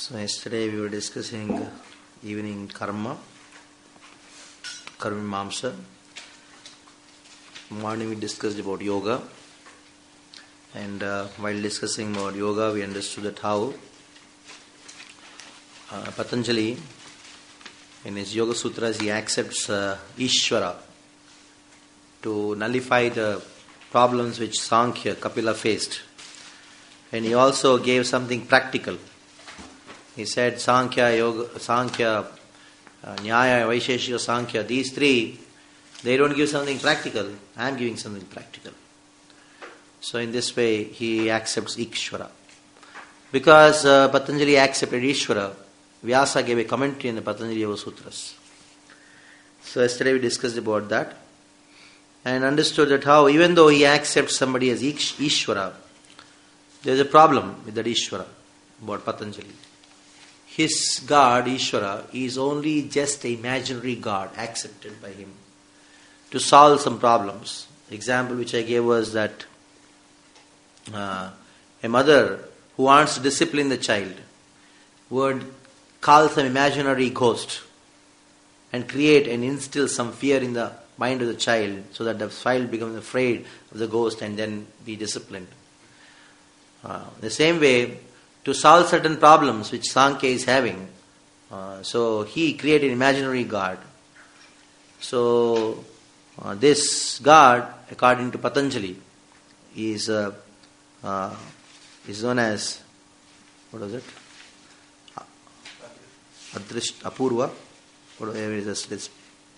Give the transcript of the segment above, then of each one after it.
So yesterday we were discussing evening karma mimamsa. Morning we discussed about yoga, and while discussing about yoga we understood that how Patanjali in his Yoga Sutras he accepts Ishvara to nullify the problems which Sankhya, Kapila faced, and he also gave something practical. He said Sankhya, Yoga, Sankhya, Nyaya, Vaisheshika, Sankhya, these three, they don't give something practical. I am giving something practical. So in this way, he accepts Ikshvara. Because Patanjali accepted Ishvara, Vyasa gave a commentary in the Patanjali Yoga Sutras. So yesterday we discussed about that and understood that how even though he accepts somebody as Ishvara, there is a problem with that Ishvara about Patanjali. His God, Ishvara, is only just an imaginary God accepted by him to solve some problems. Example which I gave was that a mother who wants to discipline the child would call some imaginary ghost and create and instill some fear in the mind of the child so that the child becomes afraid of the ghost and then be disciplined. The same way, to solve certain problems which Sankhya is having, so he created an imaginary God. So this God, according to Patanjali, is known as, what was it? Apurva. Whatever it is this.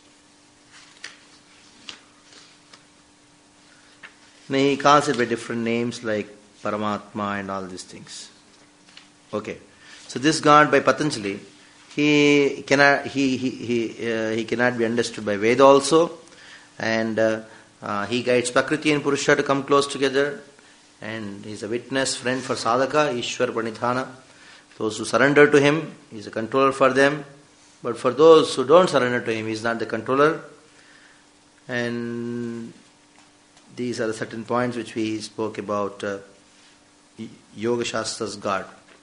He calls it by different names like Paramatma and all these things. Okay, so this God by Patanjali, he cannot be understood by Veda also, and he guides Prakriti and Purusha to come close together, and he is a witness, friend for sadhaka, Ishwar Pranidhana. Those who surrender to him, he is a controller for them, but for those who don't surrender to him, he is not the controller. And these are the certain points which we spoke about Yoga Shastra's God.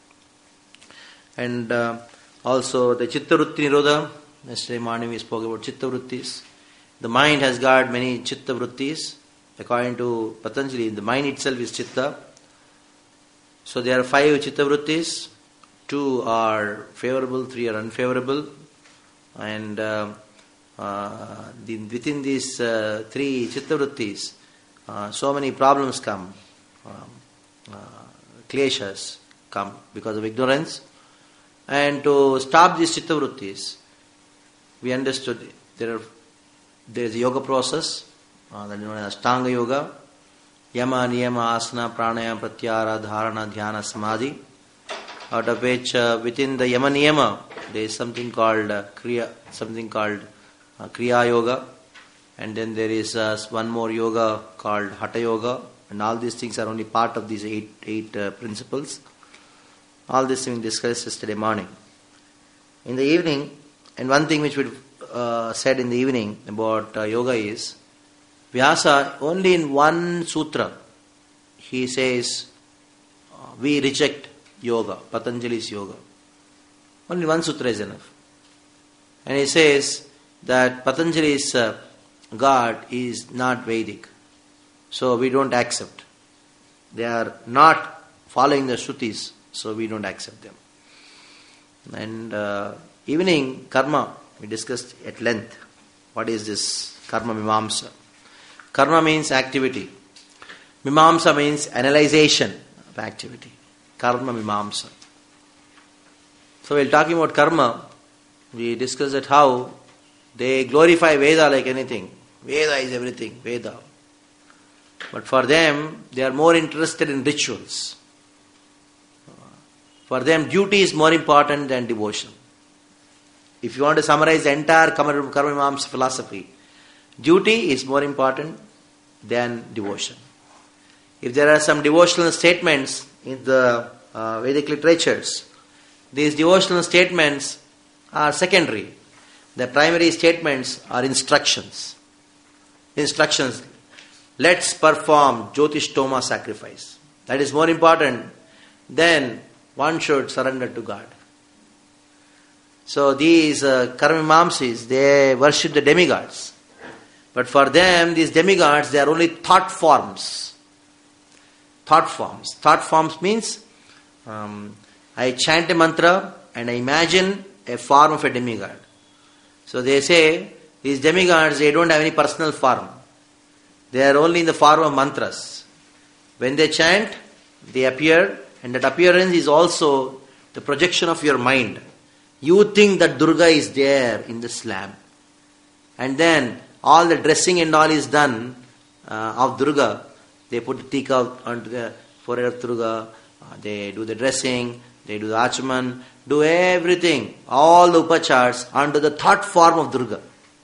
And also the Chitta Vritti Nirodha. Yesterday morning we spoke about Chitta Vrittis. The mind has got many Chitta Vrittis. According to Patanjali, the mind itself is Chitta. So there are 5 Chitta Vrittis. 2 are favorable, 3 are unfavorable. And within these 3 Chitta Vrittis, so many problems come. Kleshas come because of ignorance. And to stop these Chitta Vrittis, we understood there is a yoga process that is known as Ashtanga Yoga, Yama, Niyama, Asana, Pranayama, Pratyahara, Dharana, Dhyana, Samadhi. Out of which within the Yama Niyama there is something called Kriya Yoga, and then there is one more yoga called Hatha Yoga, and all these things are only part of these eight principles. All this we discussed yesterday morning. In the evening, and one thing which we said in the evening about yoga is, Vyasa, only in one sutra, he says, we reject yoga, Patanjali's yoga. Only one sutra is enough. And he says that Patanjali's God is not Vedic. So we don't accept. They are not following the Shrutis. So we don't accept them. And evening karma, we discussed at length. What is this karma mimamsa? Karma means activity. Mimamsa means analyzation of activity. Karma mimamsa. So while talking about karma, we discussed that how they glorify Veda like anything. Veda is everything, Veda. But for them, they are more interested in rituals. For them, duty is more important than devotion. If you want to summarize the entire Karma Mimamsa philosophy, duty is more important than devotion. If there are some devotional statements in the Vedic literatures, these devotional statements are secondary. The primary statements are instructions. Instructions. Let's perform Jyotishtoma sacrifice. That is more important than one should surrender to God. So these Karmamamsis, they worship the demigods. But for them, these demigods, they are only thought forms. Thought forms. Thought forms means I chant a mantra and I imagine a form of a demigod. So they say, these demigods, they don't have any personal form. They are only in the form of mantras. When they chant, they appear, and that appearance is also the projection of your mind. You think that Durga is there in the slab. And then all the dressing and all is done of Durga. They put the tika onto the forehead of Durga. They do the dressing. They do the achaman. Do everything. All the upachars onto the thought form of Durga.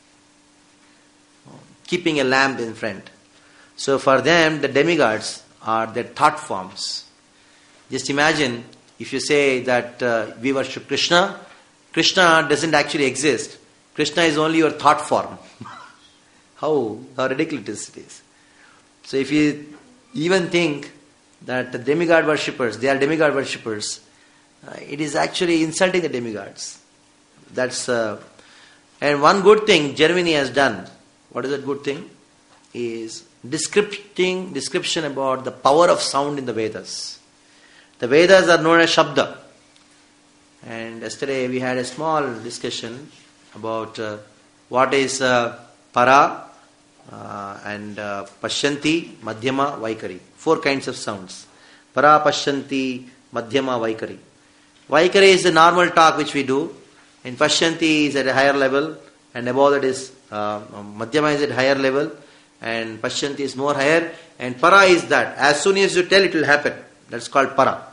Keeping a lamp in front. So for them, the demigods are their thought forms. Just imagine if you say that we worship Krishna. Krishna doesn't actually exist. Krishna is only your thought form. How ridiculous it is. So if you even think that the demigod worshippers, they are demigod worshippers, it is actually insulting the demigods. That's and one good thing Germany has done. What is that good thing? Is description about the power of sound in the Vedas. The Vedas are known as Shabda. And yesterday we had a small discussion about what is Para and Pashyanti, Madhyama, Vaikari. 4 kinds of sounds. Para, Pashyanti, Madhyama, Vaikari. Vaikari is the normal talk which we do. And Pashyanti is at a higher level. And above that is Madhyama is at higher level. And Pashyanti is more higher. And Para is that. As soon as you tell, it will happen. That's called Para.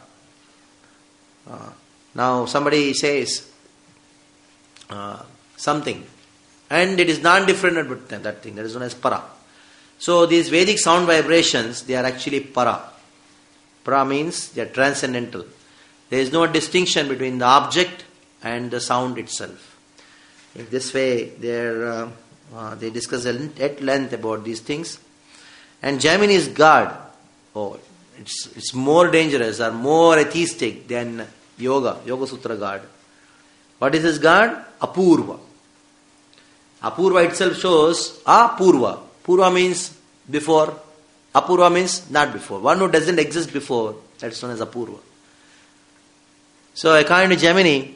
Now somebody says something. And it is non-different about that thing. That is known as Para. So these Vedic sound vibrations, they are actually Para. Para means they are transcendental. There is no distinction between the object and the sound itself. In this way, they discuss at length about these things. And Jaimini's god, it's more dangerous or more atheistic than Yoga Sutra god. What is his god? Apurva. Apurva itself shows Apurva. Purva means before. Apurva means not before. One who doesn't exist before, that's known as Apurva. So according to Jaimini,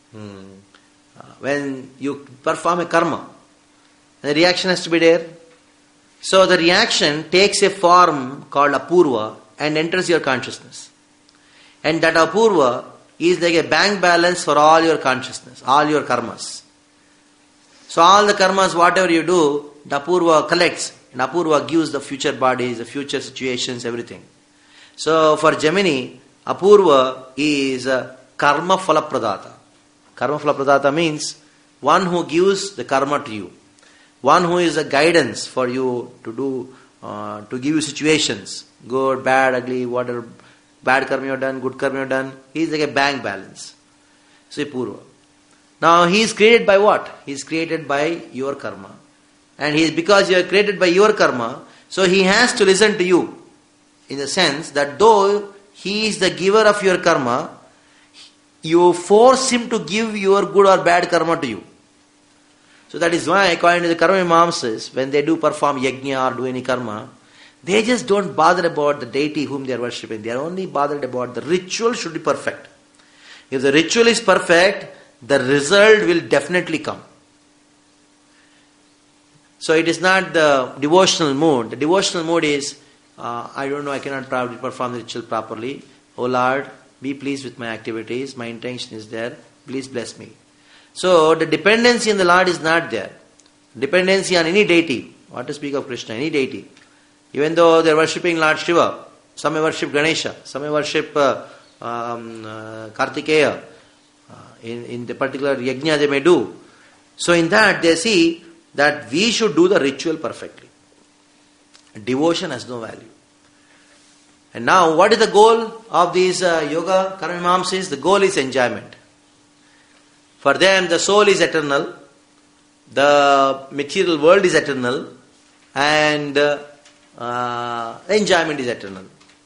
when you perform a karma, the reaction has to be there. So the reaction takes a form called Apurva and enters your consciousness. And that Apurva is like a bank balance for all your consciousness, all your karmas. So all the karmas, whatever you do, the Apurva collects. And Apurva gives the future bodies, the future situations, everything. So for Jaimini, Apurva is a karma phala pradata. Karma phala pradata means one who gives the karma to you. One who is a guidance for you to do, to give you situations. Good, bad, ugly, whatever. Bad karma you have done, good karma you have done. He is like a bank balance. So Purva. Now he is created by what? He is created by your karma. And because you are created by your karma, so he has to listen to you. In the sense that though he is the giver of your karma, you force him to give your good or bad karma to you. So that is why, according to the Karma Mimamsas, when they do perform yajna or do any karma, they just don't bother about the deity whom they are worshipping. They are only bothered about the ritual should be perfect. If the ritual is perfect, the result will definitely come. So it is not the devotional mood. The devotional mood is, I don't know, I cannot probably perform the ritual properly. Oh Lord, be pleased with my activities. My intention is there. Please bless me. So the dependency on the Lord is not there. Dependency on any deity. What to speak of Krishna, any deity. Even though they are worshipping Lord Shiva, some may worship Ganesha, some may worship Kartikeya. In the particular yajna they may do. So in that they see that we should do the ritual perfectly. Devotion has no value. And now what is the goal of these yoga karma mimamsas? The goal is enjoyment. For them the soul is eternal, the material world is eternal, and enjoyment is eternal.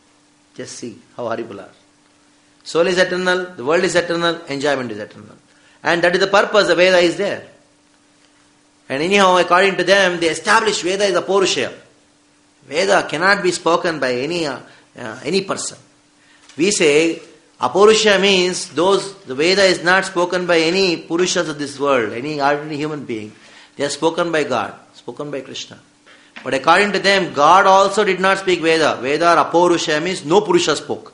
Just see how horrible are. Soul is eternal, the world is eternal, enjoyment is eternal. And that is the purpose the Veda is there. And anyhow, according to them, they established Veda is a Purusha. Veda cannot be spoken by any person. We say Apurusha means the Veda is not spoken by any Purushas of this world, any ordinary human being. They are spoken by God, spoken by Krishna. But according to them, God also did not speak Veda. Veda or Apurusha means no Purusha spoke.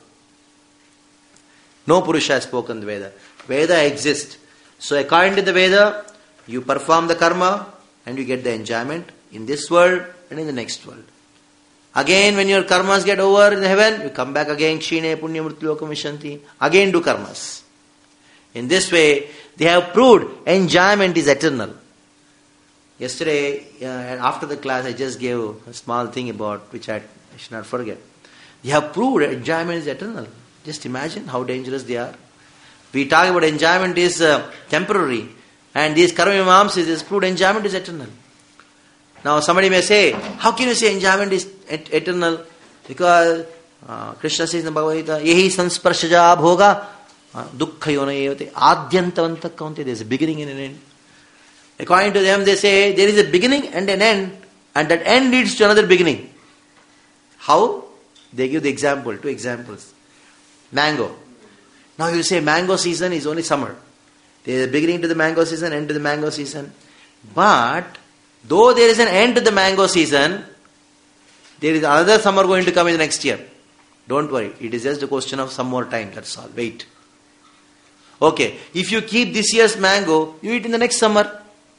No Purusha has spoken the Veda. Veda exists. So according to the Veda, you perform the karma and you get the enjoyment in this world and in the next world. Again, when your karmas get over in heaven, you come back again, Kshine Punya Mrityulokam Vishanti, again do karmas. In this way, they have proved enjoyment is eternal. Yesterday, after the class, I just gave a small thing about which I should not forget. They have proved enjoyment is eternal. Just imagine how dangerous they are. We talk about enjoyment is temporary, and these karma mimamsas is proved enjoyment is eternal. Now somebody may say, how can you say enjoyment is eternal? Because Krishna says in the Bhagavad Gita, yehi sansparshaja bhoga dukkha yona yevate adyantavanta kaunte. There is a beginning and an end. According to them, they say there is a beginning and an end, and that end leads to another beginning. How? They give the example, 2 examples. Mango. Now you say mango season is only summer. There is a beginning to the mango season, end to the mango season. But though there is an end to the mango season, there is another summer going to come in the next year. Don't worry. It is just a question of some more time. That's all. Wait. Okay. If you keep this year's mango, you eat in the next summer.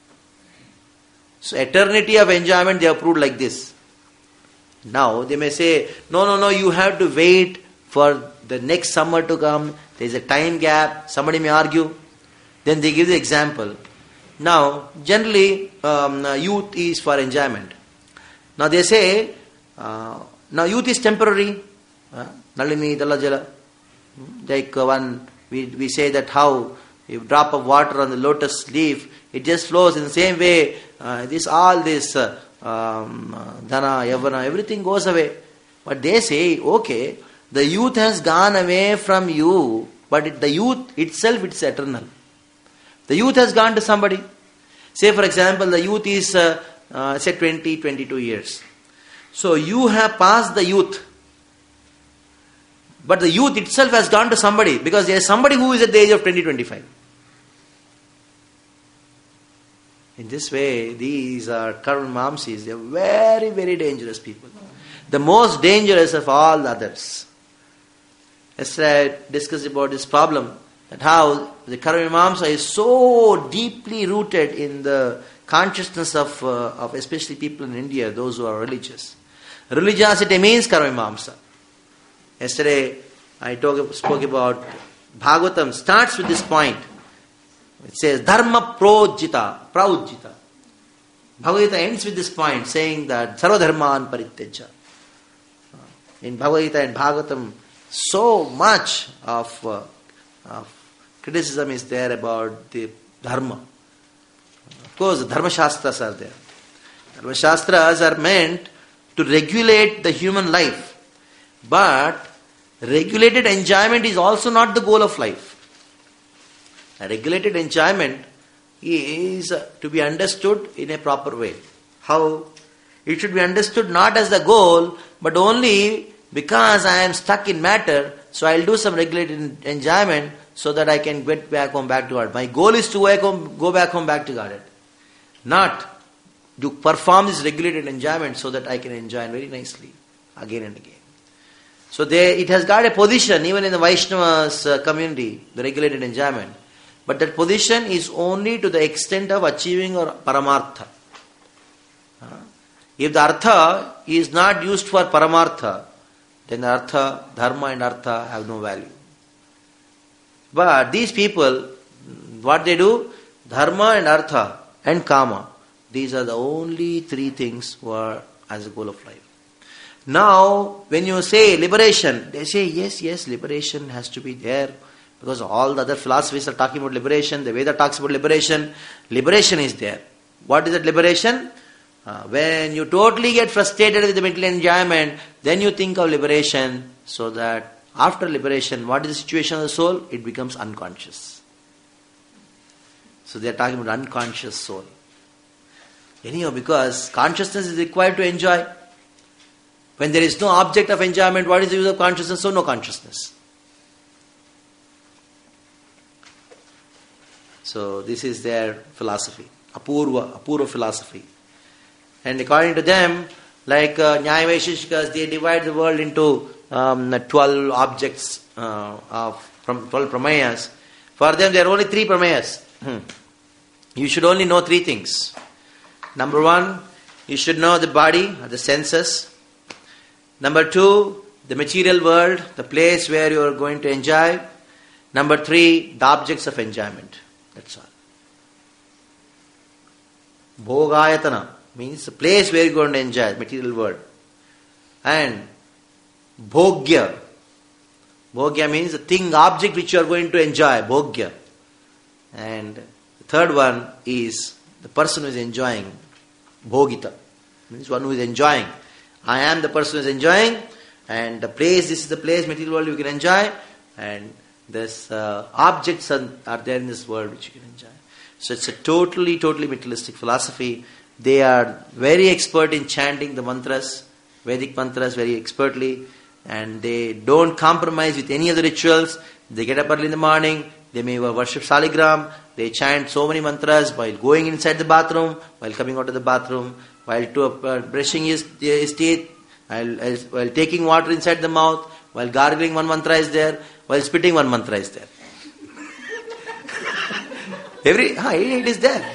So eternity of enjoyment they have proved like this. Now they may say, no, you have to wait for the next summer to come. There is a time gap. Somebody may argue. Then they give the example. Now, generally, youth is for enjoyment. Now they say, now youth is temporary. Nalini Dalajala. Like we say that how a drop of water on the lotus leaf, it just flows in the same way. Dana, Yavana, everything goes away. But they say, okay, the youth has gone away from you, but the youth itself, it's eternal. The youth has gone to somebody. Say, for example, the youth is, say, 20, 22 years. So you have passed the youth. But the youth itself has gone to somebody, because there is somebody who is at the age of 20, 25. In this way, these are karma mamsis. They are very, very dangerous people. The most dangerous of all the others. Yesterday I discussed about this problem, that how the karma mamsa is so deeply rooted in the consciousness of especially people in India, those who are religious. Religiosity means karma mamsa. Yesterday I spoke about Bhagavatam starts with this point. It says dharma praujjita. Bhagavad Gita ends with this point, saying that sarva dharman parityaja. In Bhagavad Gita and Bhagavatam, so much of criticism is there about the dharma. Of course, the dharma shastras are there. Dharma shastras are meant to regulate the human life. But regulated enjoyment is also not the goal of life. A regulated enjoyment is to be understood in a proper way. How? It should be understood not as the goal, but only because I am stuck in matter, so I will do some regulated enjoyment so that I can get back home back to God. My goal is to go back home back to God. Not to perform this regulated enjoyment so that I can enjoy very nicely again and again. So it has got a position even in the Vaishnavas community, the regulated enjoyment. But that position is only to the extent of achieving or paramartha. If the artha is not used for paramartha, then the artha, dharma and artha have no value. But these people, what they do? Dharma and artha and kama. These are the only 3 things who are as a goal of life. Now, when you say liberation, they say, yes, liberation has to be there. Because all the other philosophies are talking about liberation. The Veda talks about liberation. Liberation is there. What is that liberation? When you totally get frustrated with the material enjoyment, then you think of liberation, so that after liberation, what is the situation of the soul? It becomes unconscious. So they are talking about unconscious soul. Anyhow, because consciousness is required to enjoy. When there is no object of enjoyment, what is the use of consciousness? So no consciousness. So this is their philosophy, apurva philosophy. And according to them, like Nyaya Vaisheshikas, they divide the world into 12 objects from 12 pramayas. For them, there are only 3 pramayas. You should only know 3 things. Number 1, you should know the body, the senses. Number 2, the material world, the place where you are going to enjoy. Number 3, the objects of enjoyment. That's all. Bhogayatana means the place where you are going to enjoy, material world. And Bhogya. Bhogya means the thing, object which you are going to enjoy. Bhogya. And the third one is the person who is enjoying. Bhogita. Means one who is enjoying. I am the person who is enjoying. And the place, this is the place, material world you can enjoy. And there's objects are there in this world which you can enjoy. So it's a totally materialistic philosophy. They are very expert in chanting the mantras, Vedic mantras very expertly, and they don't compromise with any of the rituals. They get up early in the morning, they may worship Saligram, they chant so many mantras while going inside the bathroom, while coming out of the bathroom, while brushing his teeth, while taking water inside the mouth, while gargling one mantra is there, while spitting one mantra is there. It is there.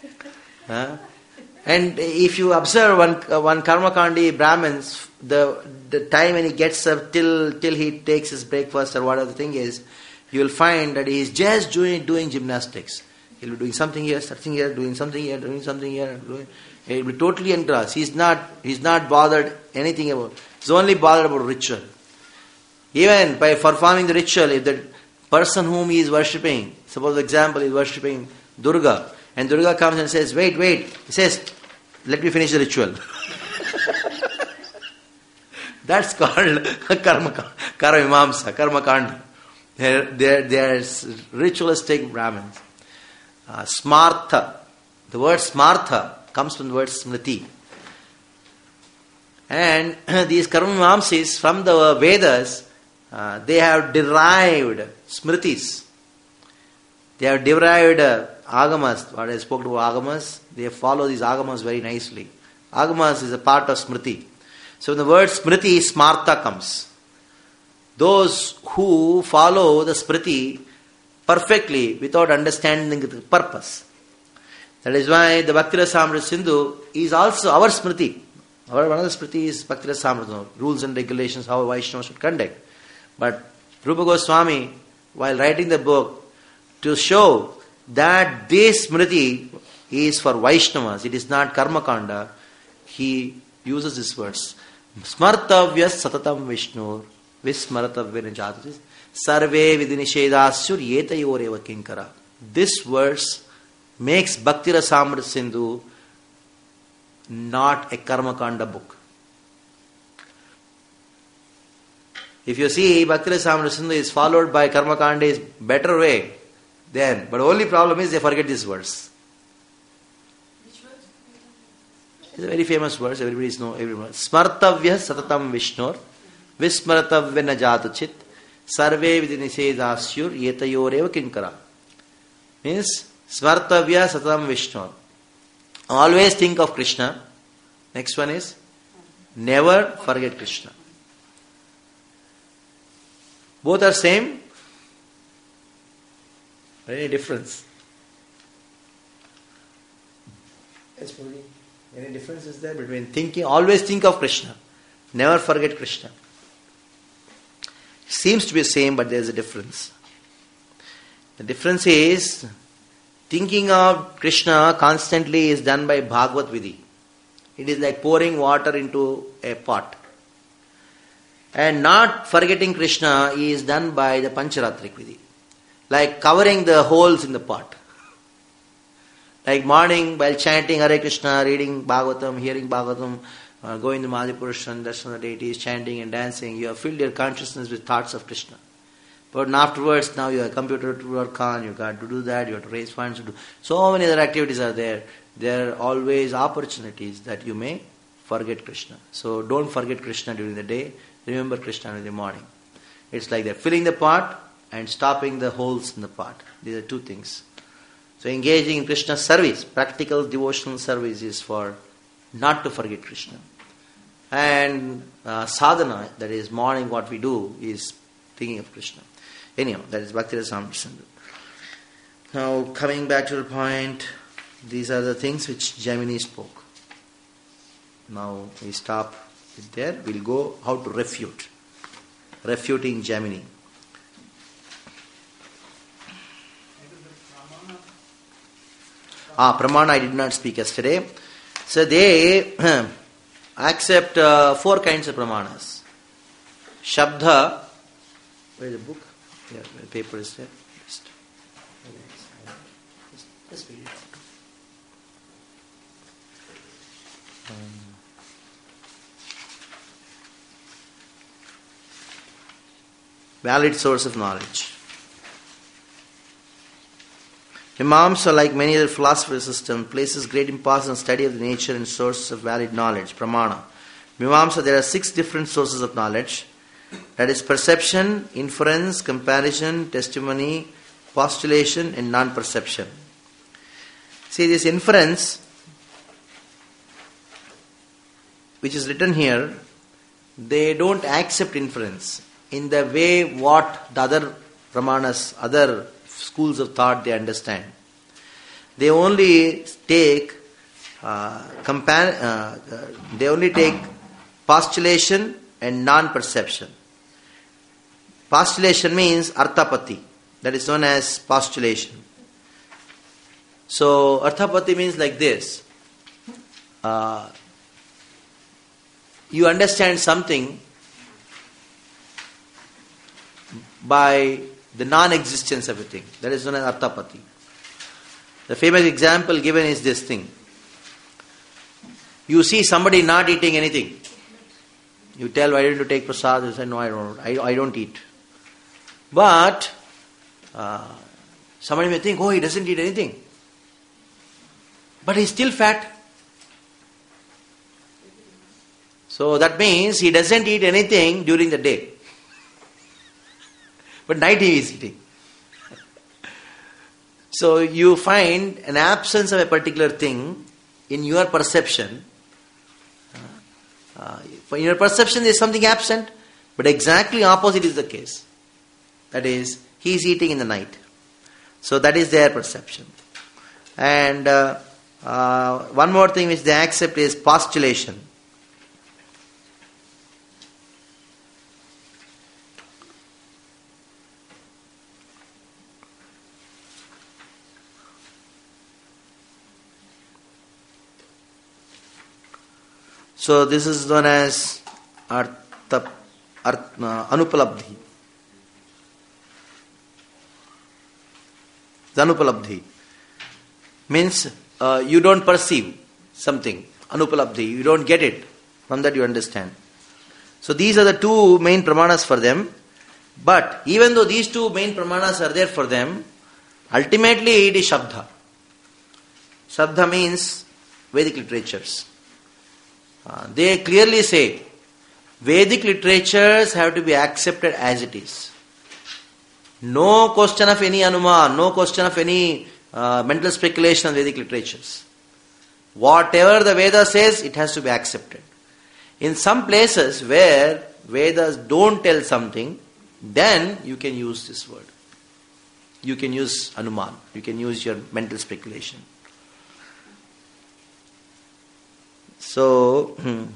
And if you observe one Karmakandi Brahmins, the time when he gets up till he takes his breakfast or whatever the thing is, you will find that he is just doing gymnastics. He will be doing something here, something here, doing something here, doing something here. He will be totally engrossed. He's not bothered anything about. He's only bothered about ritual. Even by performing the ritual, if the person whom he is worshipping, suppose for example he is worshipping Durga, and Durga comes and says, wait, he says, let me finish the ritual. That's called Karamimamsa, Karmakanda. They're ritualistic Brahmins. Smartha. The word smartha comes from the word smriti. And these Karamimamsis from the Vedas, they have derived smritis. They have derived agamas. What I spoke about agamas, they follow these agamas very nicely. Agamas is a part of smriti. So the word smriti, smartha comes. Those who follow the smriti perfectly without understanding the purpose. That is why the Bhakti Rasamrita Sindhu is also our smriti. One of the smriti is Bhakti Rasamrita, rules and regulations, how a Vaishnava should conduct. But Rupa Goswami, while writing the book, to show that this smriti is for Vaishnavas, it is not Karmakanda, he uses these words. Smartavyas satatam Vishnur vismaratavya jatatis sarve vidinishedasur yetayoreva kinkara. This verse makes Bhakti Rasamrita Sindhu not a Karmakanda book. If you see Bhakti Rasamrita Sindhu is followed by Karmakanda is better way then. But the only problem is they forget this verse. Which verse? It's a very famous verse, everybody knows. Smartavya satatam Vishnur vismaratavya najatuchit sarve vidinisedasyur yetayoreva kinkara. Means smartavya satatam Vishnur. Always think of Krishna. Next one is never forget Krishna. Both are same. Any difference? Any difference is there between thinking, always think of Krishna, never forget Krishna? Seems to be the same, but there is a difference. The difference is thinking of Krishna constantly is done by Bhagavad Vidhi. It is like pouring water into a pot. And not forgetting Krishna is done by the Pancharatrik Vidhi. Like covering the holes in the pot. Like morning while chanting Hare Krishna, reading Bhagavatam, hearing Bhagavatam, going to Madhyapurush and darshan of the deities, chanting and dancing, you have filled your consciousness with thoughts of Krishna. But afterwards, now you have a computer to work on, you got to do that, you have to raise funds to do. So many other activities are there. There are always opportunities that you may forget Krishna. So don't forget Krishna during the day, remember Krishna in the morning. It's like that, filling the pot and stopping the holes in the pot. These are two things. So engaging in Krishna's service, practical devotional service is for not to forget Krishna. And sadhana, that is morning what we do, is thinking of Krishna. Anyhow, that is Bhakti Rasamrita Sindhu. Now coming back to the point, these are the things which Jaimini spoke. Now we stop it there. We'll go how to refute. Refuting Jaimini. Pramana I did not speak yesterday. So they accept 4 kinds of pramanas. Shabda, where is the book? Yeah, the paper is there. Just read it out. Valid source of knowledge. Mimamsa, like many other philosophy systems, places great importance on study of the nature and sources of valid knowledge, pramana. Mimamsa, there are 6 different sources of knowledge. That is perception, inference, comparison, testimony, postulation, and non-perception. See, this inference, which is written here, they don't accept inference in the way what the other pramanas, other schools of thought they understand. They only take postulation and non-perception. Postulation means arthapati. That is known as postulation. So arthapati means like this. You understand something by the non-existence of a thing. That is known as arthapati. The famous example given is this thing. You see somebody not eating anything. You tell, why didn't you take prasad? You say, no, I don't eat. But somebody may think, oh, he doesn't eat anything. But he's still fat. So that means he doesn't eat anything during the day. But night he is eating. So you find an absence of a particular thing in your perception. In your perception there is something absent, but exactly opposite is the case. That is, he is eating in the night. So that is their perception. And one more thing which they accept is postulation. So this is known as anupalabdhi. Anupalabdhi means you don't perceive something. Anupalabdhi, you don't get it. From that you understand. So these are the 2 main pramanas for them. But even though these 2 main pramanas are there for them, ultimately it is Shabda. Shabda means Vedic literatures. They clearly say Vedic literatures have to be accepted as it is. No question of any anuman, no question of any mental speculation on Vedic literatures. Whatever the Veda says, it has to be accepted. In some places where Vedas don't tell something, then you can use this word. You can use anuman, you can use your mental speculation. So,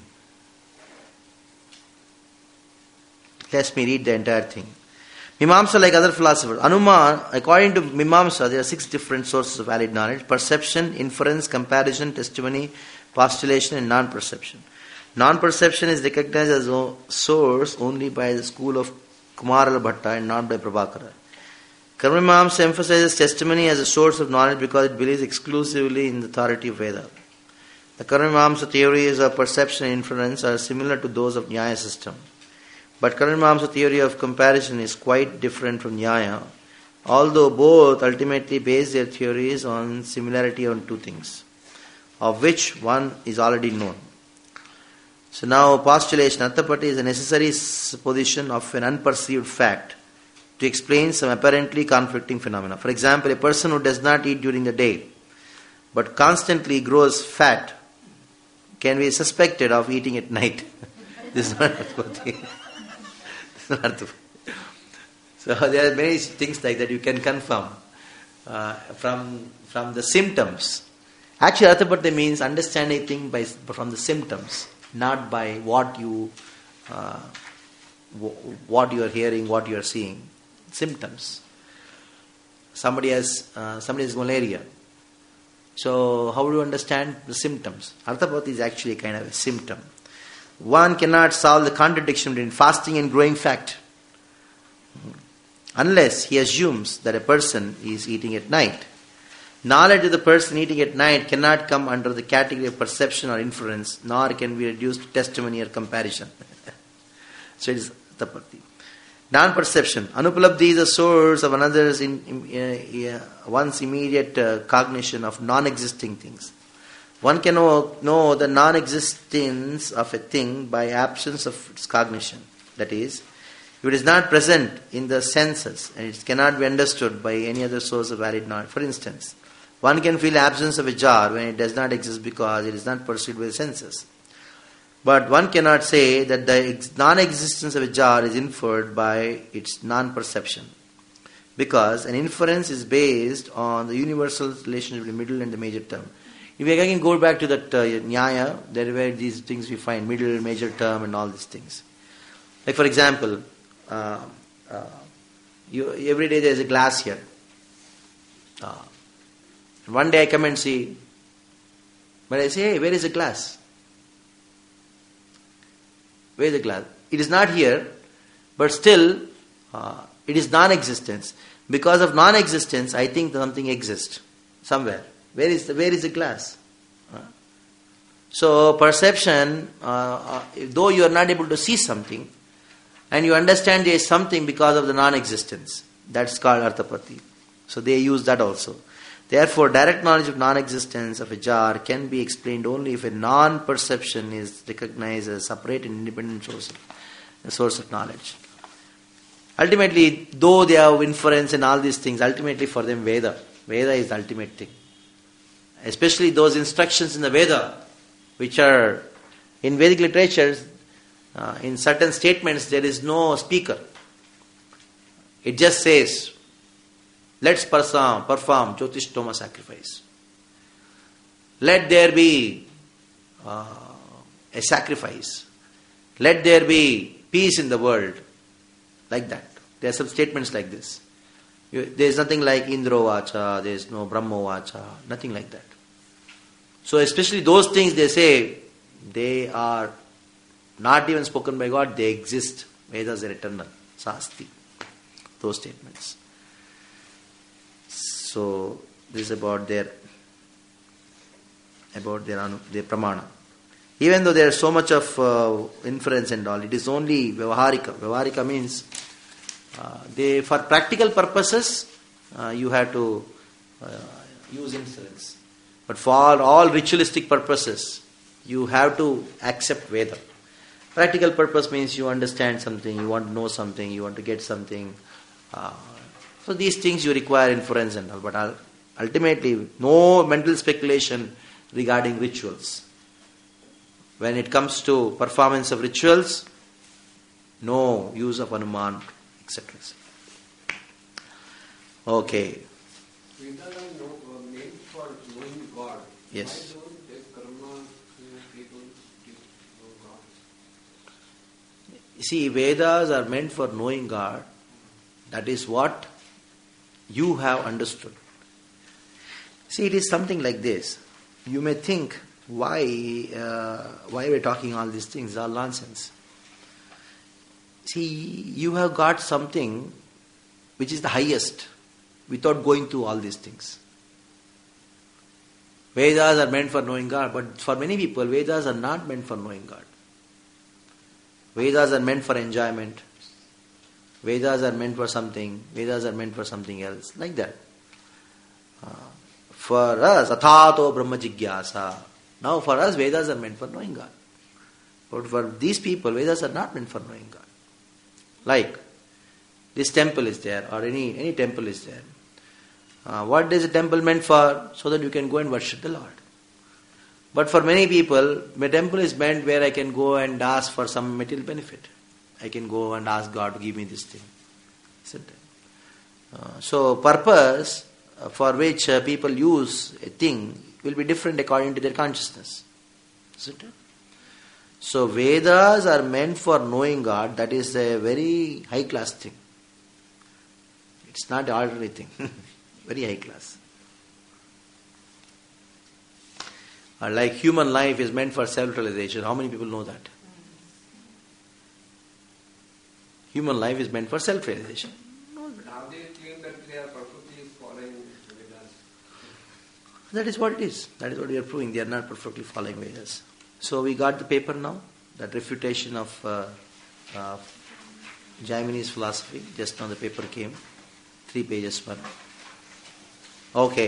let me read the entire thing. Mimamsa, like other philosophers, Anuman, according to Mimamsa, there are 6 different sources of valid knowledge: perception, inference, comparison, testimony, postulation, and non-perception. Non-perception is recognized as a source only by the school of Kumarala Bhatta and not by Prabhakara. Karma Mimamsa emphasizes testimony as a source of knowledge because it believes exclusively in the authority of Veda. The Karma Mimamsa theories of perception and inference are similar to those of Nyaya system. But Karmamsa theory of comparison is quite different from Nyaya, although both ultimately base their theories on similarity on two things, of which one is already known. So now postulation, Arthapatti is a necessary supposition of an unperceived fact to explain some apparently conflicting phenomena. For example, a person who does not eat during the day but constantly grows fat can be suspected of eating at night. This is not Arthapatti. This is not Arthapatti. So there are many things like that you can confirm from the symptoms. Actually, Arthapatti means understanding things from the symptoms, not by what you are hearing, what you are seeing. Symptoms. Somebody has malaria. So how do you understand the symptoms? Arthapatti is actually a kind of a symptom. One cannot solve the contradiction between fasting and growing fat unless he assumes that a person is eating at night. Knowledge of the person eating at night cannot come under the category of perception or inference, nor can be reduced to testimony or comparison. So it is Arthapatti. Non-perception. Anupalabdhi is a source of another's one's immediate cognition of non-existing things. One can know the non-existence of a thing by absence of its cognition. That is, if it is not present in the senses and it cannot be understood by any other source of valid knowledge. For instance, one can feel absence of a jar when it does not exist because it is not perceived by the senses. But one cannot say that the non-existence of a jar is inferred by its non-perception, because an inference is based on the universal relationship between the middle and the major term. If we again go back to that Nyaya, there were these things we find, middle, major term and all these things. Like for example, every day there is a glass here. One day I come and see, but I say, hey, where is the glass? Where is the glass? It is not here, but still it is non-existence. Because of non-existence, I think something exists somewhere. Where is the glass? So perception, though you are not able to see something, and you understand there is something because of the non-existence, that's called Arthapatti. So they use that also. Therefore, direct knowledge of non-existence of a jar can be explained only if a non-perception is recognized as a separate and independent source of knowledge. Ultimately, though they have inference and all these things, ultimately for them Veda is the ultimate thing. Especially those instructions in the Veda, which are in Vedic literature, in certain statements there is no speaker. It just says, let's perform Jyotishtoma sacrifice. Let there be a sacrifice. Let there be peace in the world. Like that. There are some statements like this. There is nothing like Indro Vacha, there is no Brahmo Vacha, nothing like that. So especially those things they say, they are not even spoken by God, they exist. Vedas are eternal. Sasti. Those statements. So this is about their pramana. Even though there is so much of inference and all, it is only Vyavaharika. Vyavaharika means for practical purposes you have to use inference. But for all ritualistic purposes you have to accept Veda. Practical purpose means you understand something, you want to know something, you want to get something. So these things you require inference and all, but ultimately no mental speculation regarding rituals. When it comes to performance of rituals, no use of Anuman, etc. Okay. Vedas are made for knowing God. Yes. Why don't they karma people know God? See, Vedas are meant for knowing God. That is what you have understood. See, it is something like this. You may think, why we're talking all these things, all nonsense. See, you have got something which is the highest without going through all these things. Vedas are meant for knowing God, but for many people, Vedas are not meant for knowing God. Vedas are meant for enjoyment. Vedas are meant for something. Vedas are meant for something else. Like that. For us, athato brahma jigyasa. Now for us, Vedas are meant for knowing God. But for these people, Vedas are not meant for knowing God. Like, this temple is there, or any temple is there. What is a temple meant for? So that you can go and worship the Lord. But for many people, my temple is meant where I can go and ask for some material benefit. I can go and ask God to give me this thing. Isn't it? So purpose for which people use a thing will be different according to their consciousness. Isn't it? So Vedas are meant for knowing God. That is a very high class thing. It's not an ordinary thing. Very high class. Like human life is meant for self-realization. How many people know that? Human life is meant for self-realization. Now they claim that they are perfectly following Vedas. That is what it is. That is what we are proving. They are not perfectly following Vedas. So we got the paper now. That refutation of Jaimini's philosophy. Just now the paper came. 3 pages one. Okay.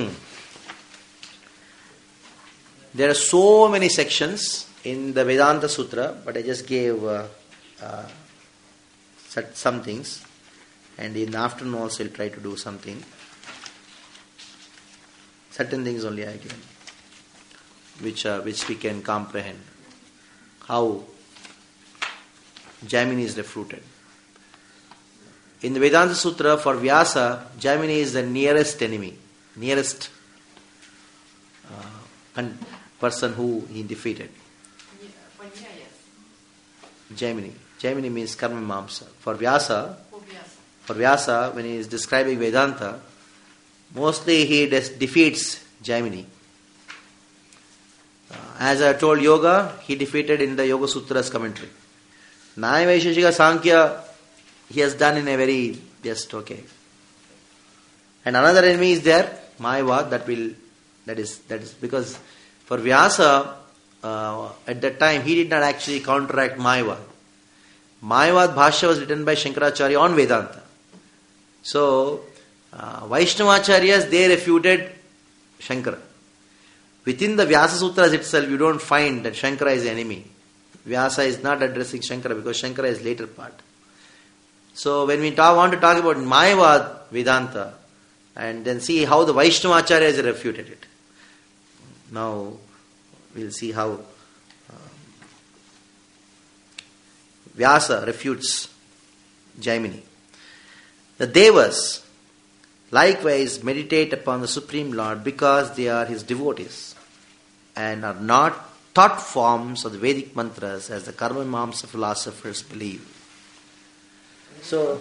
There are so many sections in the Vedanta Sutra, but I just gave some things, and in the afternoon also I'll try to do something. Certain things only I given, which we can comprehend. How Jaimini is refuted. In the Vedanta Sutra, for Vyasa, Jaimini is the nearest enemy, nearest person who he defeated. Jaimini. Jaimini means karma mamsa. For Vyasa, when he is describing Vedanta, mostly he defeats Jaimini. As I told Yoga, he defeated in the Yoga Sutras commentary. Nyaya Vaisheshika Sankhya, he has done in a very just okay. And another enemy is there, Mayavad, that is because for Vyasa, at that time he did not actually counteract Mayavad. Mayavad Bhashya was written by Shankaracharya on Vedanta. So, Vaishnavacharyas, they refuted Shankara. Within the Vyasa Sutras itself, you don't find that Shankara is the enemy. Vyasa is not addressing Shankara because Shankara is later part. So, when we want to talk about Mayavad Vedanta, and then see how the Vaishnavacharyas refuted it. Now, we'll see how Vyasa refutes Jaimini. The Devas likewise meditate upon the Supreme Lord because they are his devotees and are not thought forms of the Vedic mantras as the Karma Mamsa philosophers believe. So,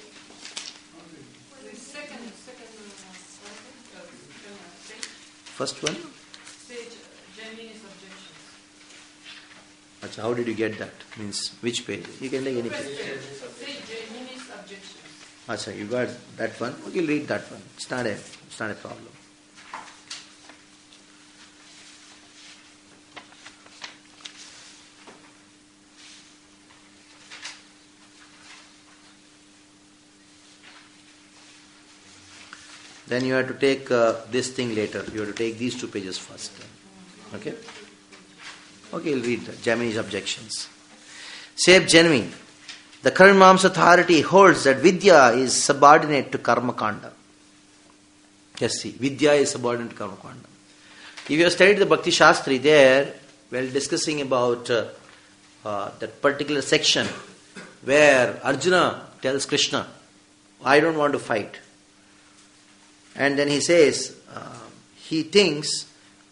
first one? Jaimini's objections. Achha, how did you get that? Means which page? You can take any page. Say Jaimini's objections. Achha, you got that one? Okay, read that one. It's not a problem. Then you have to take this thing later. You have to take these 2 pages first. Okay? Okay, you'll read Jaimini's objections. Says Jaimini, the Karma Mamsa authority holds that Vidya is subordinate to Karma Kanda. Just see, Vidya is subordinate to Karma Kanda. If you have studied the Bhakti Shastri there, while discussing about that particular section where Arjuna tells Krishna, I don't want to fight. And then he says, he thinks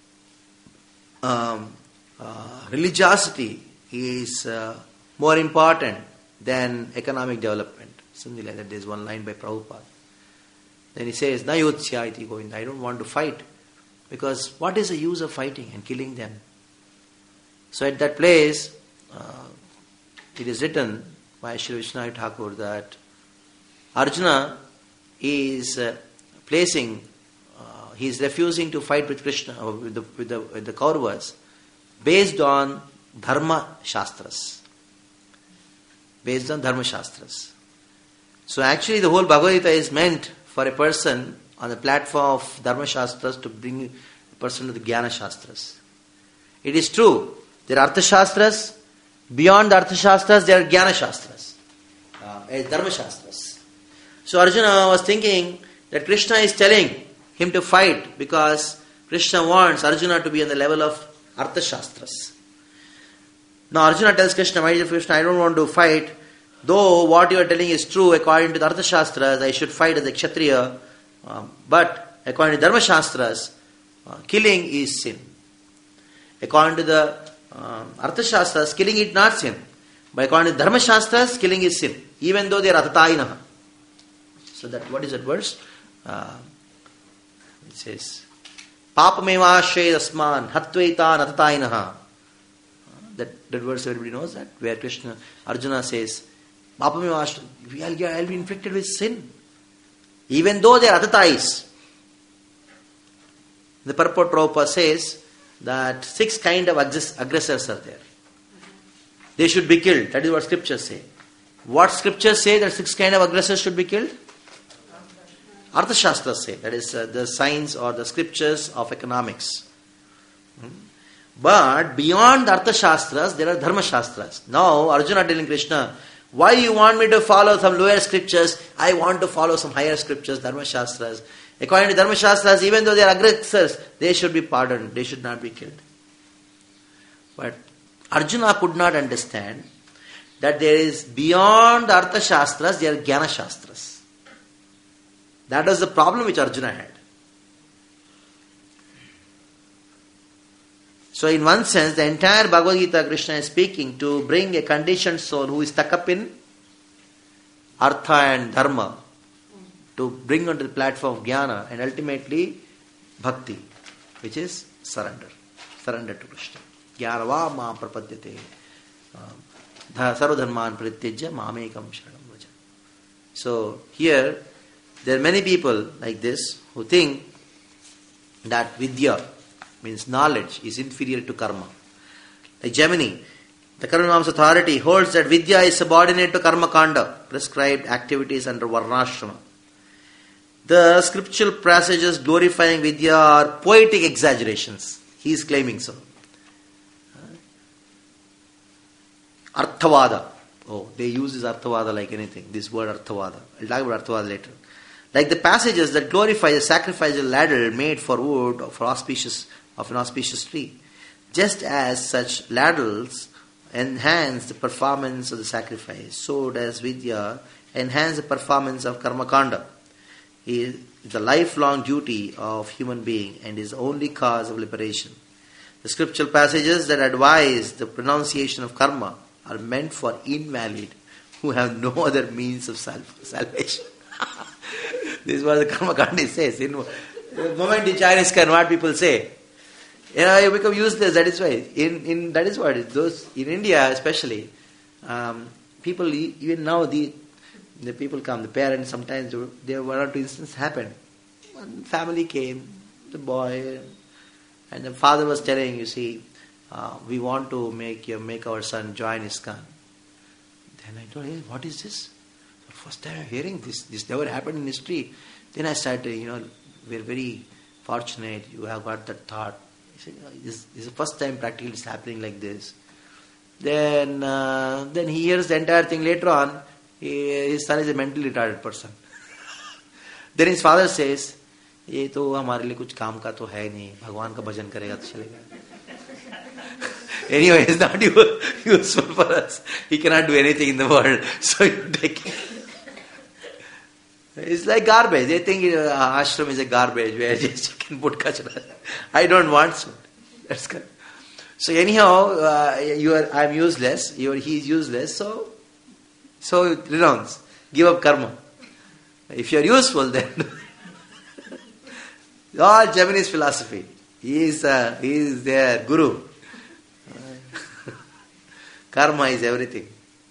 religiosity is more important than economic development. Something like that. There's one line by Prabhupada. Then he says, Na yotsya iti govinda. I don't want to fight. Because what is the use of fighting and killing them? So at that place, it is written by Sri Vishnu Thakur that Arjuna is he is refusing to fight with Krishna, or with the Kauravas, based on Dharma Shastras. based on Dharma Shastras. So actually the whole Bhagavad Gita is meant for a person on the platform of Dharma Shastras to bring a person to the Jnana Shastras. It is true, there are Artha Shastras, beyond the Artha Shastras there are Jnana Shastras, Dharma Shastras. So Arjuna was thinking that Krishna is telling him to fight because Krishna wants Arjuna to be on the level of Artha Shastras. Now Arjuna tells Krishna, my dear Krishna, I don't want to fight. Though what you are telling is true according to the Artha Shastras, I should fight as a Kshatriya. But according to Dharma Shastras, killing is sin. According to the Artha Shastras, killing is not sin. But according to Dharma Shastras, killing is sin. Even though they are Atatainaha. So that, what is that verse? It says, Papameva asman hatvaitan atatainaha. That verse everybody knows that, where Krishna, Arjuna says, Papameva I'll be inflicted with sin. Even though they are atatais. The purport Prabhupada says that 6 kind of aggressors are there. They should be killed. That is what scriptures say. What scriptures say that 6 kind of aggressors should be killed? Artha Shastras say. That is the science or the scriptures of economics. But beyond the Artha Shastras, there are Dharma Shastras. Now Arjuna telling Krishna, why you want me to follow some lower scriptures? I want to follow some higher scriptures, Dharma Shastras. According to Dharma Shastras, even though they are aggressors, they should be pardoned. They should not be killed. But Arjuna could not understand that there is beyond the Artha Shastras, there are Jnana Shastras. That was the problem which Arjuna had. So in one sense, the entire Bhagavad Gita Krishna is speaking to bring a conditioned soul who is stuck up in Artha and Dharma to bring onto the platform of Jnana and ultimately Bhakti, which is surrender. Surrender to Krishna. Jnanava ma prapadyate sarvadharman parityajya mamekam sharanam vraja. So here, there are many people like this who think that Vidya means knowledge is inferior to karma. Like Gemini, the Karma Mimamsa authority holds that Vidya is subordinate to karma kanda, prescribed activities under Varnashrama. The scriptural passages glorifying Vidya are poetic exaggerations. He is claiming so. Arthavada. Oh, they use this Arthavada like anything. This word Arthavada. I'll talk about Arthavada later. Like the passages that glorify the sacrificial ladle made for wood of an auspicious tree. Just as such ladles enhance the performance of the sacrifice, so does Vidya enhance the performance of Karma Kanda. It is the lifelong duty of human being and is the only cause of liberation. The scriptural passages that advise the pronunciation of karma are meant for invalid who have no other means of salvation. This is what the Karma Kanda says. In the moment the Chinese can, what people say, you become useless. That is why. That is what those in India especially. People even now the people come. The parents sometimes there one or two instances happened. One family came, the boy, and the father was telling, you see, we want to make our son join ISKCON. Then I told him, what is this? First time I'm hearing this. This never happened in history. Then I started, we're very fortunate you have got that thought. He said, this is the first time practically it's happening like this. Then he hears the entire thing later on. His son is a mentally retarded person. Then his father says, ये तो हमारे लिए कुछ काम का तो है नहीं, भगवान का भजन करेगा तो चलेगा. Anyway, it's not useful for us. He cannot do anything in the world. So you take it. It's like garbage. They think ashram is a garbage where just you can put kachra. I don't want so. That's correct. So anyhow, I'm useless. He's useless. So renounce. Give up karma. If you're useful, then all Japanese philosophy. He is their guru. Karma is everything.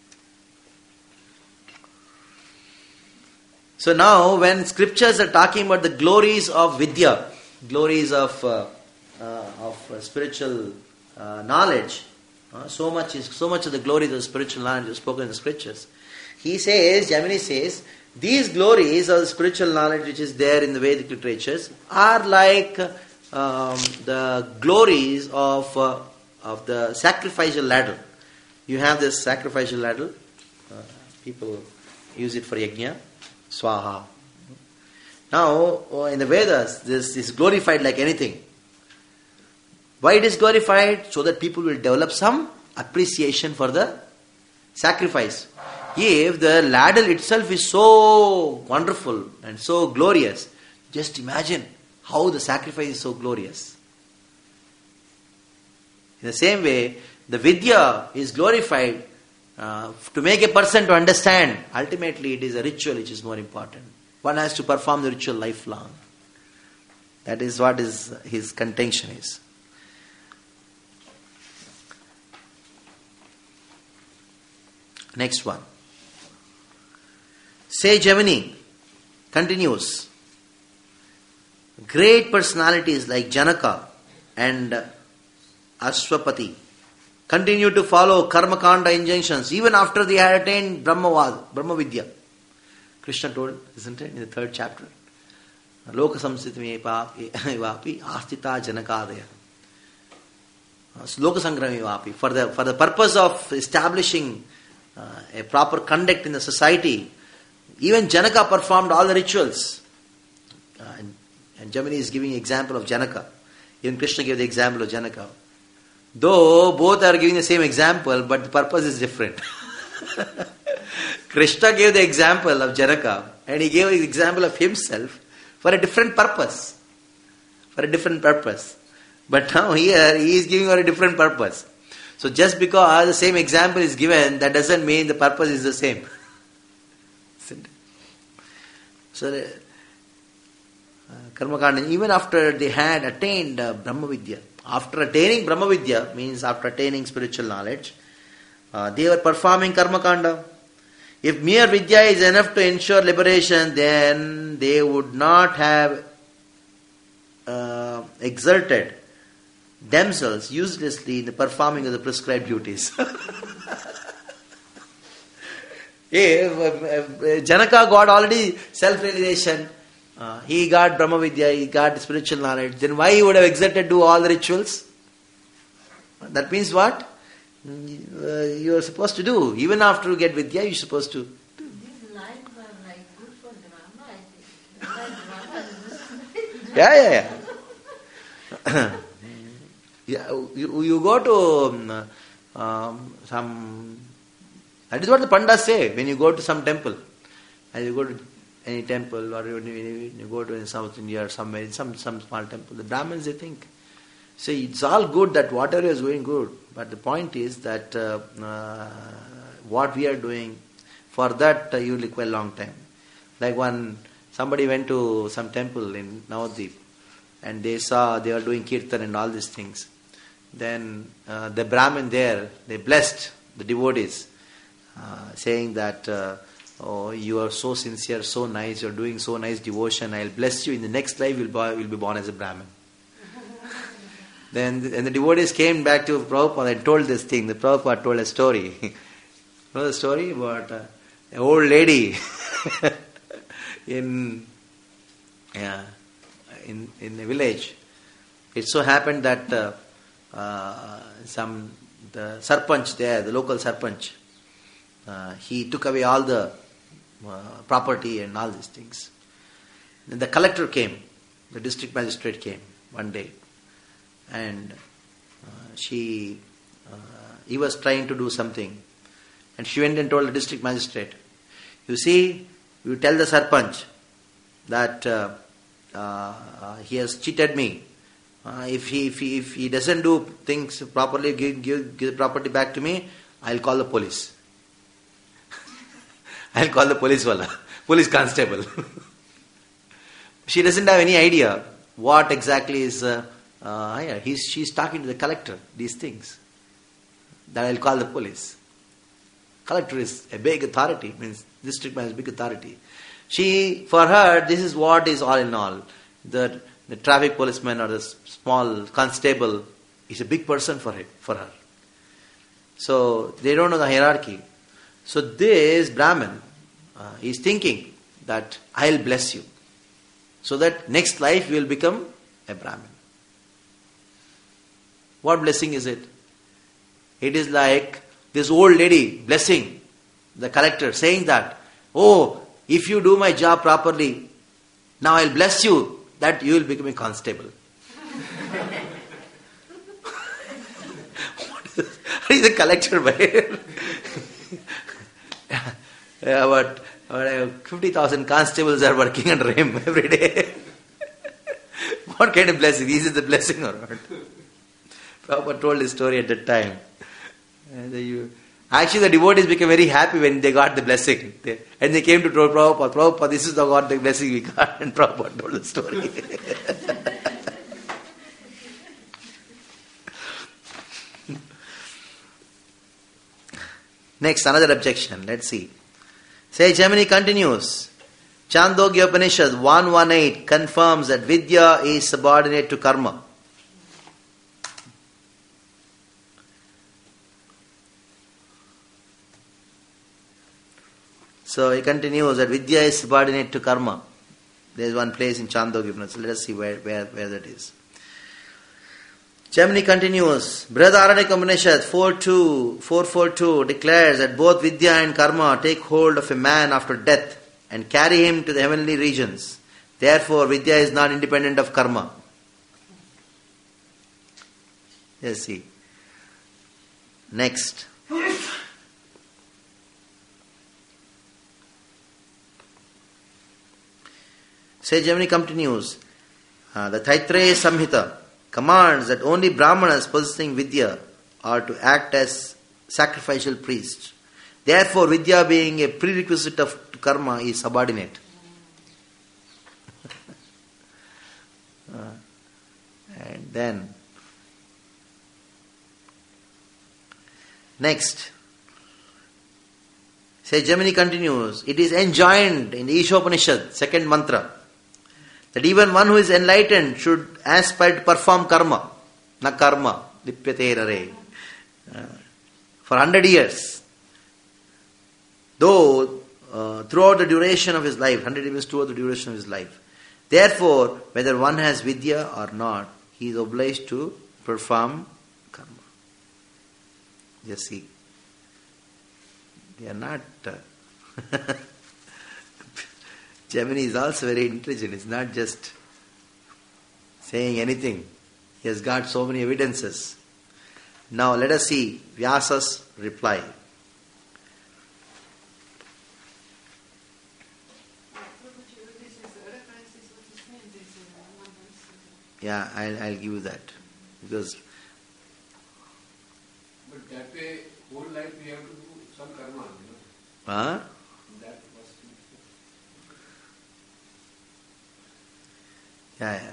So now, when scriptures are talking about the glories of Vidya, glories of spiritual knowledge, So much of the glories of the spiritual knowledge is spoken in the scriptures. He says, Jaimini says, these glories of the spiritual knowledge which is there in the Vedic literatures are like the glories of the sacrificial ladle. You have this sacrificial ladle. People use it for yajna, swaha. Now, in the Vedas, this is glorified like anything. Why it is glorified? So that people will develop some appreciation for the sacrifice. If the ladle itself is so wonderful and so glorious, just imagine how the sacrifice is so glorious. In the same way, the vidya is glorified to make a person to understand. Ultimately, it is a ritual which is more important. One has to perform the ritual lifelong. That is what his contention is. Next one. Say Jaimini continues. Great personalities like Janaka and Ashwapati continue to follow Karmakanda injunctions even after they had attained Brahma Vidya. Krishna told, isn't it, in the 3rd chapter? Loka samsitame vapi astita janakadaya. Loka sangrami vapi. For the purpose of establishing a proper conduct in the society, even Janaka performed all the rituals. And Jaimini is giving example of Janaka. Even Krishna gave the example of Janaka. Though both are giving the same example, but the purpose is different. Krishna gave the example of Janaka and he gave the example of himself for a different purpose. But now here he is giving for a different purpose. So just because the same example is given, that doesn't mean the purpose is the same. So Karmakanda, even after they had attained Brahma Vidya, after attaining Brahma Vidya, means after attaining spiritual knowledge, they were performing Karmakanda. If mere Vidya is enough to ensure liberation, then they would not have exerted themselves uselessly in the performing of the prescribed duties. If Janaka got already self-realization, he got Brahma Vidya, he got spiritual knowledge, then why he would have exerted to do all the rituals? That means what? You are supposed to do. Even after you get Vidya, you are supposed to. These lines are like good for drama, I think. Yeah. Yeah, you go to some. That is what the Pandas say when you go to some temple. As you go to any temple, or when you go to South India or somewhere, in some small temple, the Brahmins, they think, say it's all good that whatever is going good, but the point is that what we are doing, for that you will require a long time. Like somebody went to some temple in Navadvip and they saw they were doing kirtan and all these things. Then the Brahmin there, they blessed the devotees, saying that, oh, you are so sincere, so nice, you are doing so nice devotion, I will bless you, in the next life you will be born as a Brahmin. Then the devotees came back to Prabhupada and told this thing. The Prabhupada told a story. You know the story about an old lady in a village. It so happened that the sarpanch there, the local sarpanch, he took away all the property and all these things. Then the collector came, the district magistrate came one day. And he was trying to do something, and she went and told the district magistrate, you see, you tell the sarpanch that he has cheated me. If he doesn't do things properly, give the property back to me, I'll call the police. I'll call the police constable. She doesn't have any idea what exactly is. She's talking to the collector, these things. That I'll call the police. Collector is a big authority, means district man is a big authority. For her, this is what is all in all. The traffic policeman or the small constable is a big person for her. So they don't know the hierarchy. So this Brahmin is thinking that I'll bless you, so that next life you will become a Brahmin. What blessing is it? It is like this old lady blessing the collector, saying that, oh, if you do my job properly, now I'll bless you that you will become a constable. What is the collector by? But 50,000 constables are working under him every day. What kind of blessing? Is it the blessing or not? Prabhupada told this story at that time. Actually, the devotees became very happy when they got the blessing. And they came to tell Prabhupada, Prabhupada, this is the blessing we got. And Prabhupada told the story. Next, another objection. Let's see. Sage Gemini continues. Chandogya Upanishad 118 confirms that Vidya is subordinate to karma. So he continues that Vidya is subordinate to karma. There is one place in Chandogya Upanishad. So let us see where that is. Gemini continues. Brihadaranyaka Upanishad 442 declares that both Vidya and karma take hold of a man after death and carry him to the heavenly regions. Therefore, Vidya is not independent of karma. Let's see. Next. Sage Gemini continues. The Taittiriya Samhita commands that only Brahmanas possessing Vidya are to act as sacrificial priests. Therefore, Vidya being a prerequisite of karma is subordinate. And then, next, Sage Gemini continues, it is enjoined in the Ishopanishad, second mantra, that even one who is enlightened should aspire to perform karma, na karma, lipyate rare, for 100 years. Though throughout the duration of his life, 100 years throughout the duration of his life. Therefore, whether one has Vidya or not, he is obliged to perform karma. Just see. They are not... Gemini is also very intelligent. It's not just saying anything. He has got so many evidences. Now let us see Vyasa's reply. Yeah, I'll give you that. Because... But that way, whole life we have to do some karma, Huh? That was... Yeah.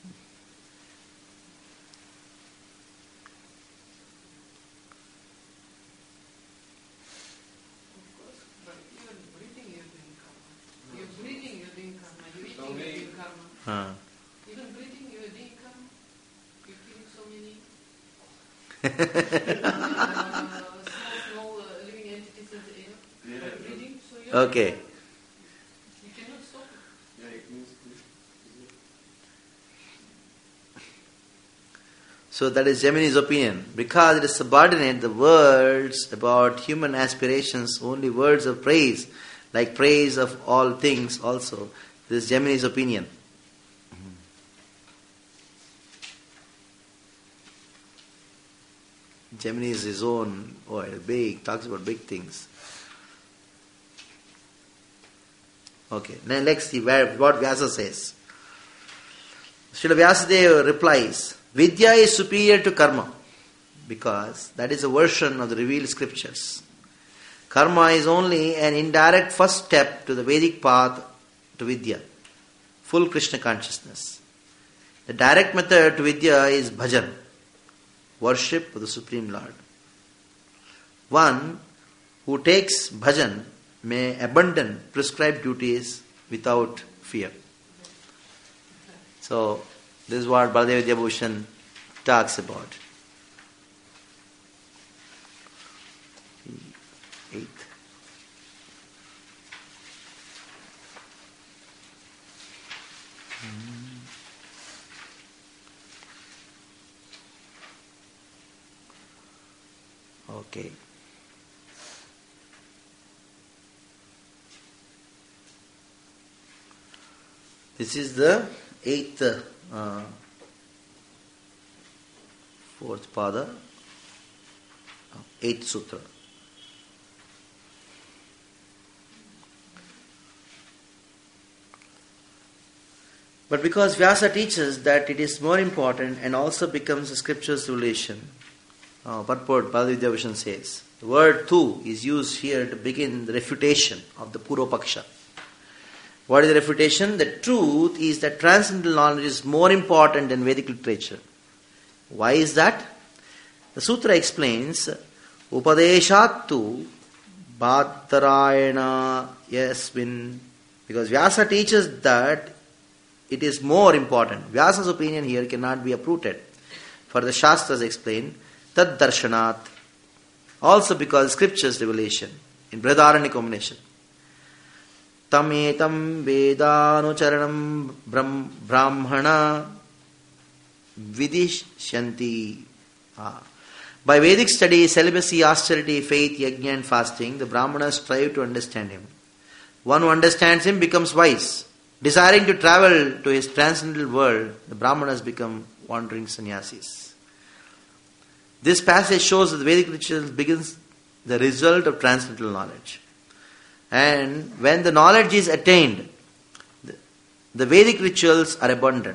But even breathing you're doing karma. You're breathing, you're doing karma. You're eating, So you're many- doing karma. Huh. Even breathing, you're doing karma. You're killing so many small living entities in the air. Yeah. By breathing, so you're Okay. you cannot stop it. Yeah, it means... So that is Gemini's opinion. Because it is subordinate, the words about human aspirations, only words of praise, like praise of all things also. This is Gemini's opinion. Gemini is his own, big, talks about big things. Okay, now let's see what Vyasa says. Srila Vyasadeva replies, Vidya is superior to karma because that is a version of the revealed scriptures. Karma is only an indirect first step to the Vedic path to Vidya, full Krishna consciousness. The direct method to Vidya is bhajan, worship of the Supreme Lord. One who takes bhajan may abandon prescribed duties without fear. So, this is what Baladev Vidyabhushan talks about. Okay. This is the fourth pada, eighth sutra. But because Vyasa teaches that it is more important and also becomes a scripture's revelation, purport Bhagavad Gita says, the word tu is used here to begin the refutation of the Purva Paksha. What is the refutation? The truth is that transcendental knowledge is more important than Vedic literature. Why is that? The sutra explains, Upadeshattu Bhadarayana Yasmin, because Vyasa teaches that it is more important. Vyasa's opinion here cannot be uprooted. For the Shastras explain, Tad Darshanat, also because scripture's revelation in Brihadaranyaka combination. Tametam Vedanucharanam Brahmana Vidishyanti. By Vedic study, celibacy, austerity, faith, yajna and fasting, the Brahmanas strive to understand him. One who understands him becomes wise. Desiring to travel to his transcendental world, the Brahmanas become wandering sannyasis. This passage shows that the Vedic ritual begins the result of transcendental knowledge. And when the knowledge is attained, the Vedic rituals are abundant.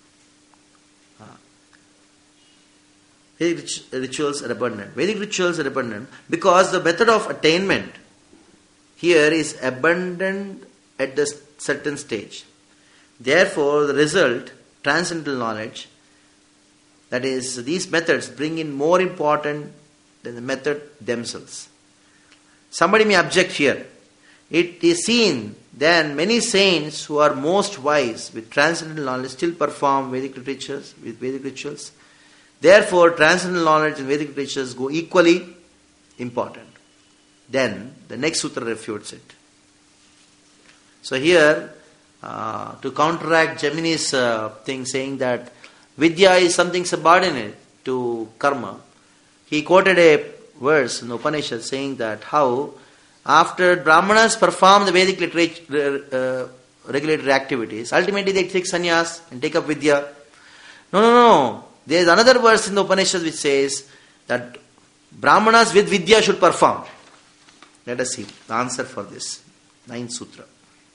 Vedic rituals are abundant because the method of attainment here is abundant at the certain stage. Therefore, the result, transcendental knowledge, that is, these methods bring in more important than the method themselves. Somebody may object here. It is seen then many saints who are most wise with transcendental knowledge still perform Vedic rituals. Therefore, transcendental knowledge and Vedic rituals go equally important. Then, the next sutra refutes it. So here, to counteract Gemini's thing saying that Vidya is something subordinate to karma, he quoted a verse in the Upanishad saying that how after Brahmanas perform the Vedic regulatory activities, ultimately they take sannyas and take up Vidya. No. There is another verse in the Upanishad which says that Brahmanas with Vidya should perform. Let us see the answer for this. 9th Sutra.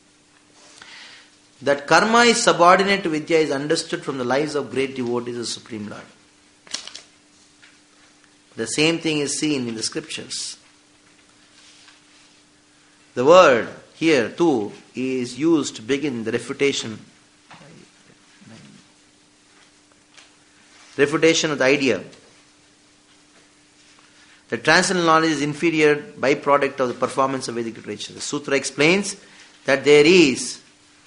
That karma is subordinate to Vidya is understood from the lives of great devotees of the Supreme Lord. The same thing is seen in the scriptures. The word here too is used to begin the refutation of the idea that transcendental knowledge is inferior byproduct of the performance of Vedic literature. The sutra explains that there is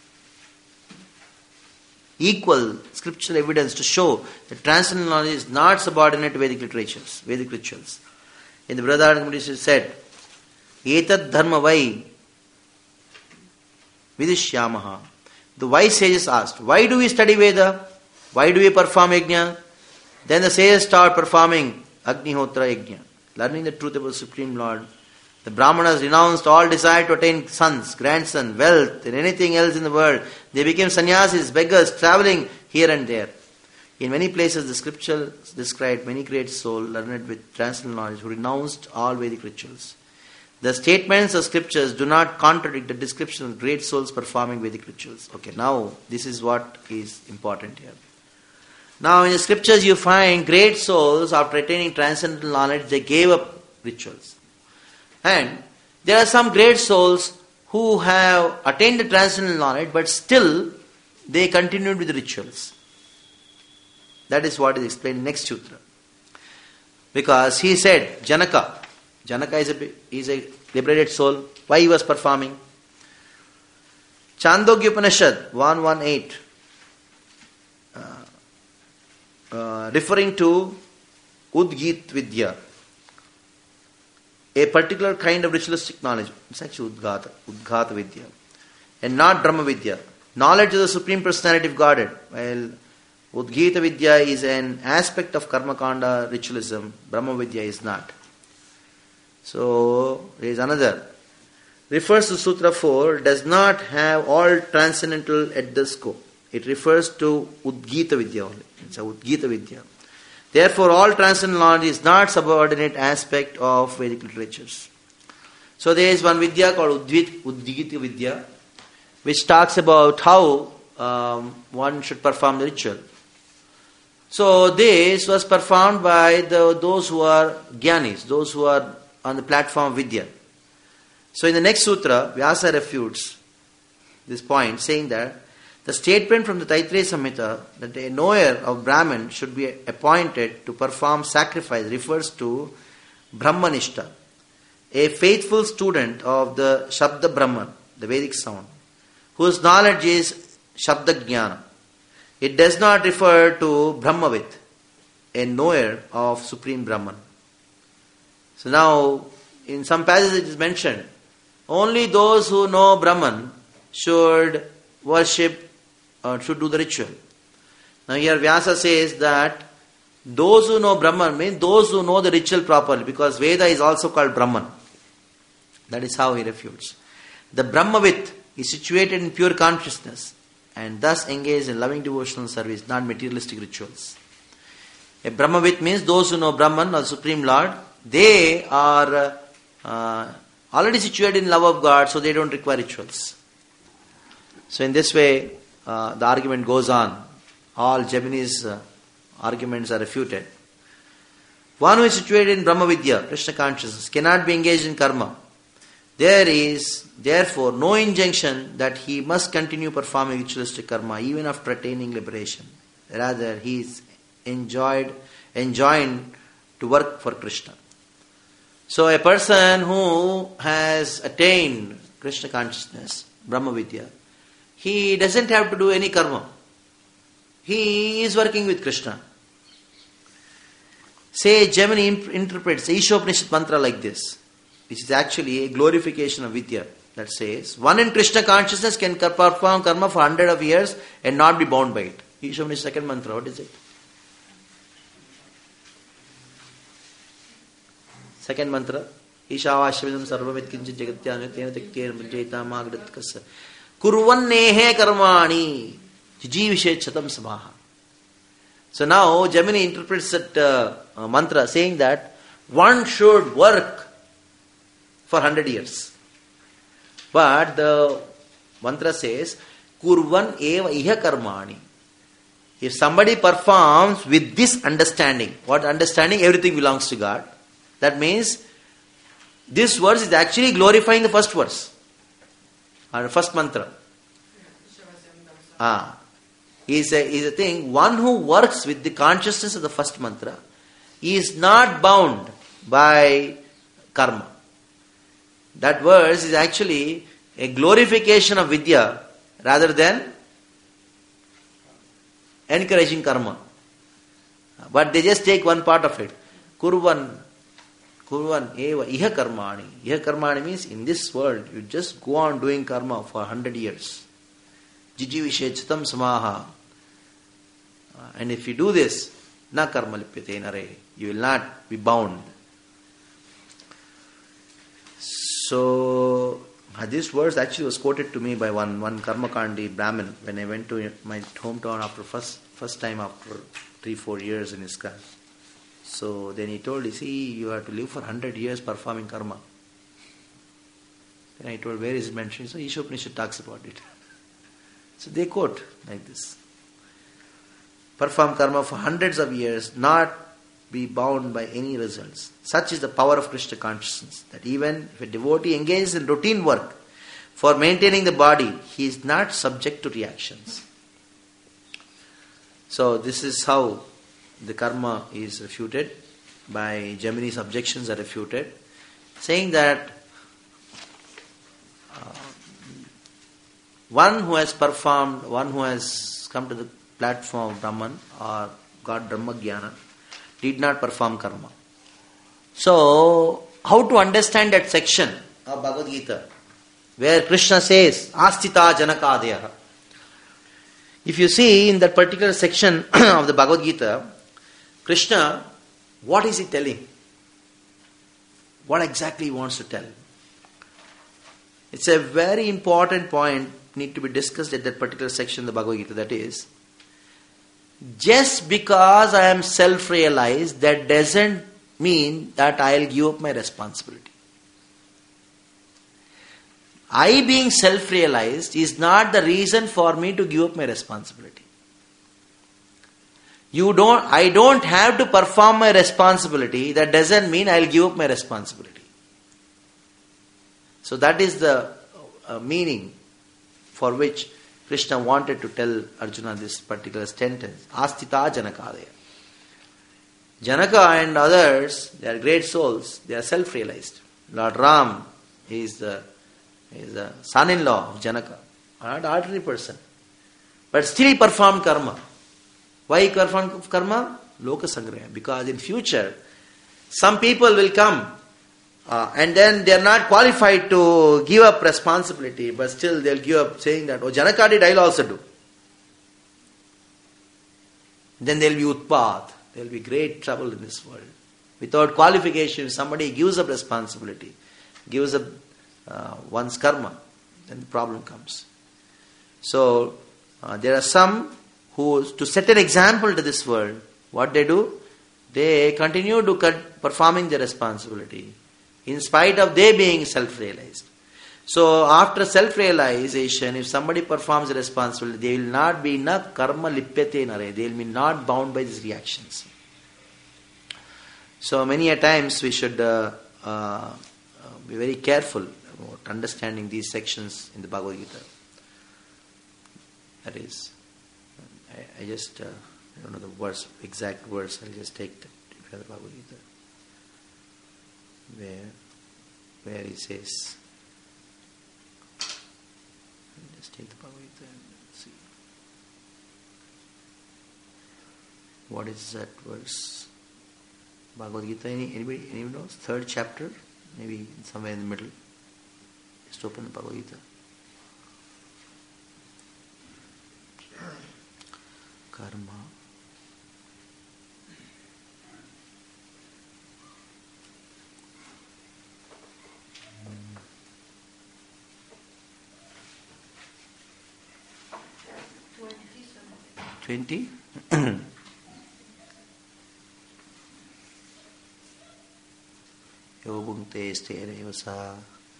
equal scriptural evidence to show that transcendental knowledge is not subordinate to Vedic rituals. In the Brihadaranyaka it is said, Etad dharma vai vidishyamaha. The wise sages asked, why do we study Veda? Why do we perform yajna? Then the sages start performing Agnihotra yajna, learning the truth about the Supreme Lord. The Brahmanas renounced all desire to attain sons, grandson, wealth, and anything else in the world. They became sannyasis, beggars, traveling here and there. In many places, the scripture described many great souls learned with transcendental knowledge who renounced all Vedic rituals. The statements of scriptures do not contradict the description of great souls performing Vedic rituals. Okay, now this is what is important here. Now in the scriptures you find great souls after attaining transcendental knowledge, they gave up rituals. And there are some great souls who have attained the transcendental knowledge but still they continued with the rituals. That is what is explained in next sutra. Because he said, Janaka is a liberated soul. Why he was performing? Chandogya Upanishad 118 referring to Udgit Vidya, a particular kind of ritualistic knowledge, such Udgata Vidya, and not Brahma Vidya. knowledge of the Supreme Personality of Godhead. While Udgita Vidya is an aspect of Karma Kanda ritualism, Brahma Vidya is not. So, there is another. Refers to Sutra 4, does not have all transcendental at the scope. It refers to Udgita Vidya only. It's a Udgita Vidya. Therefore, all transcendental knowledge is not subordinate aspect of Vedic literatures. So, there is one Vidya called Udgita Vidya, which talks about how one should perform the ritual. So, this was performed by those who are Gyanis, those who are on the platform of Vidya. So in the next sutra, Vyasa refutes this point, saying that the statement from the Taittiriya Samhita that a knower of Brahman should be appointed to perform sacrifice refers to Brahmanishta, a faithful student of the Shabda Brahman, the Vedic sound, whose knowledge is Shabda Jnana. It does not refer to Brahmavit, a knower of Supreme Brahman. So now, in some passages it is mentioned, only those who know Brahman should worship or should do the ritual. Now here Vyasa says that those who know Brahman means those who know the ritual properly, because Veda is also called Brahman. That is how he refutes. The Brahmavit is situated in pure consciousness and thus engaged in loving devotional service, not materialistic rituals. A Brahmavit means those who know Brahman or Supreme Lord. They are already situated in love of God, so they don't require rituals. So in this way, the argument goes on. All Gemini's arguments are refuted. One who is situated in Brahma Vidya, Krishna consciousness, cannot be engaged in karma. There is therefore no injunction that he must continue performing ritualistic karma even after attaining liberation. Rather, he is enjoined to work for Krishna. So a person who has attained Krishna consciousness, Brahma Vidya, he doesn't have to do any karma. He is working with Krishna. Say Gemini interprets the Ishopanishad mantra like this, which is actually a glorification of Vidya, that says, one in Krishna consciousness can perform karma for 100 of years and not be bound by it. Ishopanishad second mantra, what is it? Second mantra, Ishāvāśyavidam sarvamit kinchit jagatyānu tena tektena bhajayita magdatkasa kurvannehe karmāni jijīvishechatam samaha. So now Gemini interprets that mantra saying that one should work for 100 years. But the mantra says, kurvan eva iha karmāni. If somebody performs with this understanding, what understanding? Everything belongs to God. That means this verse is actually glorifying the first verse or first mantra. Is a thing. One who works with the consciousness of the first mantra is not bound by karma. That verse is actually a glorification of Vidya rather than encouraging karma. But they just take one part of it. Kurvan eva iha karmani. Iha karmani means in this world you just go on doing karma for 100 years. Jijivishechatam samaha. And if you do this, na karma lipyate nare. You will not be bound. So this verse actually was quoted to me by one Karmakandi Brahmin when I went to my hometown after first time after 3-4 years in his class. So then he told me, see, you have to live for 100 years performing karma. Then I told, where is it mentioned? So Ishopanishad talks about it. So they quote like this. Perform karma for hundreds of years, not be bound by any results. Such is the power of Krishna consciousness, that even if a devotee engages in routine work for maintaining the body, he is not subject to reactions. So this is how the karma is refuted. By Gemini's objections are refuted, saying that one who has performed, one who has come to the platform of Brahman or got Brahma Jnana did not perform karma. So, how to understand that section of Bhagavad Gita where Krishna says, Astita Janakadaya. If you see in that particular section of the Bhagavad Gita, Krishna, what is he telling? What exactly he wants to tell? It's a very important point need to be discussed at that particular section of the Bhagavad Gita. That is, just because I am self-realized, that doesn't mean that I'll give up my responsibility. I being self-realized is not the reason for me to give up my responsibility. I don't have to perform my responsibility. That doesn't mean I'll give up my responsibility. So that is the meaning for which Krishna wanted to tell Arjuna this particular sentence. Astita Janakadaya. Janaka and others, they are great souls. They are self-realized. Lord Ram is the son-in-law of Janaka. Not an ordinary person. But still he performed karma. Why he performed karma? Loka Sangraya. Because in future, some people will come and then they are not qualified to give up responsibility, but still they will give up saying that, oh, Janaka did, I will also do. Then there will be utpat. There will be great trouble in this world. Without qualification, if somebody gives up responsibility, gives up one's karma, then the problem comes. So, there are some who, to set an example to this world, what they do? They continue to performing their responsibility, in spite of they being self-realized. So, after self-realization, if somebody performs a responsibility, they will not be na karma lippyate nare. They will be not bound by these reactions. So, many a times we should be very careful about understanding these sections in the Bhagavad Gita. That is, I just, I don't know the words, exact words, I'll just take the Bhagavad Gita. Where he says, just take the Bhagavad Gita and see. What is that verse? Bhagavad Gita, anybody knows? 3rd chapter, maybe somewhere in the middle. Just open the Bhagavad Gita. Karma. Twenty. Yo bhunte sthireva sa.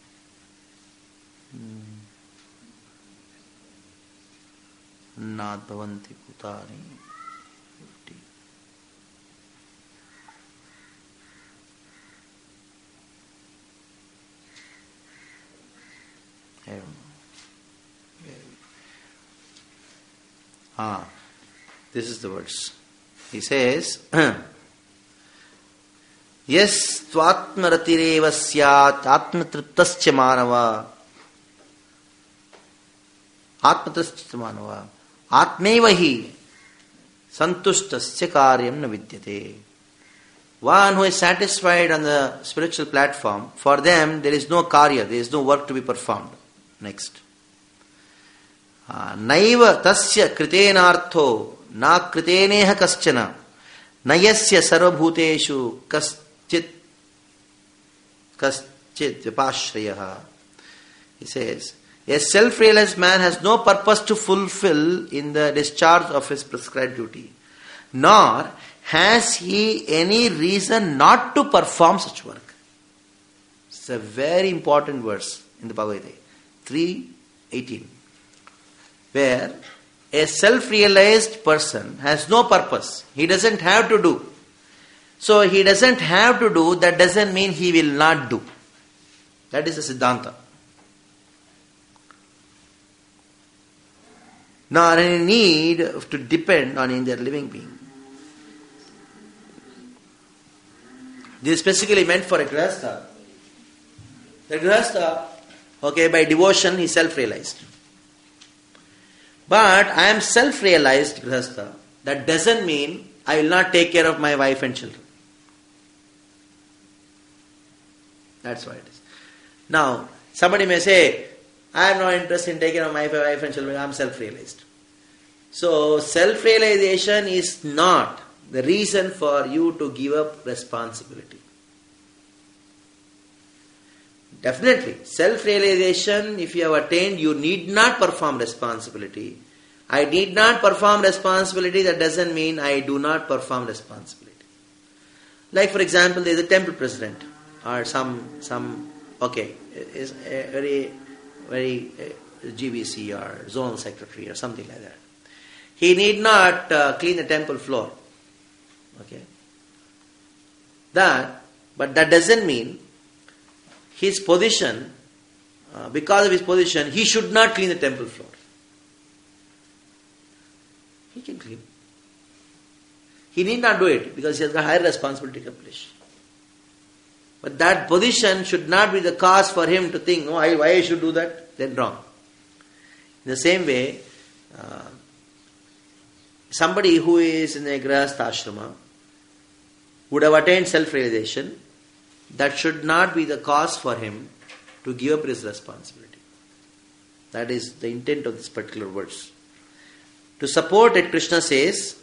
Nad bhavanti bhutani. I don't know. This is the verse. He says, Yes tvatmaratireva syat atmatriptascha manava atmeva hi santushtascha karyam na vidyate. One who is satisfied on the spiritual platform, for them there is no karya, there is no work to be performed. Next. Naiva tasya kritenartho na kriteneha kaschana nayasya sarvabhuteshu kaschit vipashrayaha. He says, a self-realized man has no purpose to fulfill in the discharge of his prescribed duty, nor has he any reason not to perform such work. It's a very important verse in the Bhagavad Gita, 3:18. Where a self-realized person has no purpose. He doesn't have to do. So he doesn't have to do, that doesn't mean he will not do. That is the Siddhanta. Nor any need to depend on any other living being. This is specifically meant for a Grihastha. The Grihastha, by devotion he is self-realized. But I am self-realized Grihastha. That doesn't mean I will not take care of my wife and children. That's why it is. Now, somebody may say, I am not interested in taking care of my wife and children, I am self-realized. So, self-realization is not the reason for you to give up responsibility. Definitely, self-realization, if you have attained, you need not perform responsibility. I need not perform responsibility, that doesn't mean I do not perform responsibility. Like for example, there is a temple president or some is a very GBC or zonal secretary or something like that. He need not clean the temple floor. Okay. But that doesn't mean his position, because of his position, he should not clean the temple floor. He can clean. He need not do it because he has got higher responsibility to accomplish. But that position should not be the cause for him to think, no, why I should do that? Then wrong. In the same way, somebody who is in a grahastha ashrama would have attained self-realization. That should not be the cause for him to give up his responsibility. That is the intent of this particular verse. To support it, Krishna says,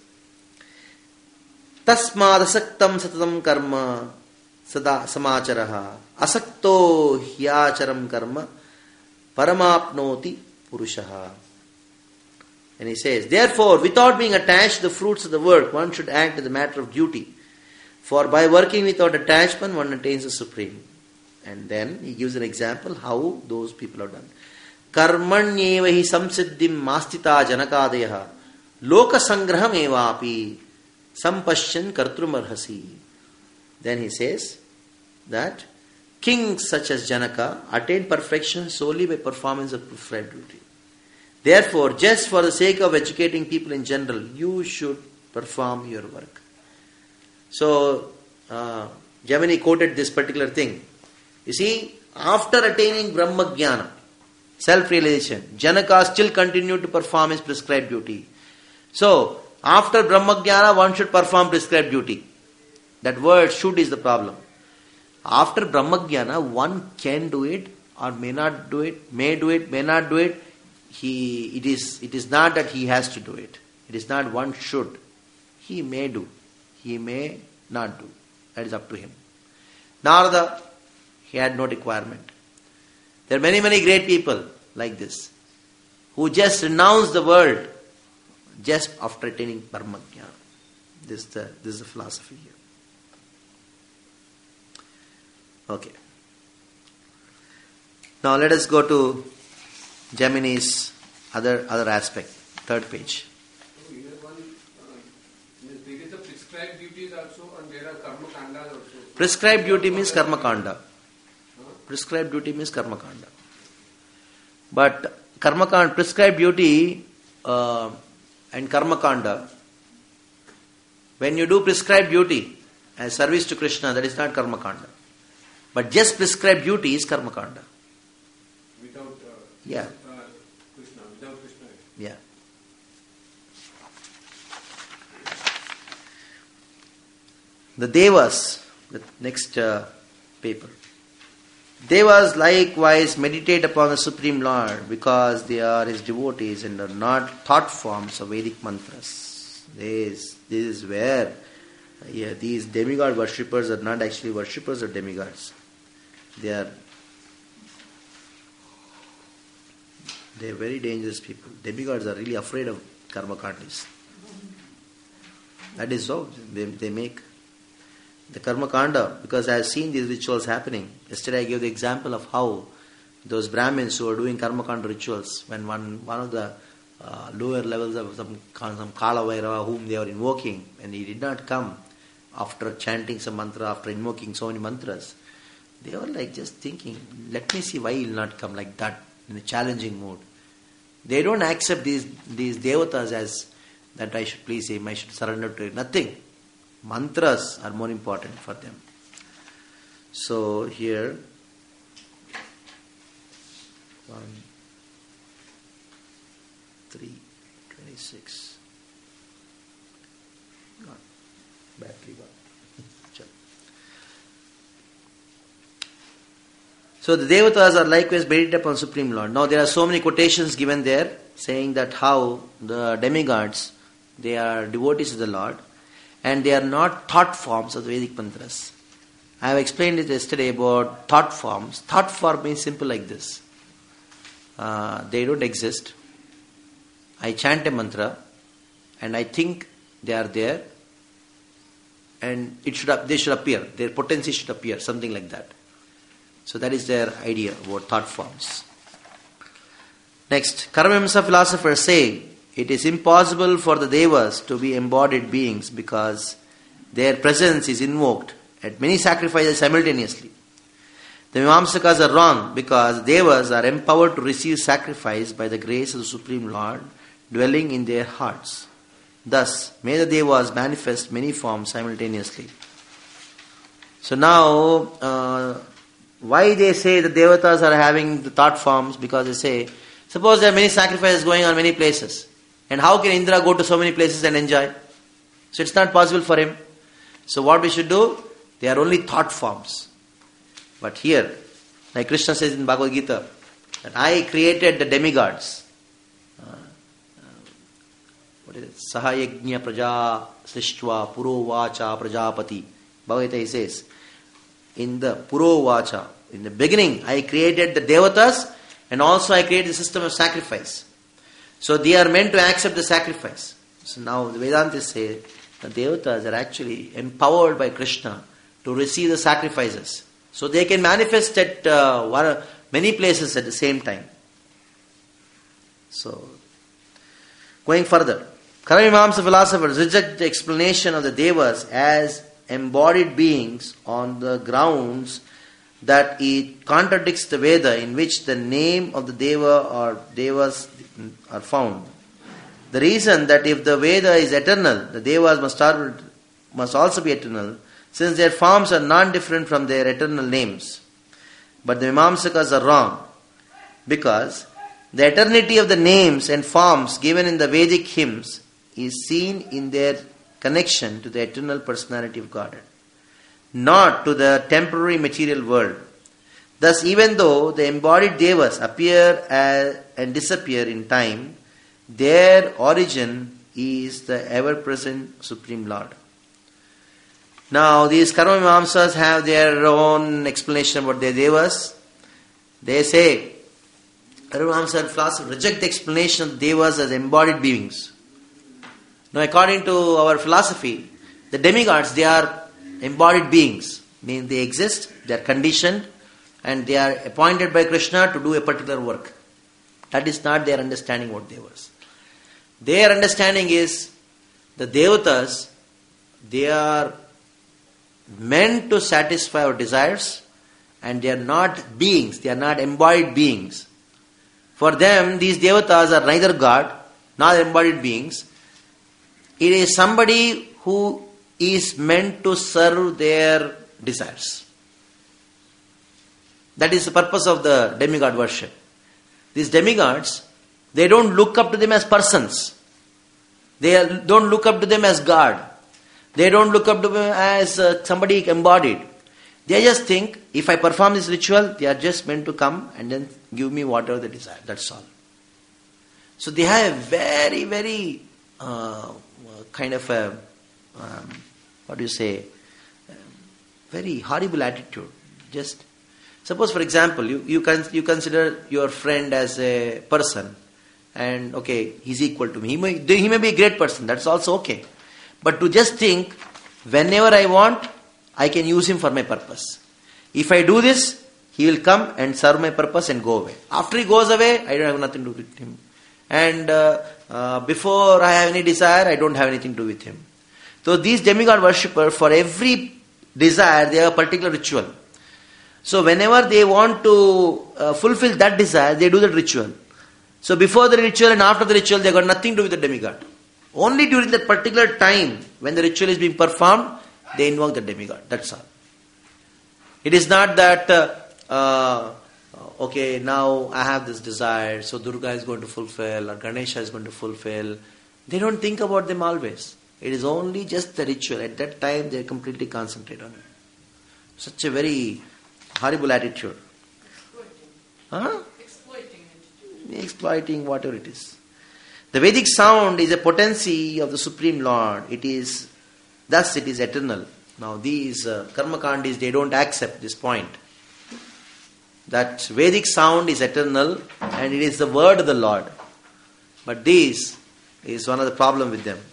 Tasmad asaktam satatam karma sada samacharaha asakto hyacharam karma paramapnoti purushaha. And he says, therefore, without being attached to the fruits of the work, one should act as a matter of duty. For by working without attachment, one attains the supreme. And then he gives an example how those people have done. Karmanyeva hi samsiddhim mastita janakadeha loka sangraham evapi sampashyan kartrumarhasi. Then he says that kings such as Janaka attain perfection solely by performance of prescribed duty. Therefore, just for the sake of educating people in general, you should perform your work. So, Jamini quoted this particular thing. You see, after attaining Brahma Jnana, self-realization, Janaka still continued to perform his prescribed duty. So, after Brahma Jnana, one should perform prescribed duty. That word should is the problem. After Brahma Jnana, one can do it or may not do it, may do it, may not do it. It is not that he has to do it. It is not one should. He may do. He may not do. That is up to him. Narada, he had no requirement. There are many, many great people like this who just renounce the world just after attaining Brahma Jnana. This is the philosophy here. Okay. Now let us go to Gemini's other aspect, third page. So here one, there is a prescribed duties also and there are karma kandas also. Prescribed duty means karma kanda. Prescribed duty means karma kanda. But karma kanda, prescribed duty and karma kanda, when you do prescribed duty as service to Krishna, that is not karma kanda. But just prescribed duty is karma kanda. Without Krishna. Yeah. The Devas, the next paper. Devas likewise meditate upon the Supreme Lord because they are His devotees and are not thought forms of Vedic mantras. This is where these demigod worshippers are not actually worshippers of demigods. They are very dangerous people. Demigods are really afraid of karmakandis. That is so. They make the karmakanda, because I have seen these rituals happening. Yesterday I gave the example of how those Brahmins who are doing karmakanda rituals, when one of the lower levels of some Kala Vairava whom they were invoking, and he did not come after chanting some mantra, after invoking so many mantras, they were like just thinking, let me see why he will not come, like that, in a challenging mood. They don't accept these devatas as that I should please him, I should surrender to him. Nothing. Mantras are more important for them. So here, 1:3:26. Gone. Battery gone. So the devatas are likewise meditated upon Supreme Lord. Now there are so many quotations given there saying that how the demigods, they are devotees of the Lord and they are not thought forms of the Vedic mantras. I have explained it yesterday about thought forms. Thought form means simple like this. They don't exist. I chant a mantra and I think they are there and they should appear. Their potency should appear, something like that. So that is their idea about thought forms. Next, Karamamsa philosophers say it is impossible for the devas to be embodied beings because their presence is invoked at many sacrifices simultaneously. The Mimamsakas are wrong because devas are empowered to receive sacrifice by the grace of the Supreme Lord dwelling in their hearts. Thus, may the devas manifest many forms simultaneously. So now, why they say the devatas are having the thought forms? Because they say, suppose there are many sacrifices going on many places. And how can Indra go to so many places and enjoy? So it's not possible for him. So what we should do? They are only thought forms. But here, like Krishna says in Bhagavad Gita, that I created the demigods. What is it? Sahayagnya praja srishtva puro vacha prajapati. Bhagavad Gita says, in the puro vacha, in the beginning, I created the devatas and also I created the system of sacrifice. So they are meant to accept the sacrifice. So now the Vedantas say the devatas are actually empowered by Krishna to receive the sacrifices. So they can manifest at many places at the same time. So, going further, Karamamsa philosophers reject the explanation of the devas as embodied beings on the grounds that it contradicts the Veda in which the name of the deva or devas are found. The reason that if the Veda is eternal, the devas must also be eternal, since their forms are non-different from their eternal names. But the Mimamsakas are wrong, because the eternity of the names and forms given in the Vedic hymns is seen in their connection to the eternal personality of Godhead, not to the temporary material world. Thus, even though the embodied devas appear and disappear in time, their origin is the ever-present Supreme Lord. Now, these Karma Mimamsas have their own explanation about their devas. They say, Karma Mimamsa philosophers reject the explanation of devas as embodied beings. Now, according to our philosophy, the demigods, they are embodied beings. Means they exist, they are conditioned, and they are appointed by Krishna to do a particular work. That is not their understanding what devas. Their understanding is the devatas, they are meant to satisfy our desires, and they are not beings, they are not embodied beings. For them, these devatas are neither God, nor embodied beings. It is somebody who is meant to serve their desires. That is the purpose of the demigod worship. These demigods, they don't look up to them as persons. They don't look up to them as God. They don't look up to them as somebody embodied. They just think, if I perform this ritual, they are just meant to come and then give me whatever they desire. That's all. So they have a very, very kind of a, very horrible attitude. Just suppose, for example, you consider your friend as a person, and okay, he's equal to me. He may be a great person. That's also okay. But to just think, whenever I want, I can use him for my purpose. If I do this, he will come and serve my purpose and go away. After he goes away, I don't have nothing to do with him. And before I have any desire, I don't have anything to do with him. So these demigod worshippers, for every desire, they have a particular ritual. So whenever they want to fulfill that desire, they do that ritual. So before the ritual and after the ritual, they got nothing to do with the demigod. Only during that particular time, when the ritual is being performed, they invoke the demigod. That's all. It is not that, okay, now I have this desire, so Durga is going to fulfill, or Ganesha is going to fulfill. They don't think about them always. It is only just the ritual. At that time, they completely concentrate on it. Such a very horrible attitude. Huh? Exploiting it. Exploiting whatever it is. The Vedic sound is a potency of the Supreme Lord. Thus it is eternal. Now these karmakandis, they don't accept this point. That Vedic sound is eternal and it is the word of the Lord. But this is one of the problem with them.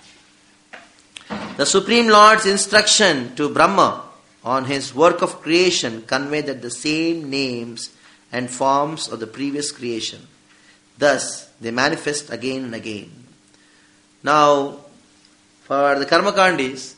The Supreme Lord's instruction to Brahma on his work of creation convey that the same names and forms of the previous creation. Thus, they manifest again and again. Now, for the Karmakandis,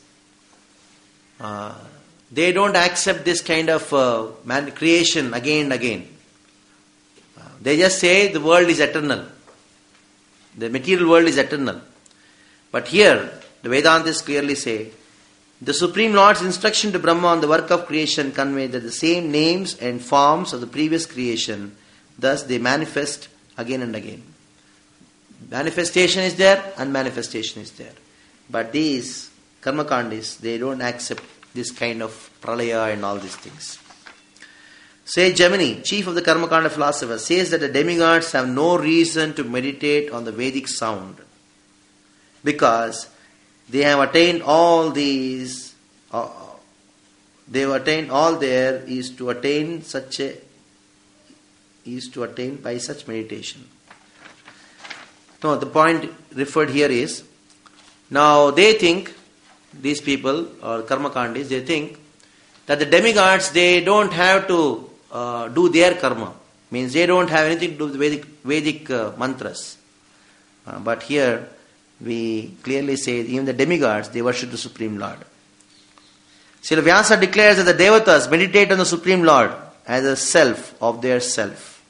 they don't accept this kind of creation again and again. They just say the world is eternal. The material world is eternal. But here, the Vedantas clearly say, the Supreme Lord's instruction to Brahma on the work of creation convey that the same names and forms of the previous creation, thus they manifest again and again. Manifestation is there, unmanifestation is there. But these Karmakandis, they don't accept this kind of pralaya and all these things. Say Gemini, chief of the Karmakanda philosophers, says that the demigods have no reason to meditate on the Vedic sound because they have attained all these. They have attained all there is to attain by such meditation. No, the point referred here is, now they think, these people or Karmakandis, they think that the demigods, they don't have to do their karma. Means they don't have anything to do with Vedic mantras. But here we clearly say even the demigods, they worship the Supreme Lord. Srila Vyasa declares that the Devatas meditate on the Supreme Lord as a self of their self.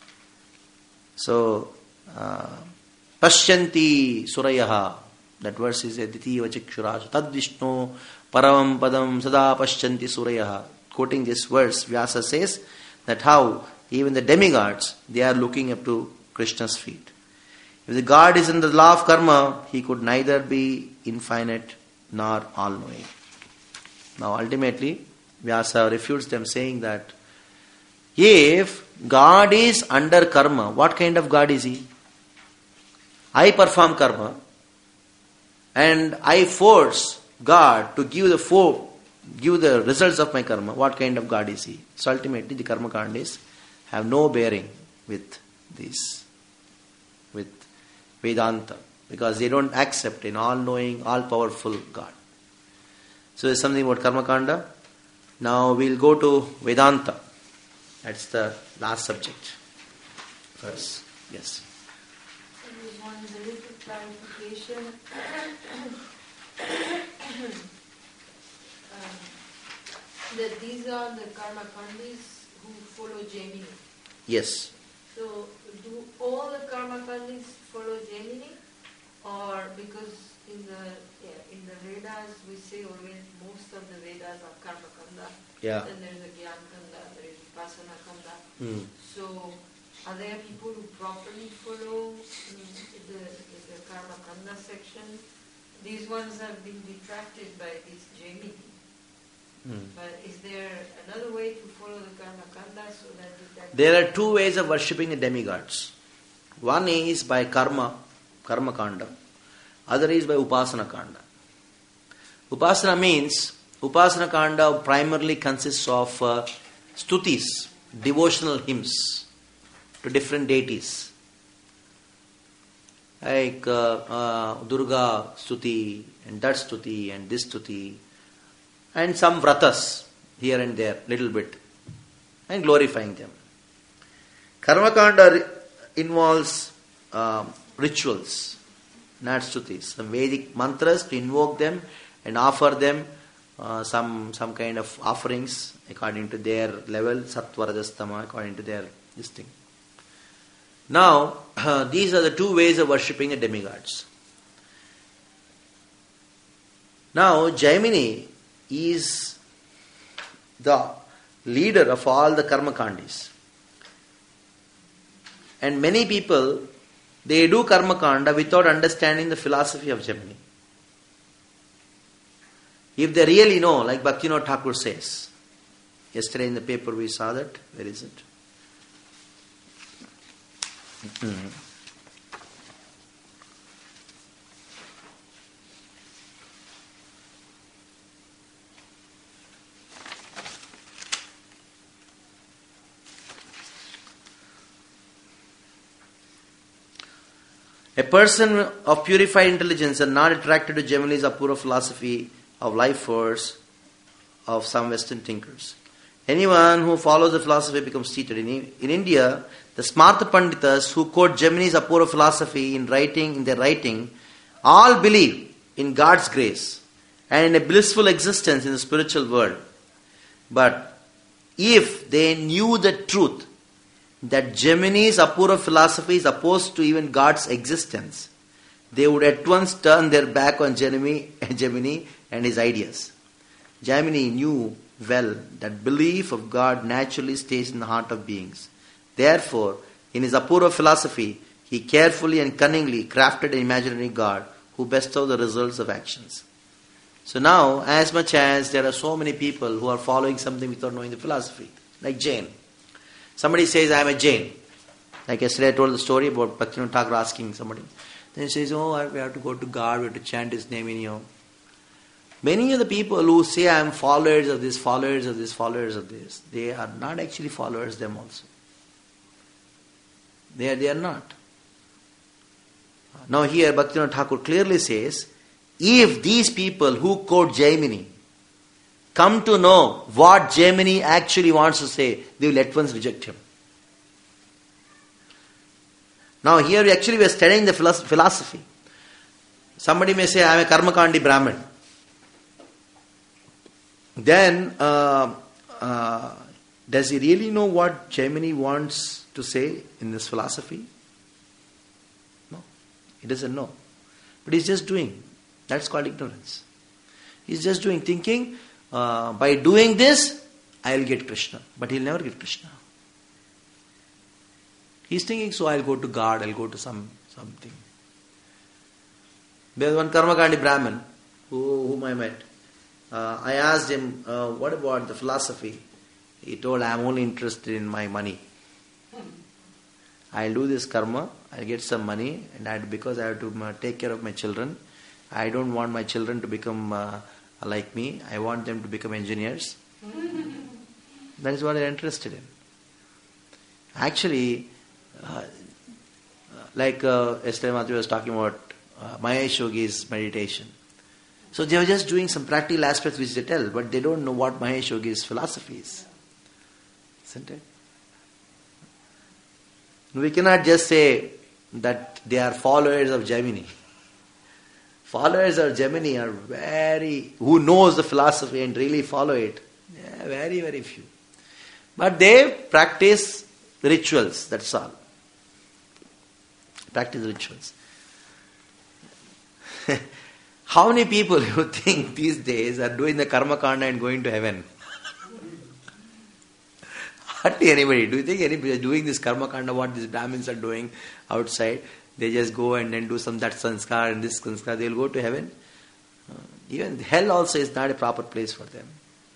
So, Pashyanti Surayaha, that verse is Aditi Vachikshurasha, Tad Vishnu Paravam Padam Sada Pashyanti Surayaha. Quoting this verse, Vyasa says that how even the demigods, they are looking up to Krishna's feet. If the God is in the law of karma, he could neither be infinite nor all-knowing. Now ultimately, Vyasa refutes them saying that if God is under karma, what kind of God is he? I perform karma and I force God to give the results of my karma. What kind of God is he? So ultimately the Karmakandis have no bearing with this, with Vedanta, because they don't accept an all-knowing, all-powerful God. So there's something about Karmakanda. Now we'll go to Vedanta. That's the last subject. Verse. Yes. There one little clarification. That these are the Karmakandis who follow Jaimini. Yes. So, do all the Karmakandis follow Jaimini? Or because in the Vedas we say always most of the Vedas are Karmakanda. Yeah. Then there is a Gyan-kanda, there is Vipassana Kanda. So, are there people who properly follow the Karmakanda section? These ones have been detracted by this Jaimini. But is there another way to follow the Karmakanda so that there are two ways of worshipping the demigods. One is by karma kanda. Other is by upasana kanda. Upasana means, upasana kanda primarily consists of stutis, devotional hymns to different deities. Like Durga stuti and that stuti and this stuti. And some vratas here and there, little bit, and glorifying them. Karmakanda involves rituals, not stutis, some Vedic mantras to invoke them and offer them some kind of offerings according to their level, sattva, rajas, tama, according to their this thing. Now, these are the two ways of worshipping the demigods. Now, Jaimini is the leader of all the Karmakandis. And many people, they do Karmakanda without understanding the philosophy of Jaimini. If they really know, like Bhaktivinoda Thakur says, yesterday in the paper we saw that, where is it? A person of purified intelligence and not attracted to Gemini's Apura philosophy of life force of some Western thinkers. Anyone who follows the philosophy becomes seated. In India, the Smartha Panditas who quote Gemini's Apura philosophy in their writing, all believe in God's grace and in a blissful existence in the spiritual world. But if they knew the truth that Gemini's Apura philosophy is opposed to even God's existence, they would at once turn their back on Gemini and his ideas. Gemini knew well that belief of God naturally stays in the heart of beings. Therefore, in his Apura philosophy, he carefully and cunningly crafted an imaginary God who bestows the results of actions. So now, as much as there are so many people who are following something without knowing the philosophy, like Jain. Somebody says, I am a Jain. Like yesterday I told the story about Bhaktivinoda Thakur asking somebody. Then he says, we have to go to God, we have to chant his name. Many of the people who say, I am followers of this, followers of this, followers of this, they are not actually followers them also. They are not. Now here Bhaktivinoda Thakur clearly says, if these people who quote Gemini come to know what Gemini actually wants to say, they will at once reject him. Now here we are studying the philosophy. Somebody may say, I am a Karmakandi Brahmin. Then, does he really know what Gemini wants to say in this philosophy? No, he doesn't know. But he's just doing. That's called ignorance. He's just doing, thinking, by doing this, I'll get Krishna. But he'll never get Krishna. He's thinking, so I'll go to God, I'll go to something. There's one Karmakandi Brahmin whom I met. I asked him, what about the philosophy? He told, I'm only interested in my money. I'll do this karma, I'll get some money, and because I have to take care of my children, I don't want my children to become like me. I want them to become engineers. That is what they're interested in. Actually, like yesterday Matthew was talking about Mahesh Yogi's meditation. So they were just doing some practical aspects which they tell, but they don't know what Mahesh Yogi's philosophy is. Isn't it? We cannot just say that they are followers of Gemini. Followers of Gemini are who knows the philosophy and really follow it. Yeah, very, very few. But they practice rituals, that's all. Practice rituals. How many people you think these days are doing the karma kanda and going to heaven? Hardly anybody. Do you think anybody is doing this karma kanda, what these Brahmins are doing outside? They just go and then do that sanskar and this sanskar, they will go to heaven. Even hell also is not a proper place for them.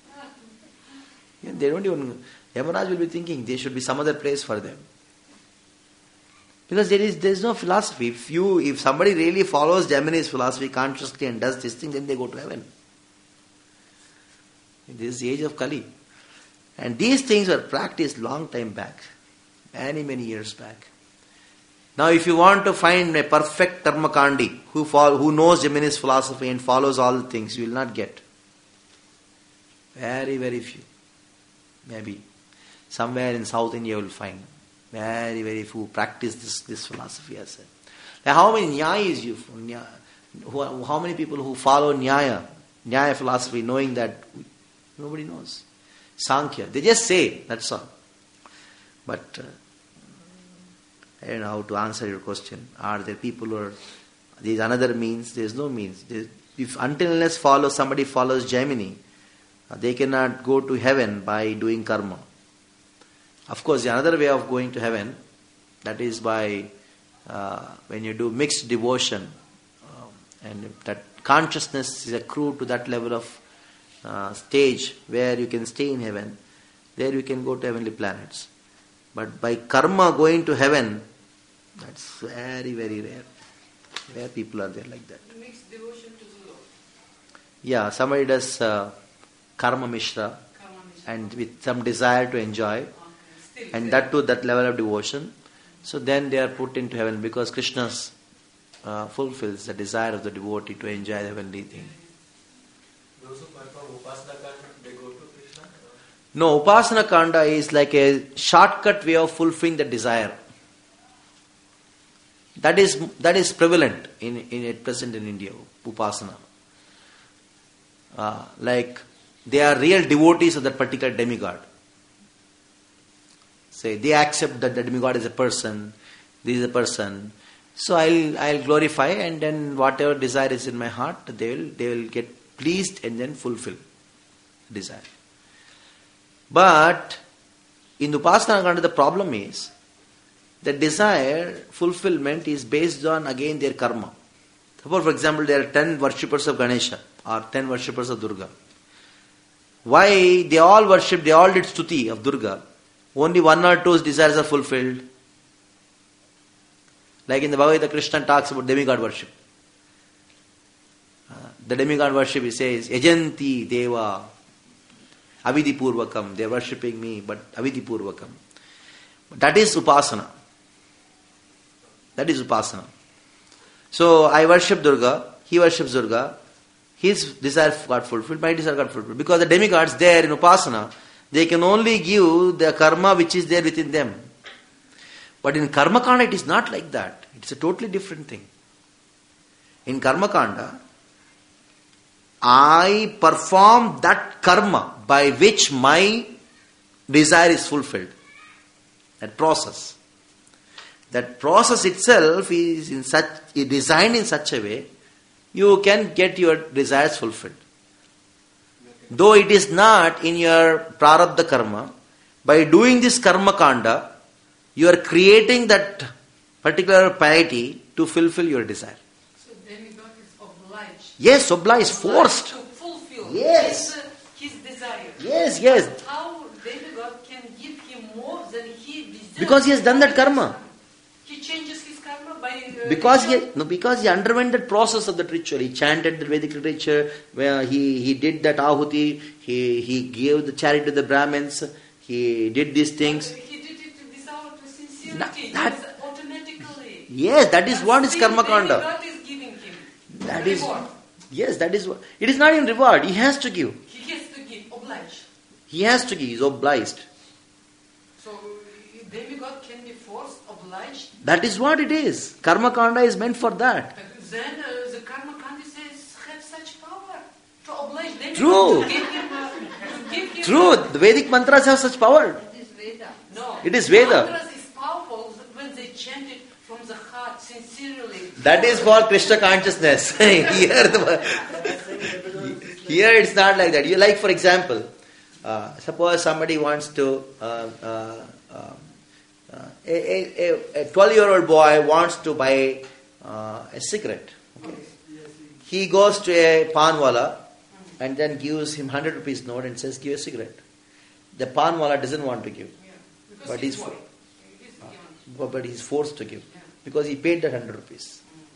They don't even, Yamaraj will be thinking there should be some other place for them. Because there is no philosophy. If somebody really follows Gemini's philosophy consciously and does this thing, then they go to heaven. This is the age of Kali. And these things were practiced long time back. Many, many years back. Now if you want to find a perfect Karmakandi who knows Gemini's philosophy and follows all the things, you will not get. Very, very few. Maybe. Somewhere in South India you will find. Very, very few practice this philosophy as well. Now, how many Nyayas how many people who follow Nyaya philosophy, knowing that nobody knows. Sankhya, they just say, that's all. But I don't know how to answer your question. Are there people who are, there is another means? There is no means. Unless somebody follows Gemini, they cannot go to heaven by doing karma. Of course, the another way of going to heaven, that is by when you do mixed devotion, and that consciousness is accrued to that level of stage where you can stay in heaven, there you can go to heavenly planets. But by karma going to heaven, That's very, very rare. Rare people are there like that. Mixed devotion to the Lord. Yeah, somebody does karma mishra Karma is and with some desire to enjoy, okay. Still and there. that to that level of devotion. So then they are put into heaven because Krishna fulfills the desire of the devotee to enjoy the heavenly thing. Those who perform Upasana Kanda, they go to Krishna? No, Upasana Kanda is like a shortcut way of fulfilling the desire. That is prevalent in at present in India, Upasana. Like they are real devotees of that particular demigod. Say they accept that the demigod is a person, this is a person. So I'll glorify, and then whatever desire is in my heart, they will get pleased and then fulfill desire. But in Upasana Kanda, the problem is the desire fulfillment is based on again their karma. Suppose, for example, there are 10 worshippers of Ganesha or 10 worshippers of Durga. Why they all did stuti of Durga? Only one or two's desires are fulfilled. Like in the Bhagavad Gita, Krishna talks about demigod worship. The demigod worship, he says, Yajanti Deva Avidhi Purvakam. They are worshipping me, but Avidhi Purvakam. That is Upasana. That is Upasana. So I worship Durga, he worships Durga, his desire got fulfilled, my desire got fulfilled. Because the demigods there in Upasana, they can only give the karma which is there within them. But in Karma Kanda, it is not like that. It's a totally different thing. In Karma Kanda, I perform that karma by which my desire is fulfilled. That process. That process itself is designed in such a way, you can get your desires fulfilled. Though it is not in your prarabdha karma, by doing this karma kanda, you are creating that particular piety to fulfill your desire. So demigod is obliged. Yes, obliged, forced. To fulfill Yes. his desire. Yes. How demigod can give him more than he deserves? Because he has done that karma. He changes his karma by... Because ritual? because he underwent that process of that ritual. He chanted the Vedic literature, where he did that ahuti, he gave the charity to the Brahmins, he did these things. He did it without sincerity. That- It was automatically. Yes, that is But what is still karma kanda. demigod is giving him That is, reward. yes, that is what. It is not in reward, he has to give. He has to give, obliged. He has to give, he is obliged. So demigod can be forced, obliged. That is what it is. Karma kanda is meant for that. But then the karma kandi says have such power to oblige demigod True. to give him. To give him True, the Vedic mantras have such power. It is Veda. No. It is Veda. Mantras is powerful when they chant it from the heart sincerely. That is for Krishna consciousness. Here it's not like that. You like, for example, suppose somebody wants to, a 12-year-old boy wants to buy a cigarette. Okay. He goes to a panwala and then gives him 100 rupees note and says, give a cigarette. The panwala doesn't want to give. Yeah. Because But he's he's- boy. He's given. But he's forced to give Yeah. because he paid that 100 rupees.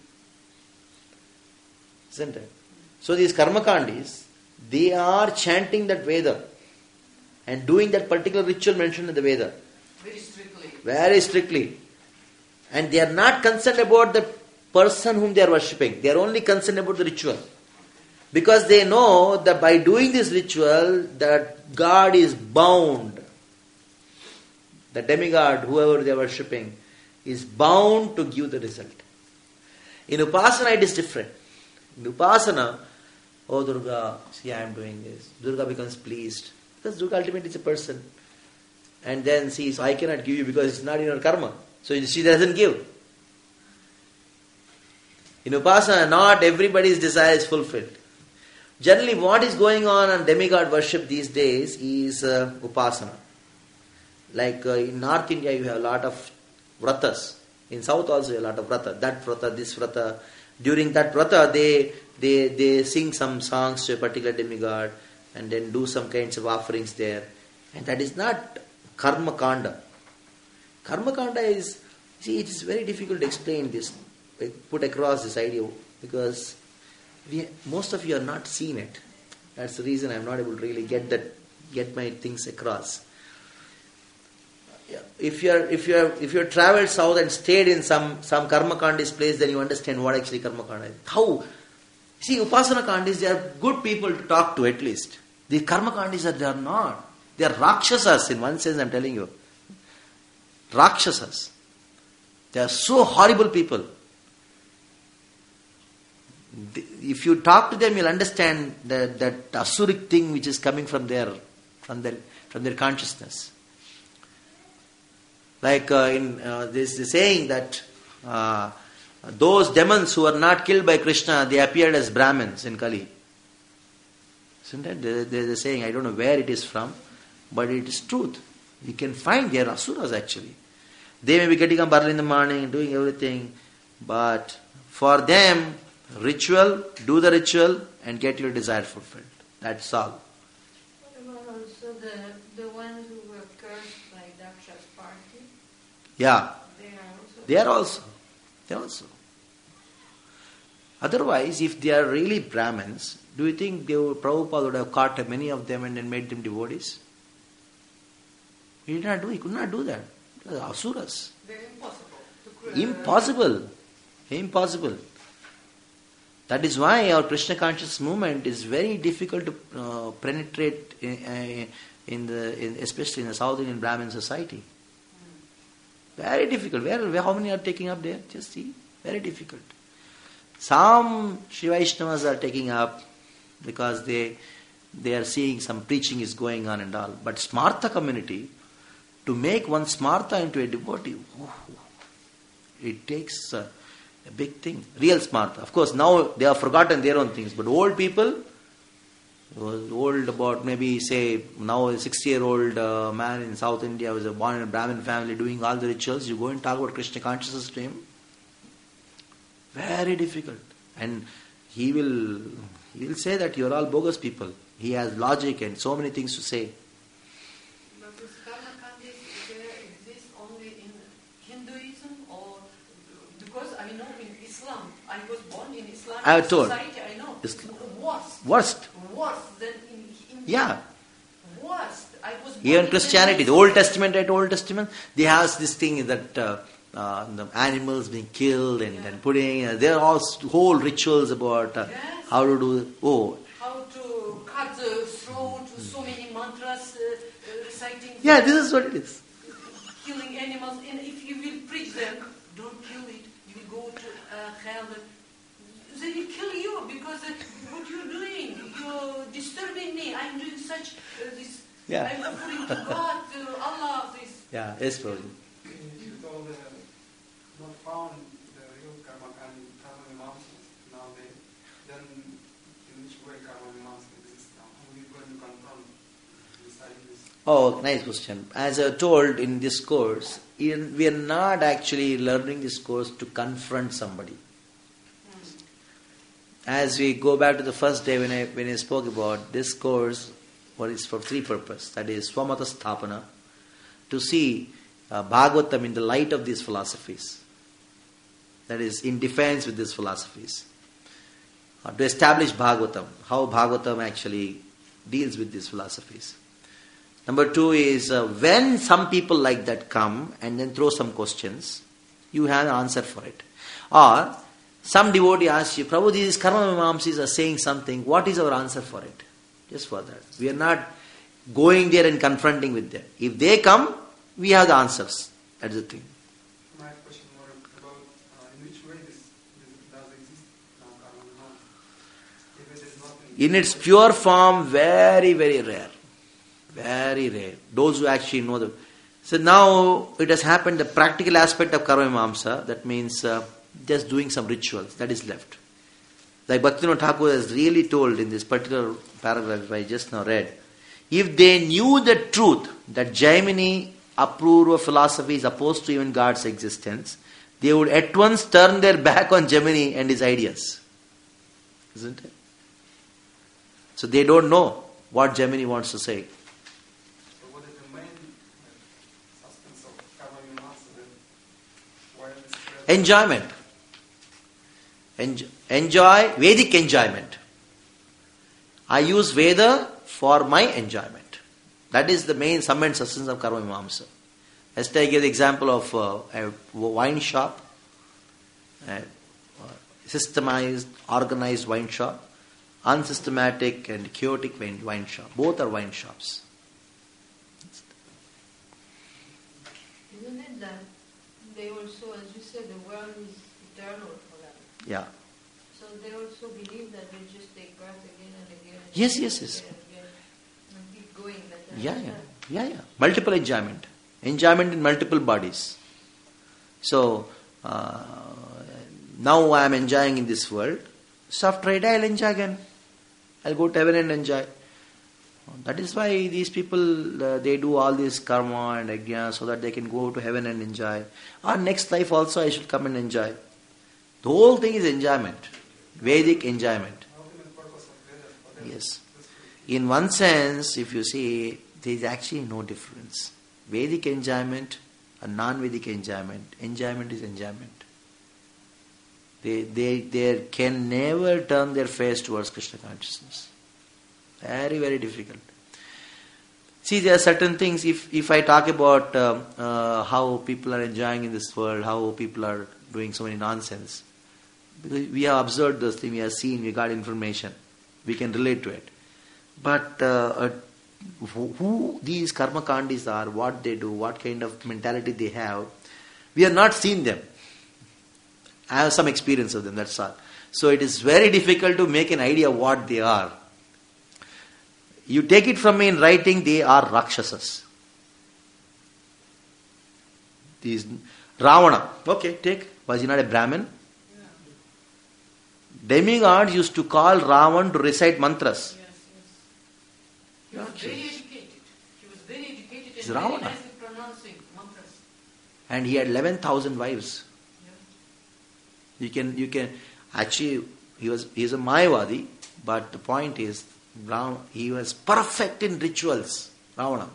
Isn't it? So these karmakandis, they are chanting that Veda and doing that particular ritual mentioned in the Veda Very strictly. very strictly. And they are not concerned about the person whom they are worshipping. They are only concerned about the ritual. Because they know that by doing this ritual, that God is bound. The demigod, whoever they are worshipping, is bound to give the result. In Upasana, it is different. In Upasana, oh Durga, see I am doing this. Durga becomes pleased. Because Durga ultimately is a person. And then sees, I cannot give you because it's not in your karma. So she doesn't give. In Upasana, not everybody's desire is fulfilled. Generally, what is going on demigod worship these days is Upasana. Like in North India, you have a lot of vratas. In South also, you have a lot of vrata. That vrata, this vrata. During that vrata, they sing some songs to a particular demigod and then do some kinds of offerings there. And that is not karma kanda. Karma kanda is See, it is very difficult to explain this, put across this idea, because most of you are not seen it. That's the reason I'm not able to really get my things across. Yeah. If you have traveled south and stayed in some karma kandis place, then you understand what actually karma kanda is. How? See, upasana kandis, they are good people to talk to at least. The karma kandis they are not. They are rakshasas in one sense, I'm telling you. Rakshasas. They are so horrible people. If you talk to them, you'll understand that asuric thing which is coming from their consciousness. Like this is saying that those demons who are not killed by Krishna, they appeared as Brahmins in Kali. Isn't it? They're saying, I don't know where it is from, but it is truth. You can find they are asuras actually. They may be getting up early in the morning, doing everything, but for them, ritual, do the ritual and get your desire fulfilled. That's all. What about also the ones who were cursed by Daksha's party? Yeah. They are also. They are also. Otherwise, if they are really Brahmins, do you think Prabhupada would have caught many of them and then made them devotees? He could not do that. They are asuras. They're Impossible. Impossible. That is why our Krishna conscious movement is very difficult to penetrate especially in the South Indian Brahmin society. Very difficult. How many are taking up there? Just see. Very difficult. Some Sri Vaishnavas are taking up because they are seeing some preaching is going on and all. But Smartha community, to make one Smartha into a devotee, it takes a big thing. Real Smartha. Of course, now they have forgotten their own things. But old people, old about maybe say now a 60-year-old man in South India was born in a Brahmin family doing all the rituals, you go and talk about Krishna consciousness to him. Very difficult. And he will say that you are all bogus people. He has logic and so many things to say. But this karma kandis, they exist only in Hinduism, or because I know in Islam, I was born in Islamic I have told. society, I know. Worst. Worse than in India. Yeah. Worst. I was born Even in Christianity, the Old Testament, they have this thing that the animals being killed and then putting, there are all whole rituals about how to do, how to cut the throat, so many mantras, reciting. Yeah, this is what it is. Killing animals, and if you will preach them, don't kill it, you will go to hell. They will kill you because what you're doing, you're disturbing me. I'm doing such this. Yeah. I'm offering to God, to Allah, this. Yeah, yes, Prabhuji. You told not found the real karma mimamsas nowadays. Then in which way karma mimamsas exists now? How are you going to confront this ideas? Oh, nice question. As I told in this course, we are not actually learning this course to confront somebody. As we go back to the first day when I spoke about this course, what is for three purposes. That is Swamata Sthapana, to see Bhagavatam in the light of these philosophies. That is in defense with these philosophies. To establish Bhagavatam, how Bhagavatam actually deals with these philosophies. Number two is when some people like that come and then throw some questions, you have an answer for it. Or some devotee asks you, Prabhu, these karma mimamsis are saying something, what is our answer for it? Just for that. We are not going there and confronting with them. If they come, we have the answers. That's the thing. My question more about in which way this does exist now, karma mimamsas. If it is not In its pure form, very, very rare. Very rare. Those who actually know the... So now it has happened, the practical aspect of karma mimamsa, that means just doing some rituals, that is left. Like Bhaktivinoda Thakur has really told in this particular paragraph I just now read, if they knew the truth that Jaimini Apurva philosophy is opposed to even God's existence, they would at once turn their back on Jaimini and his ideas. Isn't it? So they don't know what Jaimini wants to say. So what is the main substance of karma mimamsas? Enjoyment. Enjoy, Vedic enjoyment. I use Veda for my enjoyment. That is the main sum and substance of Karma Mimamsa. Yesterday I gave the example of a wine shop, a systemized, organized wine shop, unsystematic and chaotic wine shop. Both are wine shops. Isn't it that they also, as you said, the world is eternal for them? Yeah. So they also believe that they just take birth again and again. And Yes, again yes, and yes. again and again and keep going. Yeah. Multiple enjoyment. Enjoyment in multiple bodies. So, now I am enjoying in this world. So after I die, I'll enjoy again. I'll go to heaven and enjoy. That is why these people, they do all this karma and ajna so that they can go to heaven and enjoy. Or next life also I should come and enjoy. The whole thing is enjoyment. Vedic enjoyment. Ultimate purpose of Vedas for them. Yes. In one sense, if you see, there is actually no difference. Vedic enjoyment and non-Vedic enjoyment. Enjoyment is enjoyment. They can never turn their face towards Krishna consciousness. Very, very difficult. See, there are certain things, if I talk about how people are enjoying in this world, how people are doing so many nonsense, because we have observed those things, we have seen, we got information, we can relate to it. But who these karma kandis are, what they do, what kind of mentality they have, we have not seen them. I have some experience of them, that's all. So it is very difficult to make an idea of what they are. You take it from me in writing, they are Rakshasas. These Ravana, okay, take. Was he not a Brahmin? Demigods used to call Ravan to recite mantras. He was very educated. He was very educated He's and very Ravana. nice at pronouncing mantras. And he had 11,000 wives. Yeah. You can actually, he is a Mayavadi, but the point is, he was perfect in rituals, Ravana.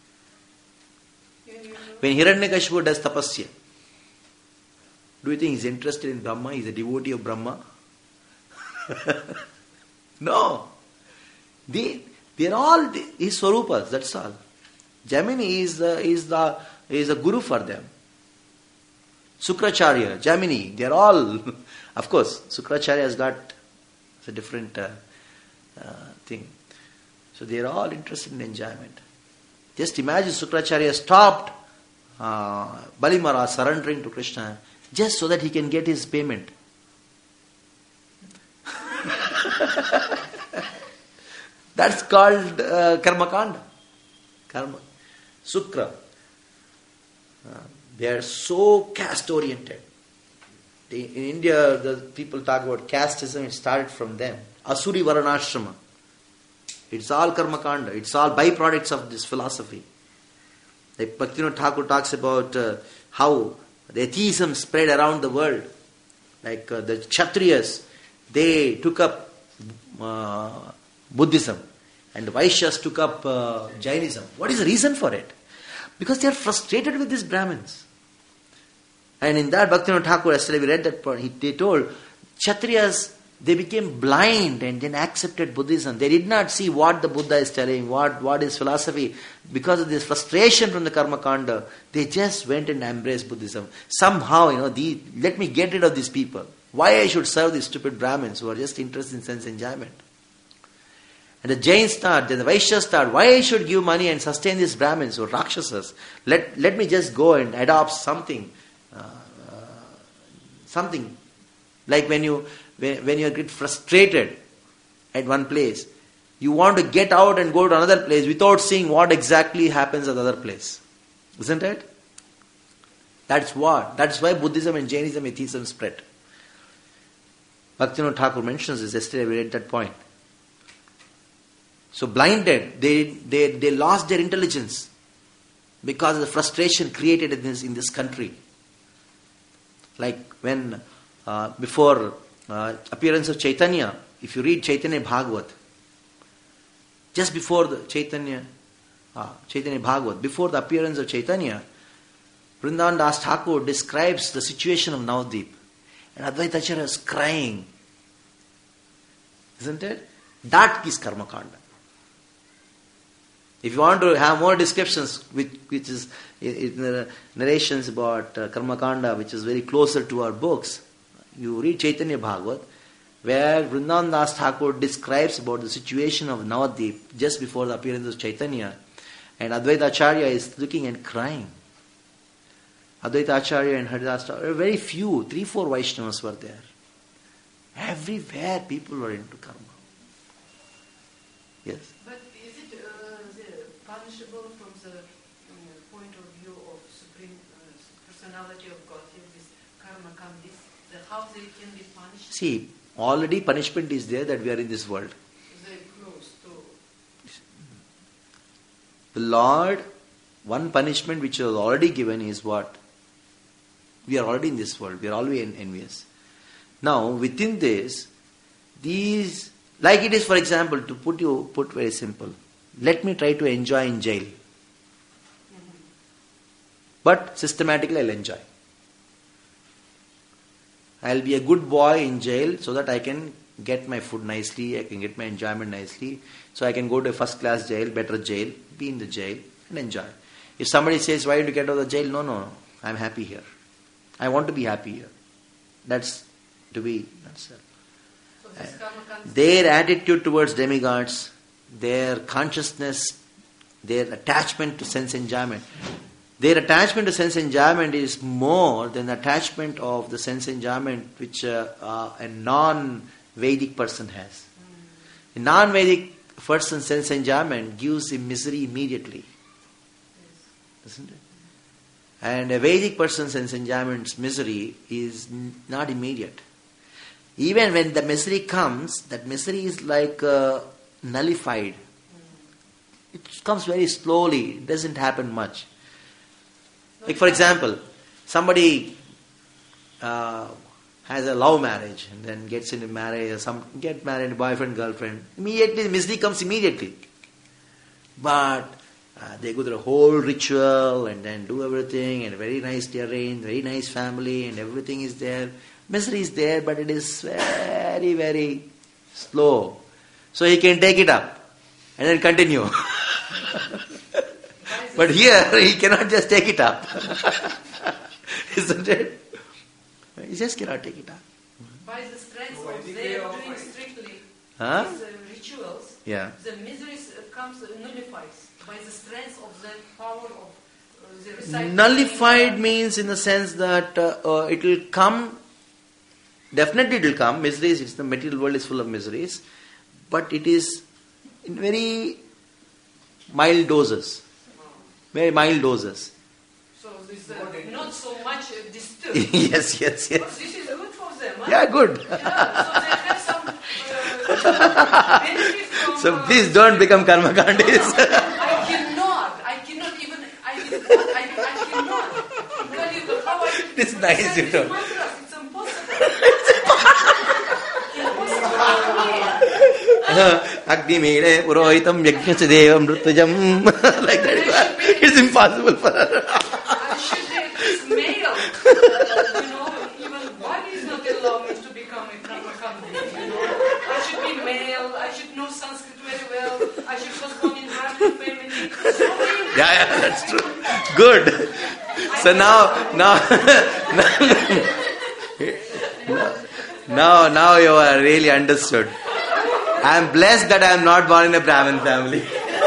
When Hiranyakashipu does tapasya, do you think he's interested in Brahma? He's a devotee of Brahma? No. They're all his swarupas, that's all. Jaimini is a guru for them. Sukracharya, Jaimini, they're all, of course, Sukracharya has got a different thing. So they're all interested in enjoyment. Just imagine Sukracharya stopped Bali Maharaj surrendering to Krishna just so that he can get his payment. That's called karma kanda. Karma. Sukra. They are so caste oriented. In India, the people talk about casteism, it started from them. Asuri Varanashrama. It's all karma kanda. It's all byproducts of this philosophy. Like Bhaktivinoda Thakur talks about how the atheism spread around the world. Like the Kshatriyas, they took up Buddhism, and the Vaishyas took up Jainism. What is the reason for it? Because they are frustrated with these Brahmins. And in that, Bhaktivinoda Thakur, yesterday we read that part, they told Kshatriyas, they became blind and then accepted Buddhism. They did not see what the Buddha is telling, what is philosophy. Because of this frustration from the karma kanda, they just went and embraced Buddhism. Somehow, let me get rid of these people. Why I should serve these stupid Brahmins who are just interested in sense enjoyment? And the Jains thought, then the Vaishyas thought, why I should give money and sustain these Brahmins or Rakshasas? Let me just go and adopt something. Something like when you get frustrated at one place, you want to get out and go to another place without seeing what exactly happens at the other place. Isn't it? That's why Buddhism and Jainism, atheism spread. Bhaktivinoda Thakur mentions this yesterday, we read that point. So blinded, they lost their intelligence because of the frustration created in this country. Like when before appearance of Chaitanya, if you read Chaitanya Bhagavat, just before the Chaitanya Bhagavat, before the appearance of Chaitanya, Vrindavan Das Thakur describes the situation of Navadvip, and Advaita Acharya is crying. Isn't it? That is Karma Kanda. If you want to have more descriptions, which is narrations about Karma Kanda, which is very closer to our books, you read Chaitanya Bhagavat, where Vrindavan Das Thakur describes about the situation of Navadvip just before the appearance of Chaitanya, and Advaita Acharya is looking and crying. Advaita Acharya and Haridas Thakur, very few, 3-4 Vaishnavas were there. Everywhere people were into karma. Yes. But is it punishable from the point of view of Supreme Personality of Godhead, this karma kandis, how they can be punished? See, already punishment is there that we are in this world. They close to... The Lord, one punishment which was already given is what? We are already in this world. We are always envious. Now, within this, these, like it is, for example, to put very simple, let me try to enjoy in jail. But systematically I'll enjoy. I'll be a good boy in jail so that I can get my food nicely, I can get my enjoyment nicely, so I can go to a first class jail, better jail, be in the jail and enjoy. If somebody says, why did you get out of the jail? No, I'm happy here. I want to be happy here. That's to be. Their attitude towards demigods, their consciousness, their attachment to sense enjoyment. Their attachment to sense enjoyment is more than the attachment of the sense enjoyment which a non-Vedic person has. A non-Vedic person's sense enjoyment gives him misery immediately. Isn't it? And a Vedic person's sense enjoyment's misery is not immediate. Even when the misery comes, that misery is like nullified. It comes very slowly. It doesn't happen much. Like for example, somebody has a love marriage and then gets into marriage, get married, boyfriend, girlfriend. Immediately, misery comes immediately. But they go through a whole ritual and then do everything, and very nicely arranged, very nice family, and everything is there. Misery is there, but it is very, very slow. So he can take it up and then continue. But here, he cannot just take it up. Isn't it? He just cannot take it up. By the strength of their doing strictly these rituals, the misery nullifies. By the strength of the power of the reciting. Nullified means in the sense that it will come. Definitely it will come. Miseries, the material world is full of miseries. But it is in very mild doses. Very mild doses. So this not so much disturbed. Yes. But this is good for them. Huh? Yeah, good. So they have some benefit from... So please don't become karmakandis. I cannot even... I cannot. Tell you how I... It's nice, you know. It's impossible. Agni Mede Purohitam Yajnasya Devam Rutujam. Like that. It's impossible for her. I should have this male. Even body is not allowed me to become a karmakandi. I should be male. I should know Sanskrit very well. I should was born in Brahmin family. Yeah, that's true. Good. So now you are really understood. I am blessed that I am not born in a Brahmin family.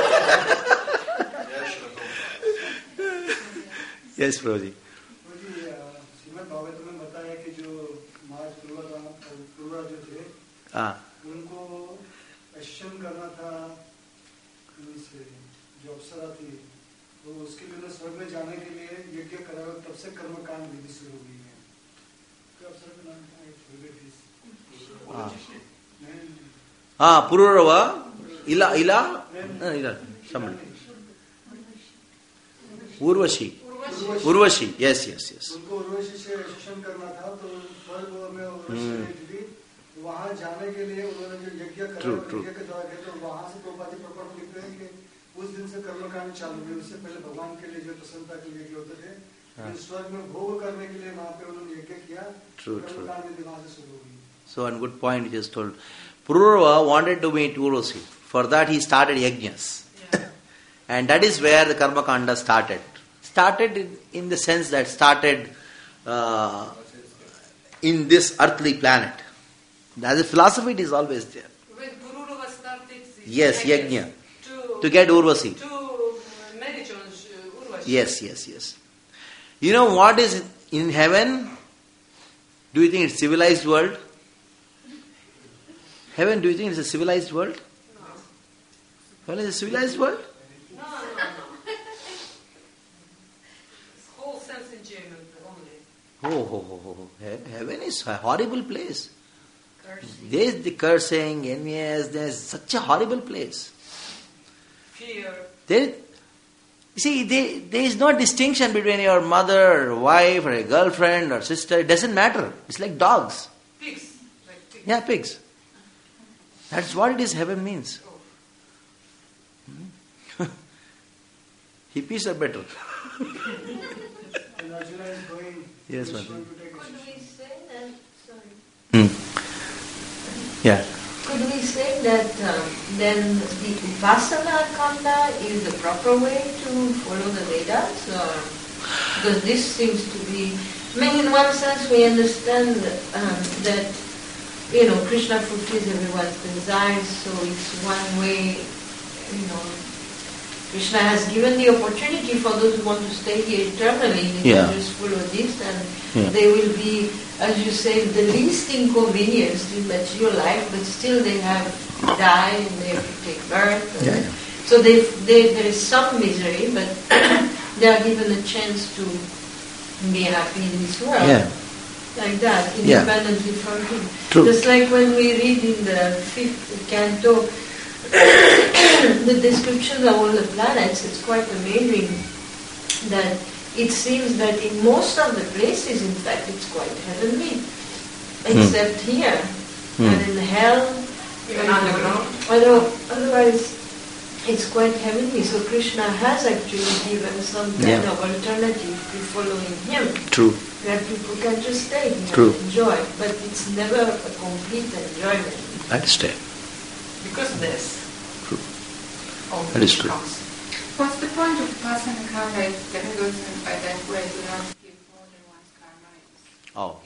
Yes, Prabhuji. Shrimad Bhagavat में बताया कि जो महाराज पूर्वा जो थे उनको question करना था जो अप्सरा थी तो उसके लिए स्वर्ग में जाने के लिए यज्ञ करा तब से कर्मकांड विधि शुरू हो गई है अप्सरा का नाम क्या है Pururava Ila somebody. Urvashi. Yes. उनको उर्वशी से शिक्षण करना था तो स्वर्ग में उर्वशी वहाँ जाने के लिए उन्होंने जो यज्ञ करा यज्ञ के द्वारा तो वहाँ से गोपादी प्रकट लिखते हैं कि उस दिन से कर्मकांड चालू हुए उससे पहले भगवान के लिए जो प्रसन्नता के लिए होते थे फिर स्वर्ग में भोग करने के लिए वहाँ पे उन्होंने यज्ञ किया। True, कर्मकांड विधि वहाँ से शुरू हुई। So, one good point you just told. Pururava wanted to meet Urvashi. For that, he started yajnas. Yeah. And that is where the Karma Kanda started. Started in the sense that started in this earthly planet. As a philosophy, it is always there. When Pururava started Yes, yajna. to To get Urvashi. to marriage on Urvashi. Yes. You know what is in heaven? Do you think it's civilized world? Heaven, do you think it's a civilized world? No. Heaven is a civilized world? No. It's whole sense enjoyment only. Oh. Heaven is a horrible place. Cursing, There is the cursing, envious, there is such a horrible place. fear. There is no distinction between your mother, or wife, or a girlfriend, or sister. It doesn't matter. It's like dogs. Pigs. Like pigs. Yeah, pigs. That's what it is, heaven means. Hippies are better. And Arjuna is going. Yes, he's Mother. going to take a Could we say that, sorry, Yeah. could we say that then the Upasana Kanda is the proper way to follow the Vedas? Because this seems to be, in one sense we understand that, Krishna fulfills everyone's desires, so it's one way, Krishna has given the opportunity for those who want to stay here eternally. They Yeah. can just follow this and Yeah. they will be, as you say, the least inconvenienced in material life, but still they have to die and they have to take birth. Yeah. So there is some misery, but they are given a chance to be happy in this world. Yeah. Like that, Yeah. independently from him. True. Just like when we read in the 5th canto the descriptions of all the planets, it's quite amazing that it seems that in most of the places, in fact, it's quite heavenly, except here. And in hell, Even underground. Otherwise, it's quite heavenly. So Krishna has actually given some kind of alternative to following him, True. where people can just stay here True. and enjoy. But it's never a complete enjoyment. Understand. Because of this. True. All That is true. comes. What's the point of Upasana Kanda if demigods by that way do not give more than one's karma?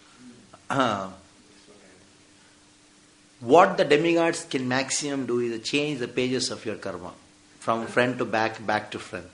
What the demigods can maximum do is change the pages of your karma. From front to back, back to front.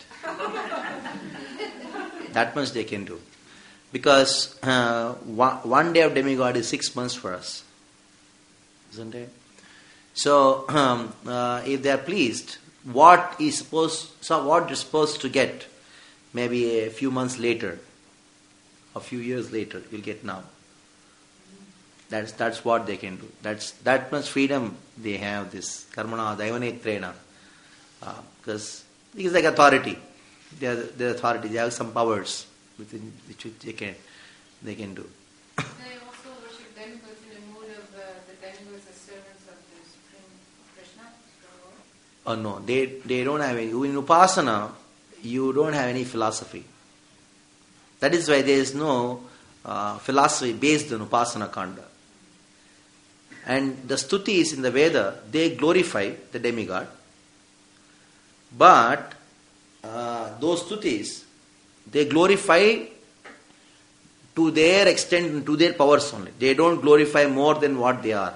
That much they can do. Because one day of demigod is 6 months for us. Isn't it? So, if they are pleased, what you're supposed to get maybe a few months later, a few years later, you'll get now. That's what they can do. That much freedom they have, this karmana daivanetrena. Because it is like authority. They are authority. They have some powers within which they can do. They also worship demigods in the mood of the demigods as servants of the Supreme Krishna. Oh no, they don't have any. In Upasana, you don't have any philosophy. That is why there is no philosophy based on Upasana Kanda. And the stutis in the Veda, they glorify the demigod. But those stutis, they glorify to their extent and to their powers only. They don't glorify more than what they are.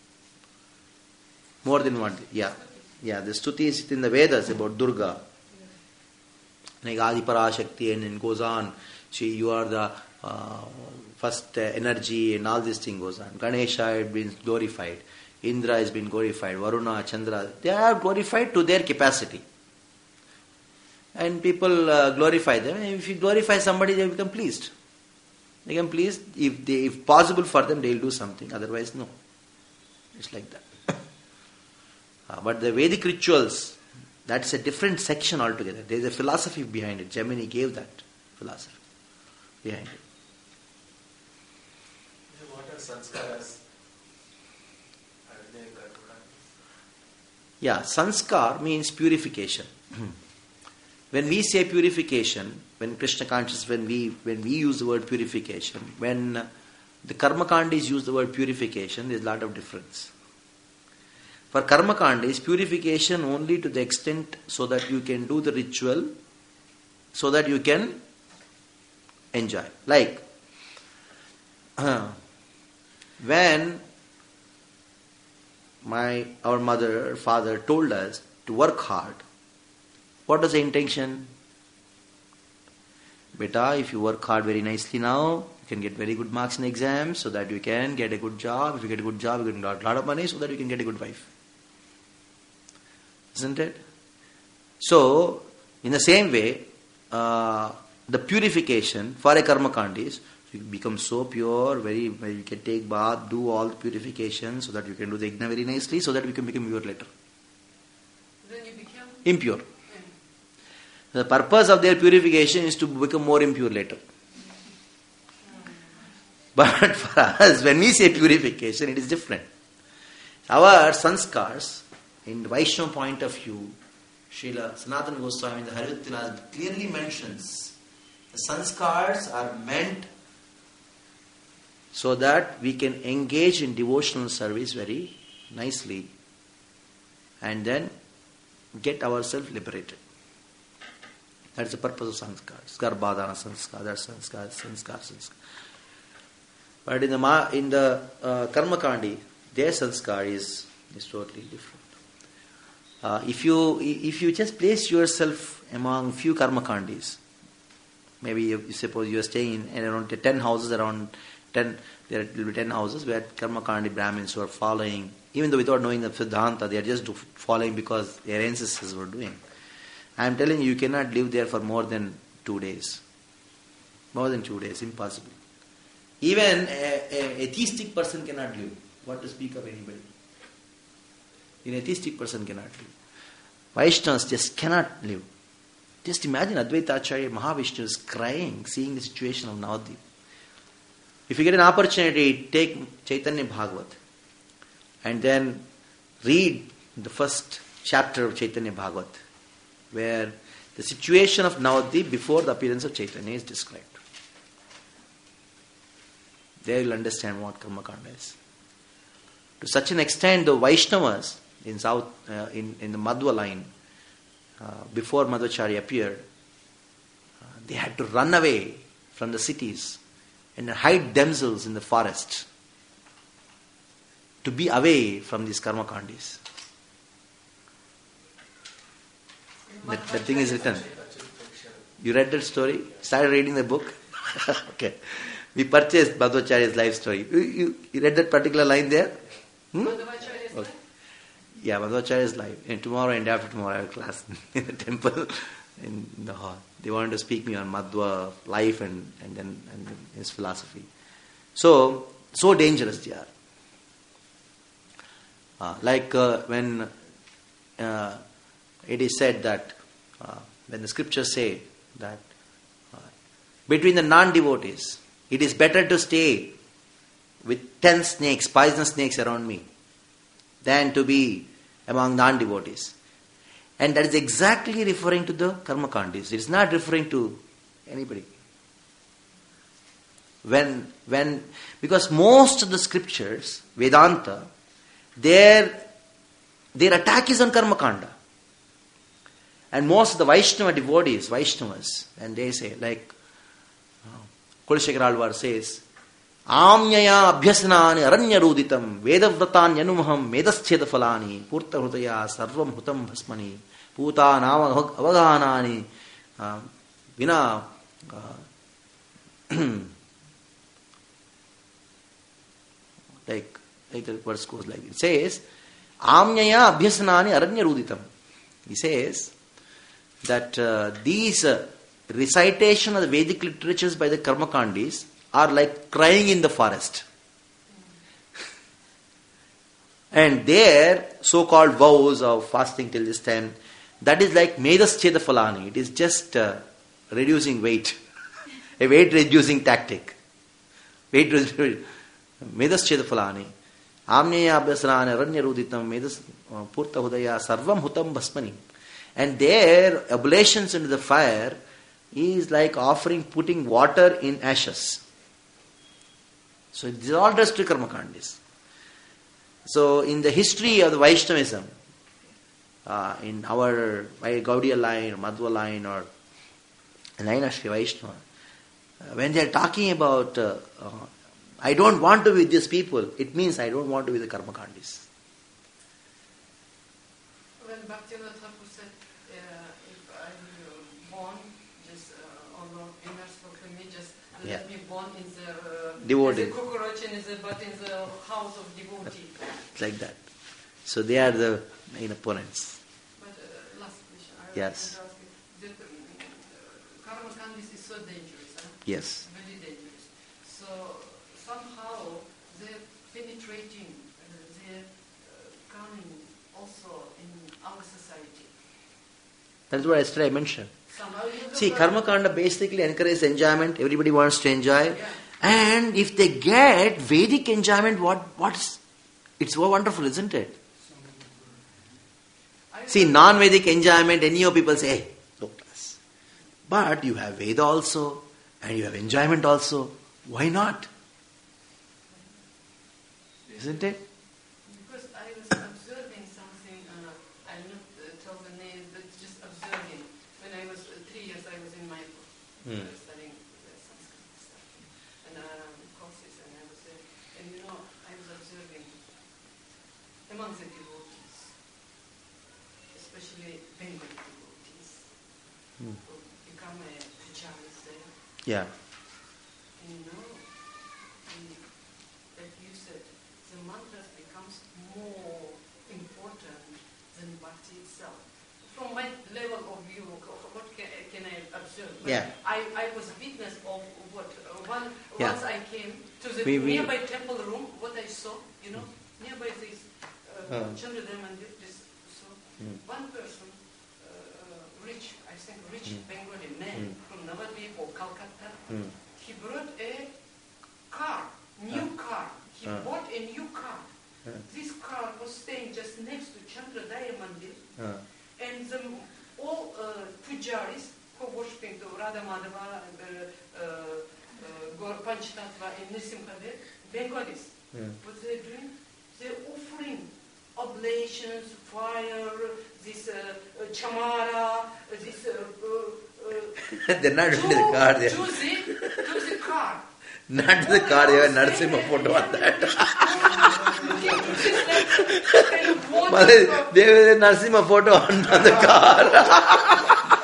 More than what Yeah, the stutis in the Vedas about Durga. Like Adi Parashakti, and it goes on. You are the first energy, and all this thing goes on. Ganesha had been glorified. Indra has been glorified. Varuna, Chandra, they are glorified to their capacity. And people glorify them. And if you glorify somebody, they become pleased. They become pleased. If possible for them, they will do something. Otherwise, no. It's like that. But the Vedic rituals, that's a different section altogether. There is a philosophy behind it. Gemini gave that philosophy behind it. What are sanskaras? Are they karma? Yeah, sanskar means purification. When we say purification, when Krishna consciousness, when we use the word purification, when the karmakandis use the word purification, there's a lot of difference. For karmakandis, purification only to the extent so that you can do the ritual, so that you can enjoy. Like, when our mother or father told us to work hard, what was the intention? Beta, if you work hard very nicely now, you can get very good marks in exams so that you can get a good job. If you get a good job, you can get a lot of money so that you can get a good wife. Isn't it? So, in the same way, the purification for a karmakandi is you become so pure, you can take bath, do all the purification so that you can do the yajna very nicely, so that you can become pure later. Then you become impure. The purpose of their purification is to become more impure later. But for us, when we say purification, it is different. Our sanskars, in the Vaishnava point of view, Srila Sanatana Goswami in the Harivattilas clearly mentions the sanskars are meant so that we can engage in devotional service very nicely and then get ourselves liberated. That's the purpose of sanskars. Garbhadana sanskar, that's sanskar. But in the karmakandi, their sanskar is totally different. If you just place yourself among few karmakandis, maybe you suppose you are staying in around 10 houses, there will be 10 houses where karmakandi Brahmins who are following, even though without knowing the Siddhanta, they are just following because their ancestors were doing. I am telling you cannot live there for more than 2 days. More than 2 days, impossible. Even an atheistic person cannot live. What to speak of anybody? An atheistic person cannot live. Vaishnavas just cannot live. Just imagine Advaita Acharya Mahavishnu is crying, seeing the situation of Navadvip. If you get an opportunity, take Chaitanya Bhagavat and then read the first chapter of Chaitanya Bhagavat, where the situation of Navadvip before the appearance of Chaitanya is described. There you will understand what Karmakanda is. To such an extent, the Vaishnavas in South, in the Madhva line, before Madhvacharya appeared, they had to run away from the cities and hide themselves in the forest to be away from these karmakandis. That thing is written. You read that story? Started reading the book? Okay. We purchased Madhvacharya's life story. You read that particular line there? Madhvacharya's Okay. Yeah, Madhvacharya's life. And tomorrow and after tomorrow I have a class in the temple, in the hall. They wanted to speak me on Madhva life and then his philosophy. So dangerous they are. When it is said that when the scriptures say that between the non-devotees, it is better to stay with 10 snakes, poisonous snakes around me, than to be among non-devotees. And that is exactly referring to the karmakandis. It is not referring to anybody. Because most of the scriptures, Vedanta, their attack is on karmakanda. And most of the Vaishnava devotees, Vaishnavas, and they say, like Kulashekara Alvar says, Amnyaya abhyasanani aranyaruditam vedavratan yanumaham medascheda falani purta hrutaya sarvam hutam bhasmani puta nama avagahanani vina like the verse goes like this. It says, Amnyaya abhyasanani aranyaruditam. He says that these recitation of the Vedic literatures by the Karmakandis are like crying in the forest. And their so-called vows of fasting till this time, that is like medascheda falani. It is just reducing weight. A weight reducing tactic. Weight reducing. Medascheda falani. Amneya abhyasrana aranya ruditam medas purta hudaya sarvam hutam bhasmani. And their oblations into the fire is like putting water in ashes. So these are all just karmakandis. So in the history of the Vaishnavism, in our Gaudiya line, or Madhva line, or line of Sri Vaishnava, when they are talking about I don't want to be with these people, it means I don't want to be the karmakandis. When Bhaktivinoda Thakur said, if I'm born, just on the inner spoken me, just let me born in the devotee, as a cockroach but in the house of devotee. Like that. So they are the main opponents. But last question, I Yes. want to ask you, karma kandis is so dangerous, huh? Yes. Very dangerous. So somehow they're penetrating, they're coming also in our society. That's what yesterday I mentioned. Somehow you See, look karma kanda basically encourages enjoyment. Everybody wants to enjoy. And if they get Vedic enjoyment, what's it's so wonderful, isn't it? See, non-Vedic enjoyment, any of people say, hey, low class. But you have Veda also, and you have enjoyment also. Why not? Isn't it? because I was observing something, I'll not tell the name, but just observing. When I was 3 years, I was in Mayapur, studying Sanskrit stuff and courses, and I was there. And I was observing among the devotees, especially Bengali devotees, who become a pujaris there. Yeah. And like you said, the mantras becomes more important than bhakti itself. From my level of view, what can I observe? But Yeah. I was witness of what Yeah. once I came to the We- nearby temple room. What I saw, nearby this Chandradaya Mandir. One person, rich Bengali man from Navadvip or Calcutta, he brought a car, new car. He bought a new car. This car was staying just next to Chandradaya Mandir, and all pujaris who are worshipping the Radha Madhava, Panchatattva, and Nisimhadev, Bengalis. What they're doing? They're offering oblations, fire, this chamara, this They're not doing the car there. to the car. Not to the car, they have Narasimha photo on that. They have a Narasimha photo on the car.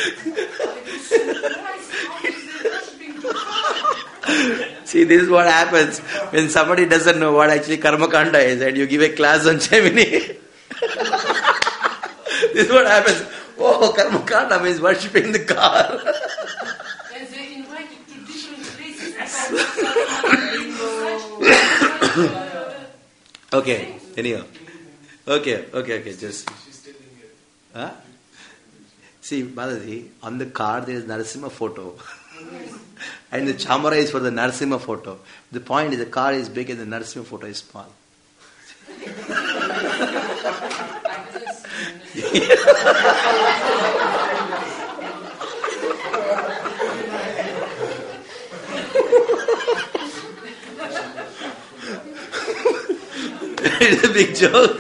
See, this is what happens when somebody doesn't know what actually karma kanda is and you give a class on Gemini. This is what happens. Oh, karma kanda means worshipping the car. And they invited to different places. Okay, anyhow. Okay, just. Huh? See, Balaji, on the car there is Narasimha photo. And the chamara is for the Narasimha photo. The point is the car is big and the Narasimha photo is small. It's a big joke.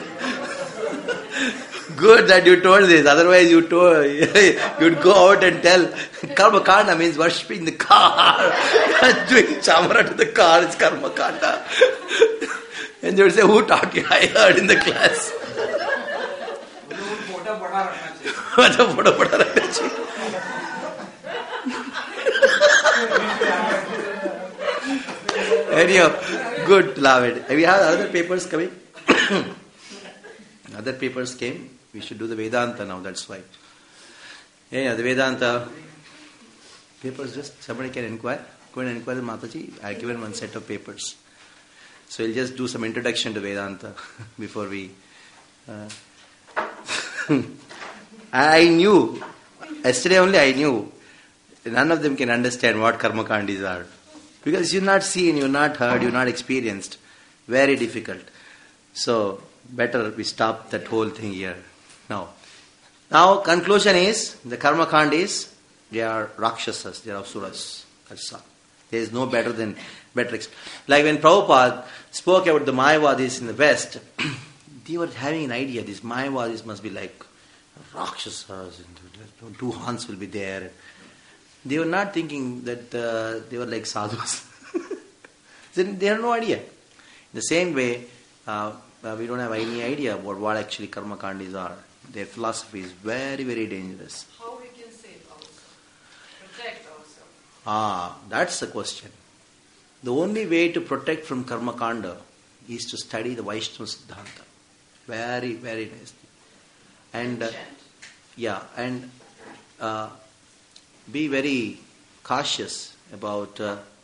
Good that you told this. Otherwise, you'd go out and tell karma kanda means worshipping the car. Doing chamara to the car is karma kanda. And they would say, who taught you? I heard in the class. Photo bada rakhna chahiye. Anyhow, good, love it. We have other papers coming. Other papers came. We should do the Vedanta now, that's why. Yeah, the Vedanta papers, just somebody can inquire. Go and inquire Mataji. I have given one set of papers. So we'll just do some introduction to Vedanta before we... I knew, yesterday only I knew, none of them can understand what karmakandis are. Because you've not seen, you've not heard, you've not experienced. Very difficult. So, better we stop that whole thing here. Now, conclusion is, the karmakand is They are Rakshasas, they are Asuras. That's all. There is no better. Like when Prabhupada spoke about the Mayavadis in the West, they were having an idea, these Mayavadis must be like Rakshasas, and 2 horns will be there. They were not thinking that they were like sadhus. They have no idea. In the same way, we don't have any idea about what actually karma kandis are. Their philosophy is very, very dangerous. How we can save ourselves, protect ourselves? That's the question. The only way to protect from karma kanda is to study the Vaishnava Siddhanta. Very, very nicely. And be very cautious about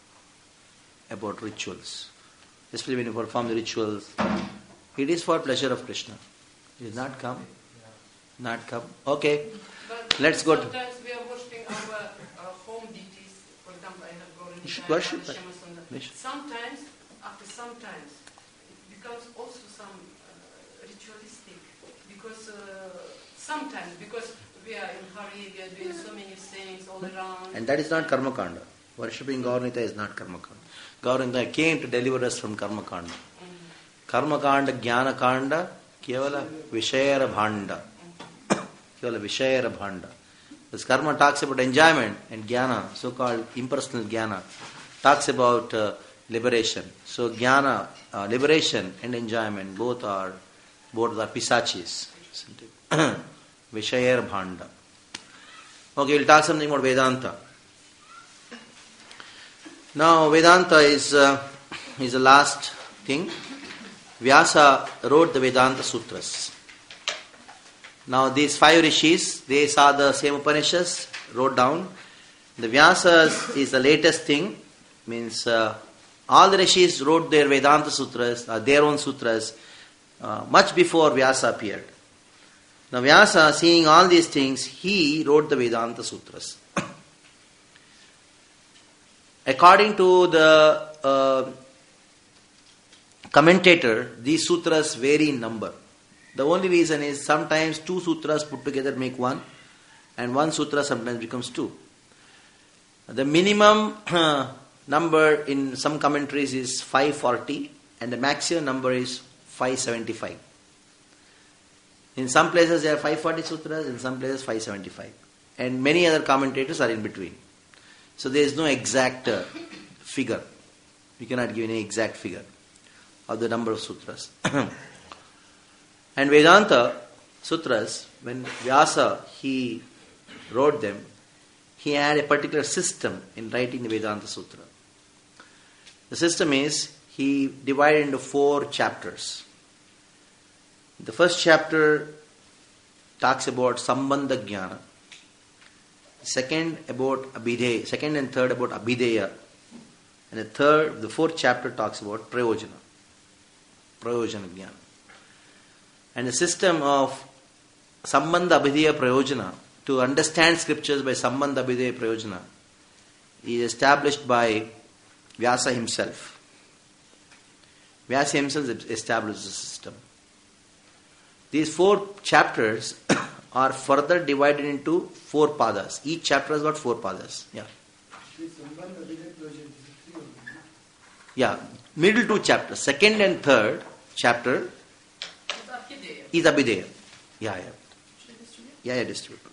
rituals. Especially when you perform the rituals, it is for pleasure of Krishna. It is not come. Not come. Okay. But Let's go to... Sometimes we are worshipping our home deities. For example, I have Gauri. Worship. Sometimes, after sometimes, it becomes also some ritualistic. Because sometimes, because we are in hurry, we are doing so many things all around. And that is not karma kanda. Worshipping Gaurnita is not karma kanda. Gaurnita came to deliver us from karma kanda. Karma kanda, jnana kanda, kevala vishayara bhanda. Kevala vishayara bhanda. This karma talks about enjoyment, and jnana, so-called impersonal jnana, talks about liberation. So jnana, liberation and enjoyment, both are pisachis. Vishayara bhanda. Okay, we'll talk something about Vedanta. Now, Vedanta is the last thing. Vyasa wrote the Vedanta Sutras. Now, these 5 rishis, they saw the same Upanishads, wrote down. The Vyasa is the latest thing. Means all the rishis wrote their Vedanta Sutras, their own sutras, much before Vyasa appeared. Now, Vyasa, seeing all these things, he wrote the Vedanta Sutras. According to the commentator, these sutras vary in number. The only reason is sometimes 2 sutras put together make 1, and 1 sutra sometimes becomes 2. The minimum number in some commentaries is 540, and the maximum number is 575. In some places there are 540 sutras, in some places 575. And many other commentators are in between. So there is no exact figure. We cannot give any exact figure of the number of sutras. And Vedanta Sutras, when Vyasa, he wrote them, he had a particular system in writing the Vedanta Sutra. The system is, he divided into 4 chapters. The first chapter talks about Sambandha Jnana. Second about Abhideya. Second and third about Abhideya. And the 4th chapter talks about Prayojana. Prayojana Jnana. And the system of Sambandha Abhideya Prayojana, to understand scriptures by Sambandha Abhideya Prayojana, is established by Vyasa himself. Vyasa himself established the system. These 4 chapters are further divided into 4 padas. Each chapter has got 4 padas. Yeah. Yeah. Middle 2 chapters. Second and third chapter is Abhideya. Yeah. Distribute.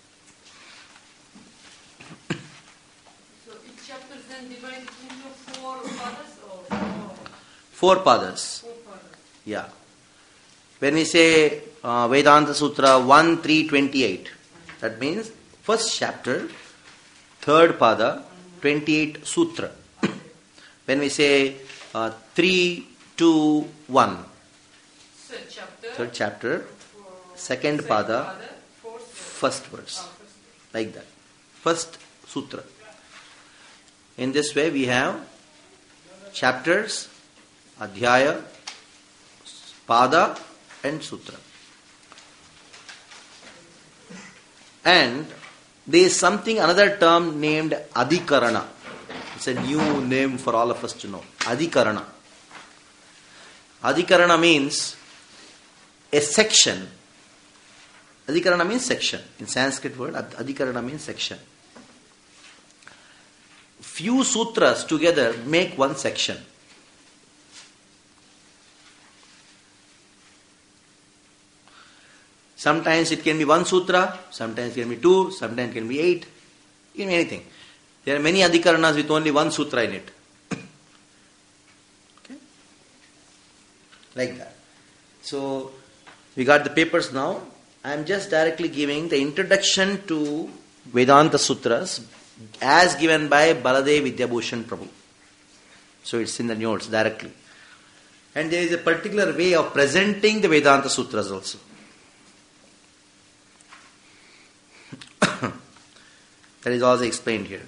So each chapter is then divided into 4 padas or 4 padas. 4 padas. Yeah. When we say Vedanta Sutra 1, 3, 28, that means first chapter, 3rd pada, 28 sutra. When we say 3, 2, 1, 3rd chapter, 2nd pada, 1st verse. Like that. First sutra. In this way we have chapters, adhyaya, pada and sutra. And there is another term named adhikarana. It's a new name for all of us to know. Adhikarana. Adhikarana means a section. Adhikarana means section. In Sanskrit word, adhikarana means section. few sutras together make one section. Sometimes it can be one sutra, sometimes it can be 2, sometimes it can be 8, it can be anything. There are many adhikaranas with only one sutra in it. Okay? Like that. So, we got the papers now. I am just directly giving the introduction to Vedanta Sutras as given by Baladev Vidyabhushan Prabhu. So, it's in the notes directly. And there is a particular way of presenting the Vedanta Sutras also. That is also explained here.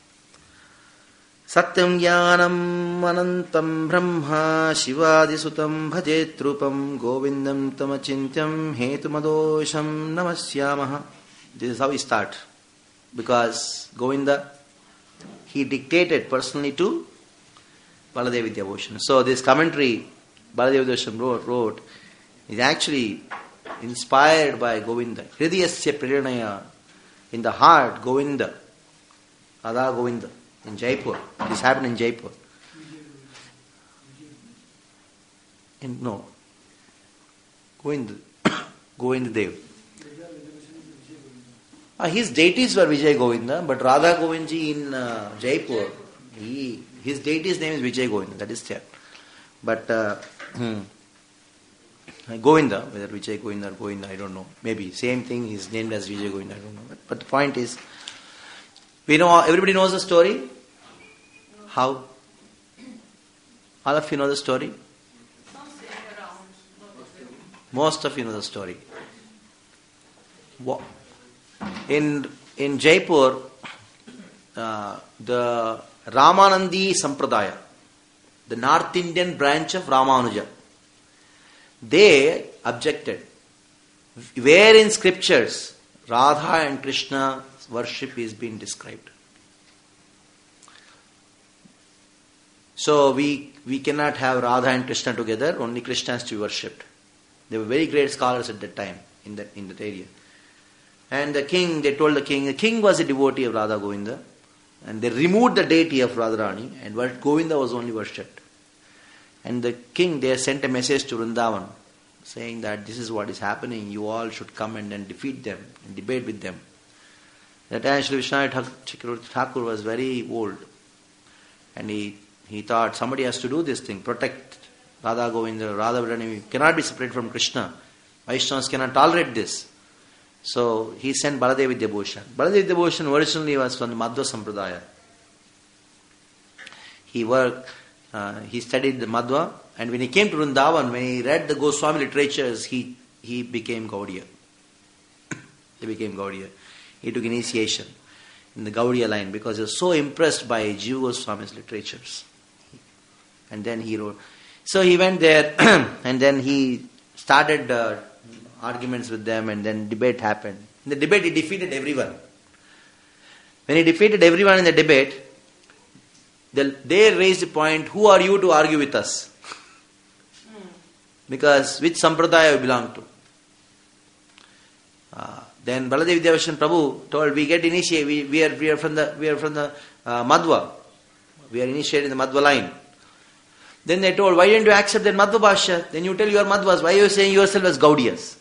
Satyam jnanam anantam brahma shivadi sutam bhajet rupam govindam tamachintyam hetumadosham namasyamaha. This is how we start. Because Govinda, he dictated personally to Baladev Vidyabhushan. So this commentary Baladev Vidyabhushan wrote is actually inspired by Govinda. Hridayasya Preranaya. In the heart, Govinda, Radha Govinda, in Jaipur. This happened in Jaipur. No. Govinda Dev. His deities were Vijay Govinda, but Radha Govindji in Jaipur, his deity's name is Vijay Govinda, that is there. But Govinda, whether Vijay Govinda or Govinda, I don't know. Maybe same thing, he's named as Vijay Govinda, I don't know. But the point is, we know, everybody knows the story? How? All of you know the story? Most of you know the story. In Jaipur, the Ramanandi Sampradaya, the North Indian branch of Ramanuja, they objected. Where in scriptures Radha and Krishna worship is being described. So we cannot have Radha and Krishna together, only Krishna has to be worshipped. They were very great scholars at that time in that area. And they told the king was a devotee of Radha Govinda, and they removed the deity of Radharani, and Govinda was only worshipped. And the king, they sent a message to Vrindavan saying that this is what is happening, you all should come and then defeat them and debate with them. That time Sri Vishwanath Thakur was very old, and he thought somebody has to do this thing, protect Radha Govinda, Radha Vrani cannot be separated from Krishna. Vaishnavas cannot tolerate this. So he sent Baladev Vidyabhushan. Baladev Vidyabhushan originally was from the Madhva Sampradaya. He studied the Madhva, and when he came to Vrindavan, when he read the Goswami literatures, he became Gaudiya. He became Gaudiya. He took initiation in the Gaudiya line because he was so impressed by Jiva Goswami's literatures. And then he wrote. So he went there and then he started arguments with them, and then debate happened. In the debate he defeated everyone. When he defeated everyone in the debate, they raised the point, who are you to argue with us? Because which sampradaya you belong to? Then Baladev Vidyabhushan Prabhu told, we get initiated, we are from the Madhva. We are initiated in the Madhva line. Then they told, why didn't you accept that Madhva Bhashya? Then you tell you are Madhvas. Why are you saying yourself as Gaudiyas?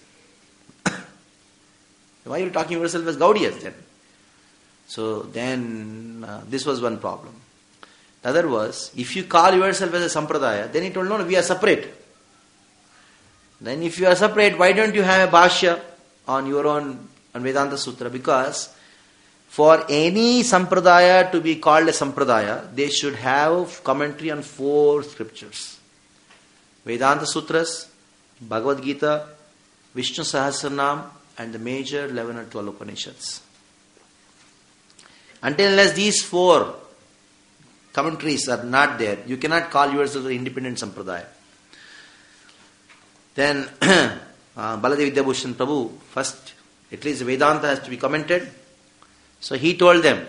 Why are you talking yourself as Gaudiyas then? So then this was one problem. The other was, if you call yourself as a Sampradaya, then he told, no, we are separate. Then if you are separate, why don't you have a Bhashya on your own, on Vedanta Sutra? Because for any Sampradaya to be called a Sampradaya, they should have commentary on 4 scriptures. Vedanta Sutras, Bhagavad Gita, Vishnu Sahasranam, and the major 11 or 12 Upanishads. Until unless these 4 commentaries are not there, you cannot call yourself an independent Sampradaya. Then Baladev Vidyabhushan Prabhu, first, at least Vedanta has to be commented. So he told them,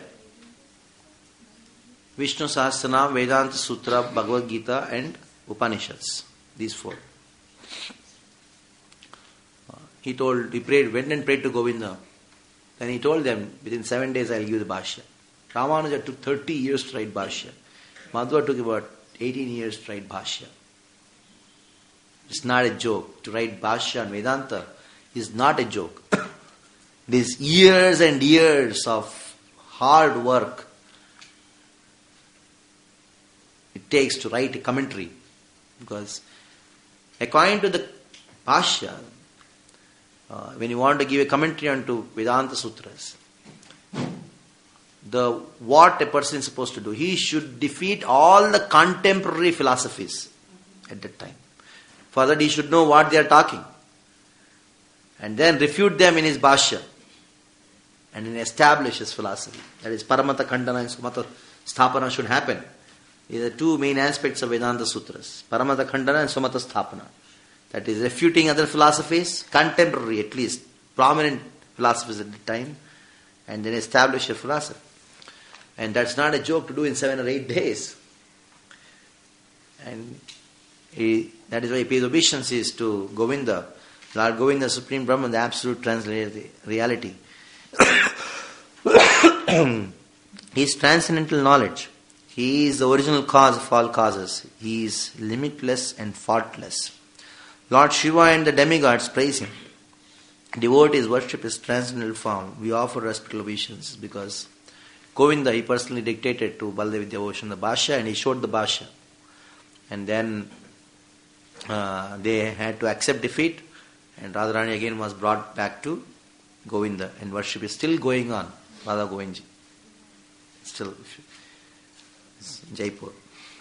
Vishnu Sahasranam, Vedanta Sutra, Bhagavad Gita and Upanishads. These 4. He went and prayed to Govinda. Then he told them, within 7 days I will give the Bhashya. Ramanuja took 30 years to write Bhashya. Madhva took about 18 years to write Bhashya. It's not a joke. To write Bhashya and Vedanta is not a joke. It is years and years of hard work it takes to write a commentary. Because according to the Bhashya, when you want to give a commentary onto Vedanta Sutras, what a person is supposed to do, he should defeat all the contemporary philosophies at that time. For that he should know what they are talking. And then refute them in his Bhashya. And then establish his philosophy. That is, Paramata Khandana and Sumata Sthapana should happen. These are two main aspects of Vedanta Sutras. Paramata Khandana and Sumata Sthapana. That is, refuting other philosophies, contemporary at least, prominent philosophies at the time, and then establish a philosophy. And that's not a joke to do in 7 or 8 days. And that is why he pays obeisances to Govinda. Lord Govinda, Supreme Brahman, the absolute translated reality. He is transcendental knowledge. He is the original cause of all causes. He is limitless and faultless. Lord Shiva and the demigods praise him. Devotees worship his transcendental form. We offer respectful obeisances because Govinda, he personally dictated to Baladev Vidyabhushan the Bhashya, and he showed the Bhashya. And then they had to accept defeat, and Radharani again was brought back to Govinda, and worship is still going on. Radha Govindji. Still, Jaipur.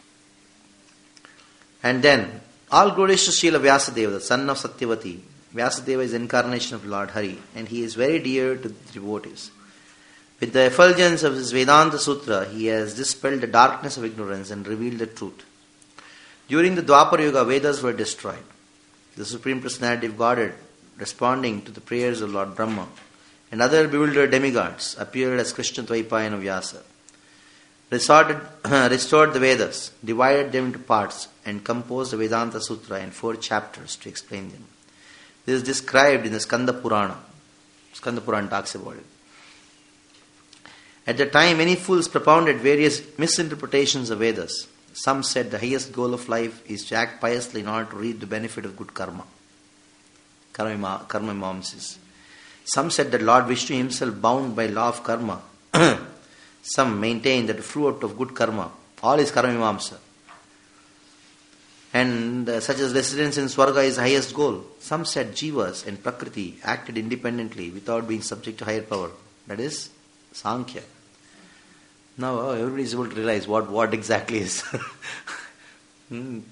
And then, all glories to Srila Vyasadeva, the son of Satyavati. Vyasadeva is incarnation of Lord Hari, and he is very dear to the devotees. With the effulgence of his Vedanta Sutra, he has dispelled the darkness of ignorance and revealed the truth. During the Dwapara Yuga, Vedas were destroyed. The Supreme Personality of Godhead, responding to the prayers of Lord Brahma and other bewildered demigods, appeared as Krishna Dvaipayana Vyasa. Restored the Vedas, divided them into parts, and composed the Vedanta Sutra in 4 chapters to explain them. This is described in the Skanda Purana. Skanda Purana talks about it. At the time, many fools propounded various misinterpretations of Vedas. Some said the highest goal of life is to act piously in order to reap the benefit of good karma. Karma Mimamsis. Some said that Lord Vishnu himself bound by law of karma. Some maintained that the fruit of good karma, all is karma mimamsa. And such as residence in Swarga is the highest goal. Some said Jivas and Prakriti acted independently without being subject to higher power. That is Sankhya. Now everybody is able to realize what exactly is. And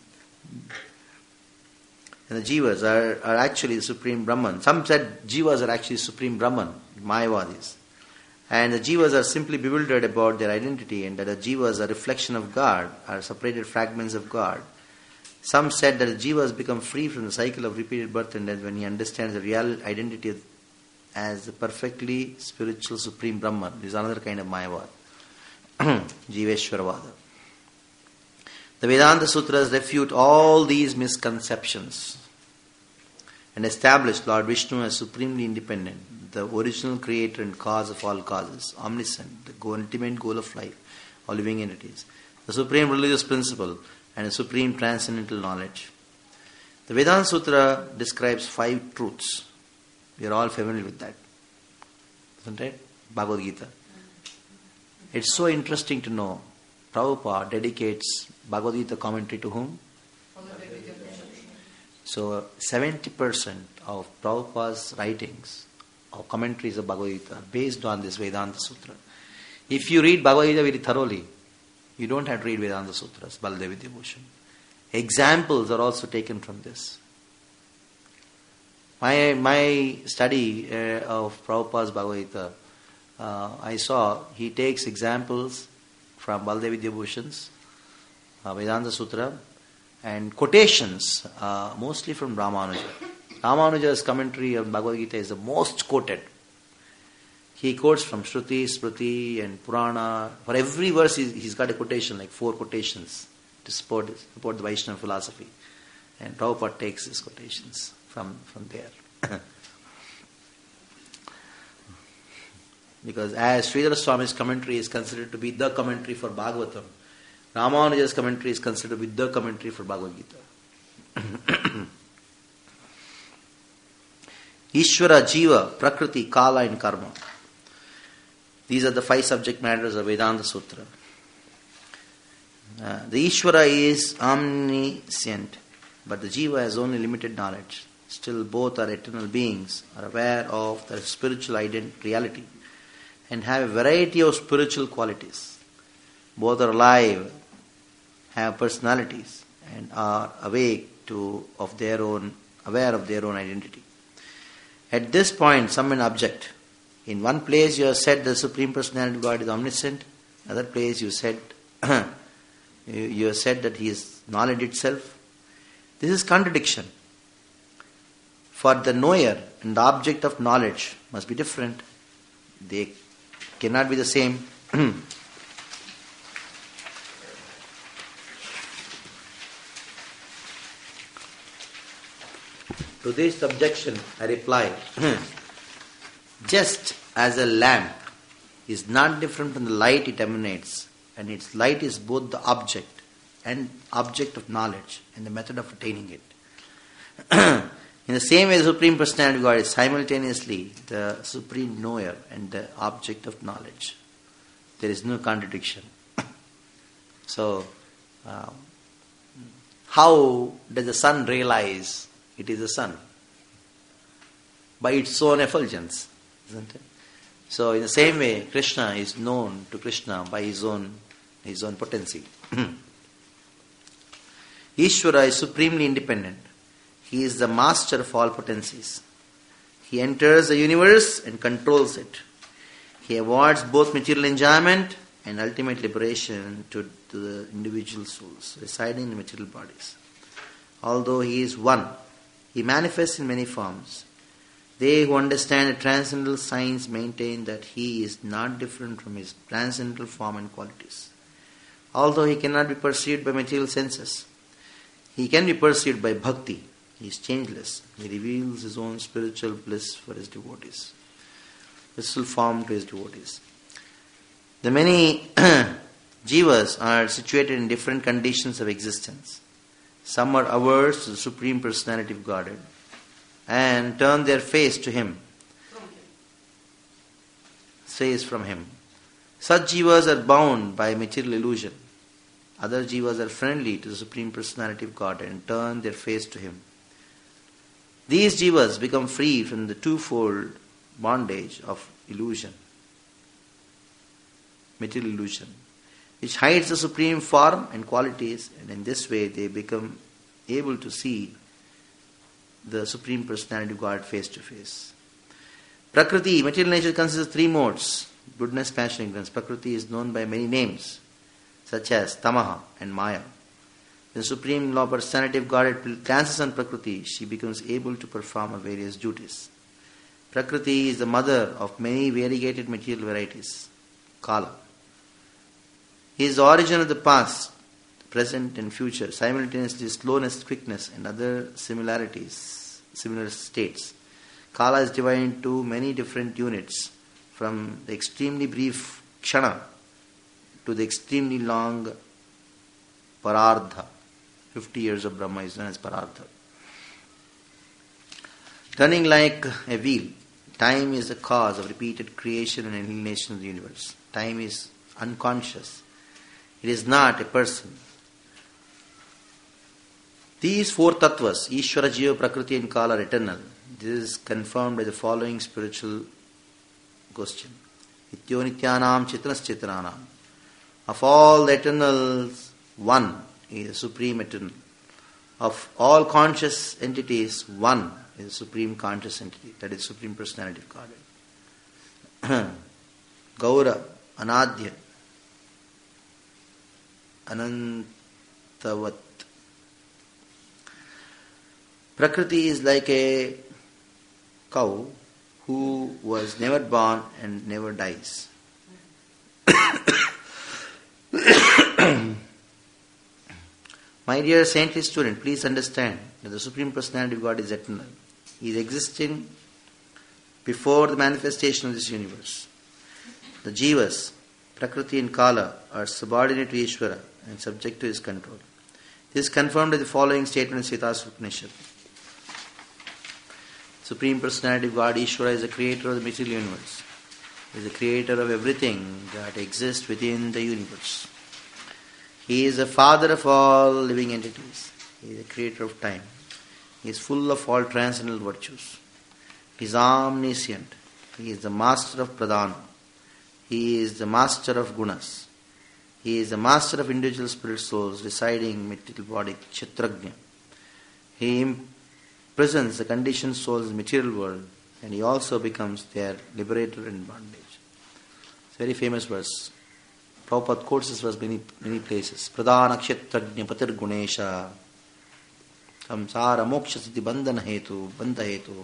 the Jivas are actually the Supreme Brahman. Some said Jivas are actually Supreme Brahman, Mayavadis. And the Jivas are simply bewildered about their identity, and that the Jivas are a reflection of God, are separated fragments of God. Some said that the Jivas become free from the cycle of repeated birth and death when he understands the real identity as the perfectly spiritual Supreme Brahman. This is another kind of Mayavad. Jiveshwaravada. The Vedanta Sutras refute all these misconceptions and establish Lord Vishnu as supremely independent, the original creator and cause of all causes, omniscient, the ultimate goal of life, all living entities, the supreme religious principle, and the supreme transcendental knowledge. The Vedanta Sutra describes 5 truths. We are all familiar with that. Isn't it? Bhagavad Gita. It's so interesting to know Prabhupada dedicates Bhagavad Gita commentary to whom? So 70% of Prabhupada's writings or commentaries of Bhagavad Gita are based on this Vedanta Sutra. If you read Bhagavad Gita very thoroughly, you don't have to read Vedanta Sutras, Baladev Vidyabhushan. Examples are also taken from this. My study of Prabhupada's Bhagavad Gita, I saw he takes examples from Baladev Vidyabhushan's Vedanta Sutra and quotations mostly from Ramanuja. Ramanuja's commentary of Bhagavad Gita is the most quoted. He quotes from Shruti, Smriti and Purana. For every verse he's got a quotation, like 4 quotations to support the Vaishnava philosophy. And Prabhupada takes his quotations from there. Because as Sridhara Swami's commentary is considered to be the commentary for Bhagavatam, Ramanuja's commentary is considered to be the commentary for Bhagavad Gita. Ishvara, Jiva, Prakriti, Kala and Karma. These are the 5 subject matters of Vedanta Sutra. The Ishvara is omniscient, but the Jiva has only limited knowledge. Still both are eternal beings, are aware of their spiritual reality, and have a variety of spiritual qualities. Both are alive, have personalities, and are aware of their own identity. At this point, some may object. In one place you have said the Supreme Personality of God is omniscient. Other place you said you have said that He is knowledge itself. This is contradiction. For the knower and the object of knowledge must be different. They cannot be the same. To this objection I reply, just as a lamp is not different from the light it emanates, and its light is both the object and object of knowledge and the method of attaining it. In the same way, the Supreme Personality of God is simultaneously the supreme knower and the object of knowledge. There is no contradiction. So, how does the sun realize it is the sun? By its own effulgence, isn't it? So, in the same way, Krishna is known to Krishna by his own potency. Ishvara is supremely independent. He is the master of all potencies. He enters the universe and controls it. He awards both material enjoyment and ultimate liberation to the individual souls residing in material bodies. Although He is one, He manifests in many forms. They who understand the transcendental science maintain that He is not different from His transcendental form and qualities. Although He cannot be perceived by material senses, He can be perceived by bhakti. He is changeless. He reveals His own spiritual bliss for His devotees, spiritual form to His devotees. The many jivas are situated in different conditions of existence. Some are averse to the Supreme Personality of Godhead and turn their face to Him, says from Him. Such jivas are bound by material illusion. Other jivas are friendly to the Supreme Personality of God and turn their face to Him. These jivas become free from the twofold bondage of illusion, material illusion, which hides the supreme form and qualities, and in this way they become able to see the Supreme Personality of God face to face. Prakriti, material nature, consists of 3 modes: goodness, passion, ignorance. Prakriti is known by many names, such as Tamaha and Maya. The Supreme Law Personality of God glances on Prakriti, she becomes able to perform her various duties. Prakriti is the mother of many variegated material varieties, Kala. He is the origin of the past, present and future, simultaneously slowness, quickness and other similar states. Kala is divided into many different units, from the extremely brief Kshana to the extremely long Parardha. 50 years of Brahma is known as Parardha. Turning like a wheel, time is the cause of repeated creation and annihilation of the universe. Time is unconscious. It is not a person. These 4 tattvas, Ishvara, Jiva, Prakriti and Kala, are eternal. This is confirmed by the following spiritual question. Nityo nityanam chitanas chitananam. Of all the eternals, one is the supreme eternal. Of all conscious entities, one is the supreme conscious entity, that is Supreme Personality of Godhead. Gaura, Anadya, Anantavat. Prakriti is like a cow who was never born and never dies. My dear saintly student, please understand that the Supreme Personality of God is eternal. He is existing before the manifestation of this universe. the jivas, Prakriti and Kala, are subordinate to Ishvara and subject to his control. This is confirmed by the following statement in Svetasvatara Upanishad. Supreme Personality of God, Ishvara, is the creator of the material universe. He is the creator of everything that exists within the universe. He is the father of all living entities. He is the creator of time. He is full of all transcendental virtues. He is omniscient. He is the master of pradhana. He is the master of gunas. He is the master of individual spirit souls residing in material body, Kshetrajna. He imprisons the conditioned souls in the material world, and he also becomes their liberator in bondage. It's a very famous verse. Prabhupada quotes this verse many places. Pradhana Kshetrajna Patir Gunesha Samsara Moksha Siddhi Bandhana Hetu.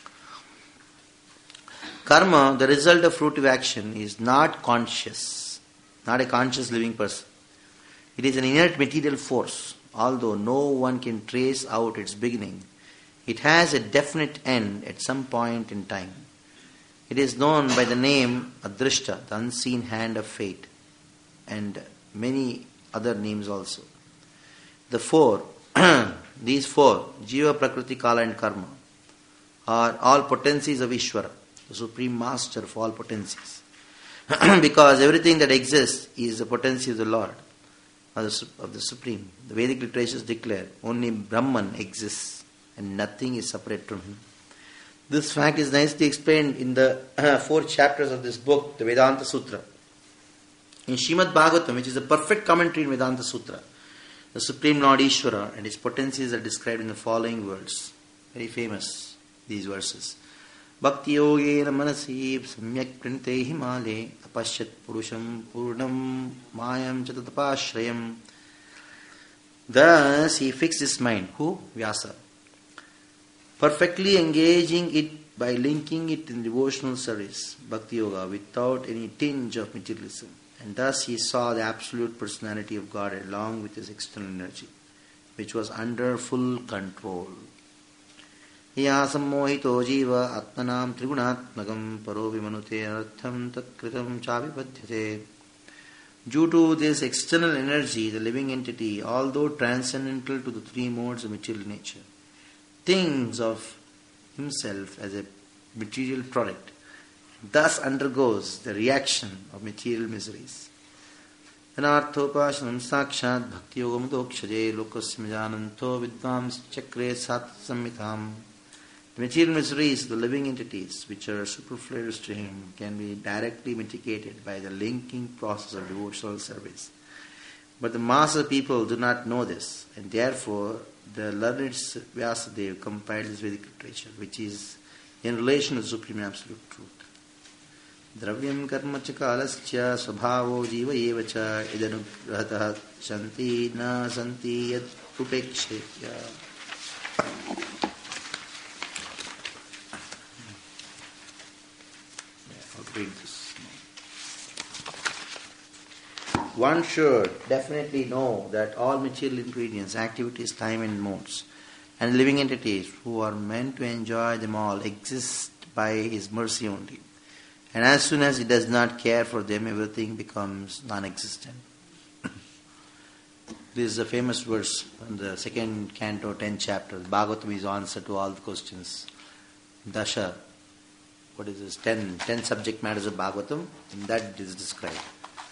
Karma, the result of fruitive action, is not conscious, not a conscious living person. It is an inert material force. Although no one can trace out its beginning, it has a definite end at some point in time. It is known by the name Adrishta, the unseen hand of fate, and many other names also. These four, Jiva, Prakriti, Kala and Karma, are all potencies of Ishvara, the Supreme Master of all potencies. Because everything that exists is the potency of the Lord, of the Supreme. The Vedic literatures declare only Brahman exists and nothing is separate from him. This fact is nicely explained in the 4 chapters of this book, the Vedanta Sutra. In Srimad Bhagavatam, which is a perfect commentary in Vedanta Sutra, the Supreme Lord Ishvara and his potencies are described in the following words. Very famous, these verses. Bhakti yogena manasi samyak pranite himale apashyat purusham purnam mayam chatatapashrayam. Thus he fixed his mind. Who? Vyasa. Perfectly engaging it by linking it in devotional service, Bhakti Yoga, without any tinge of materialism. And thus he saw the absolute personality of God along with his external energy, which was under full control. Ya sammohito jiva atmanam trigunatmakam paro vimanute artham tatkritam chavipadhyate. Due to this external energy, the living entity, although transcendental to the 3 modes of material nature, thinks of himself as a material product, thus undergoes the reaction of material miseries. Anarthopashanam sakshat bhakti yogamudokshaje lokasya jananto vidvams chakre sat samhitam. The material miseries of the living entities, which are superfluous to him, can be directly mitigated by the linking process of devotional service. But the mass of people do not know this, and therefore the learned Vyasadeva compiled this Vedic literature, which is in relation to Supreme Absolute Truth. Dravyam karma cha kalasya svabhavo jiva eva cha idanugrahataha shanti na santi yad upekshya. One should definitely know that all material ingredients, activities, time and modes, and living entities who are meant to enjoy them all exist by his mercy only. And as soon as he does not care for them, everything becomes non-existent. This is a famous verse in the 2nd canto, 10th chapter. Bhagavatam is answer to all the questions. Dasha, what is this? 10 subject matters of Bhagavatam. In that it is described.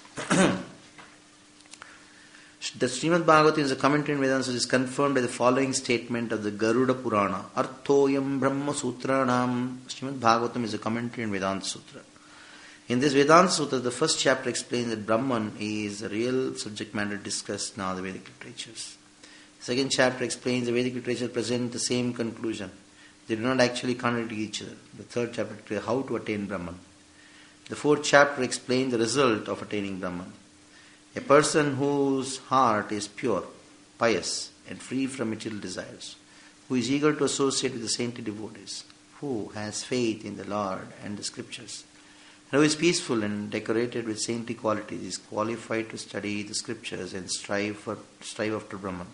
The Srimad Bhagavatam is a commentary in Vedanta, which is confirmed by the following statement of the Garuda Purana. Arthoyam Brahma Sutranam. Srimad Bhagavatam is a commentary in Vedanta Sutra. In this Vedanta Sutra, the first chapter explains that Brahman is the real subject matter discussed in all the Vedic literatures. The second chapter explains the Vedic literature present the same conclusion. They do not actually contradict each other. The third chapter explains how to attain Brahman. The fourth chapter explains the result of attaining Brahman. A person whose heart is pure, pious, and free from material desires, who is eager to associate with the saintly devotees, who has faith in the Lord and the scriptures, and who is peaceful and decorated with saintly qualities, is qualified to study the scriptures and strive after Brahman.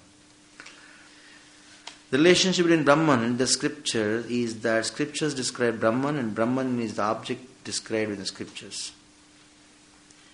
The relationship between Brahman and the scripture is that scriptures describe Brahman and Brahman is the object described in the scriptures.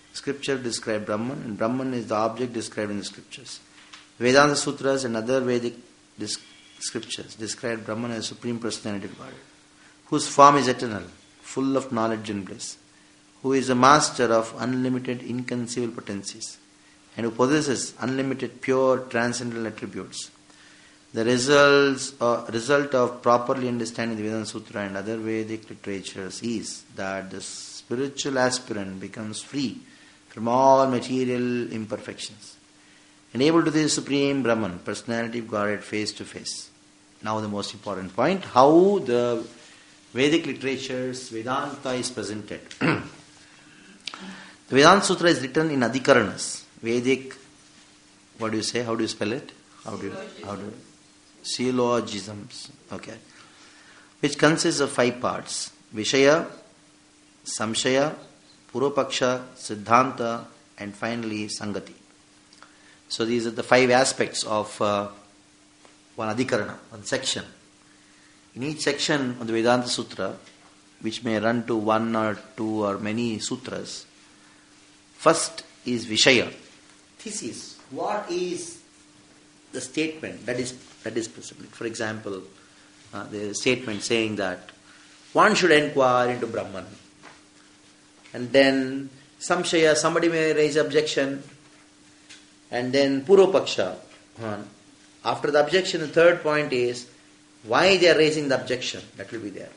Scripture describe Brahman, and Brahman is the object described in the scriptures. Vedanta Sutras and other Vedic scriptures describe Brahman as Supreme Personality of God, whose form is eternal, full of knowledge and bliss, who is a master of unlimited inconceivable potencies, and who possesses unlimited pure transcendental attributes. The result of properly understanding the Vedanta Sutra and other Vedic literatures is that the spiritual aspirant becomes free from all material imperfections, and able to see the Supreme Brahman, personality of Godhead, face to face. Now the most important point, how the Vedic literatures, Vedanta is presented. The Vedanta Sutra is written in Adhikaranas. Vedic, what do you say? How do you spell it? How do you syllogisms, okay, which consists of 5 parts: Vishaya, Samshaya, Puropaksha, Siddhanta, and finally Sangati. So these are the 5 aspects of one Adhikarana, one section. In each section of the Vedanta Sutra, which may run to 1 or 2 or many sutras, first is Vishaya. Thesis. What is the statement that is present? For example, the statement saying that one should inquire into Brahman. And then Samshaya, somebody may raise objection. And then Puropaksha. After the objection, the third point is why they are raising the objection. That will be there.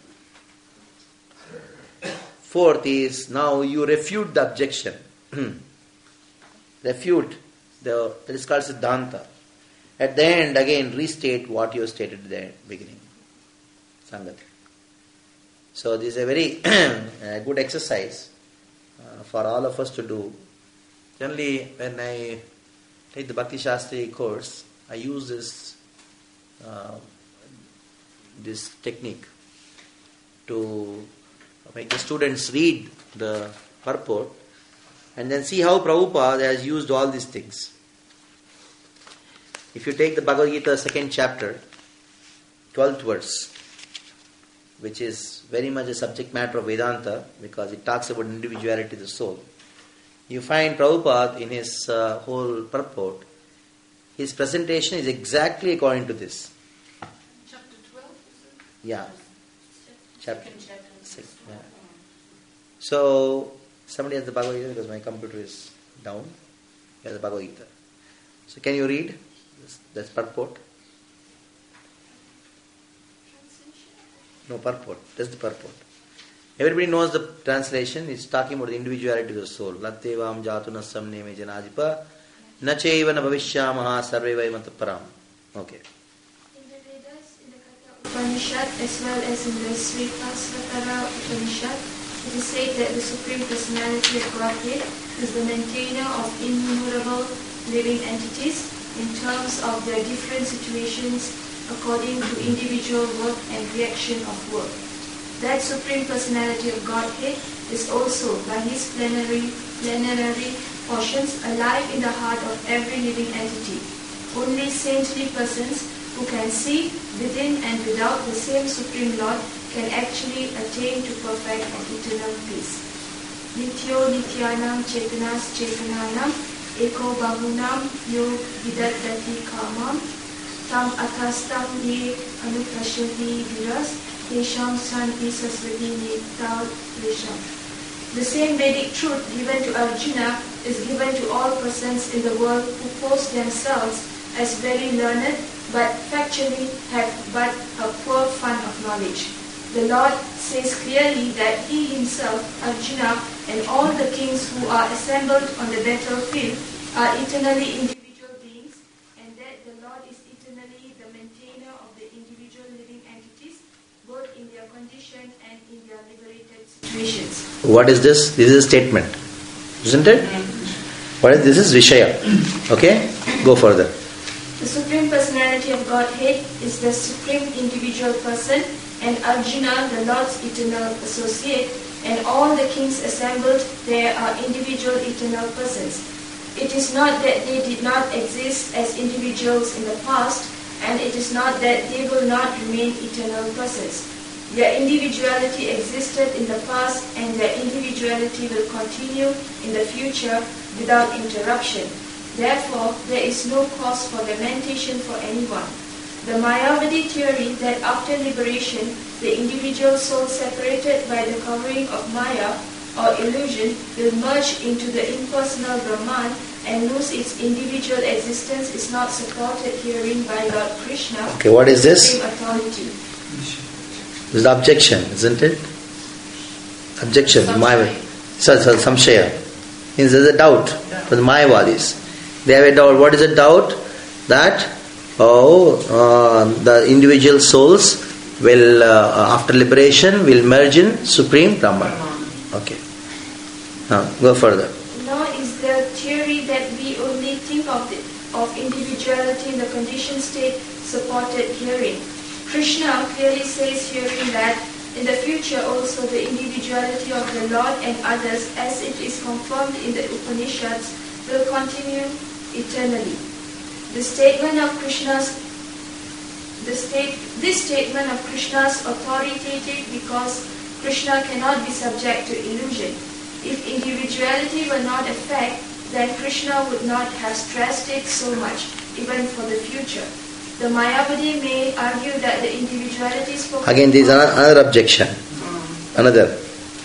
Fourth is now you refute the objection. Refute. That is called Siddhanta. At the end, again, restate what you stated at the beginning. Sangati. So this is a very good exercise for all of us to do. Generally, when I take the Bhakti Shastri course, I use this technique to make the students read the purport and then see how Prabhupada has used all these things. If you take the Bhagavad Gita 2nd chapter, 12th verse, which is very much a subject matter of Vedanta because it talks about individuality of the soul, you find Prabhupada in his whole purport, his presentation is exactly according to this. Chapter 12? Yeah. Chapter. Chapter 6. Yeah. So, somebody has the Bhagavad Gita because my computer is down. He has the Bhagavad Gita. So, can you read this purport? No, purport. That's the purport. Everybody knows the translation. It's talking about the individuality of the soul. Lattevam jatunasam neme janajipa nacheva na bhavishyamaha sarve vai mataparam. Okay. In the Vedas, in the Katha Upanishad, as well as in the Srivastava Upanishad, it is said that the Supreme Personality of Godhead is the maintainer of innumerable living entities in terms of their different situations according to individual work and reaction of work. That Supreme Personality of Godhead is also, by his plenary portions, alive in the heart of every living entity. Only saintly persons who can see within and without the same Supreme Lord can actually attain to perfect and eternal peace. Nityo nityanam chetanas chetananam eko bahunam yo vidattati kamam tam atastam ye anupashati viras tesham santi sasvati netal visham. The same Vedic truth given to Arjuna is given to all persons in the world who post themselves as very learned but factually have but a poor fund of knowledge. The Lord says clearly that he himself, Arjuna, and all the kings who are assembled on the battlefield are eternally individual beings, and that the Lord is eternally the maintainer of the individual living entities, both in their condition and in their liberated situations. What is this? This is a statement, isn't it? What is this? Is Vishaya. Okay? Go further. The Supreme Personality of Godhead is the supreme individual person, and Arjuna, the Lord's eternal associate, and all the kings assembled there are individual eternal persons. It is not that they did not exist as individuals in the past, and it is not that they will not remain eternal persons. Their individuality existed in the past and their individuality will continue in the future without interruption. Therefore, there is no cause for lamentation for anyone. The Mayavadi theory that after liberation, the individual soul separated by the covering of Maya or illusion will merge into the impersonal Brahman and lose its individual existence is not supported herein by Lord Krishna. Okay, what is this? Supreme authority. This is the objection, isn't it? Objection, Mayavadi. Samshaya. Means there is a doubt for the Mayavadis. They have a doubt. What is a doubt? That the individual souls will, after liberation, will merge in Supreme Brahman. Okay. Now, go further. Nor is the theory that we only think of individuality in the conditioned state supported herein. Krishna clearly says herein that in the future also the individuality of the Lord and others, as it is confirmed in the Upanishads, will continue eternally. This statement of Krishna's authoritative because Krishna cannot be subject to illusion. If individuality were not a fact, then Krishna would not have stressed it so much, even for the future. The Mayavadi may argue that the individuality spoken... Again, there is another objection. Another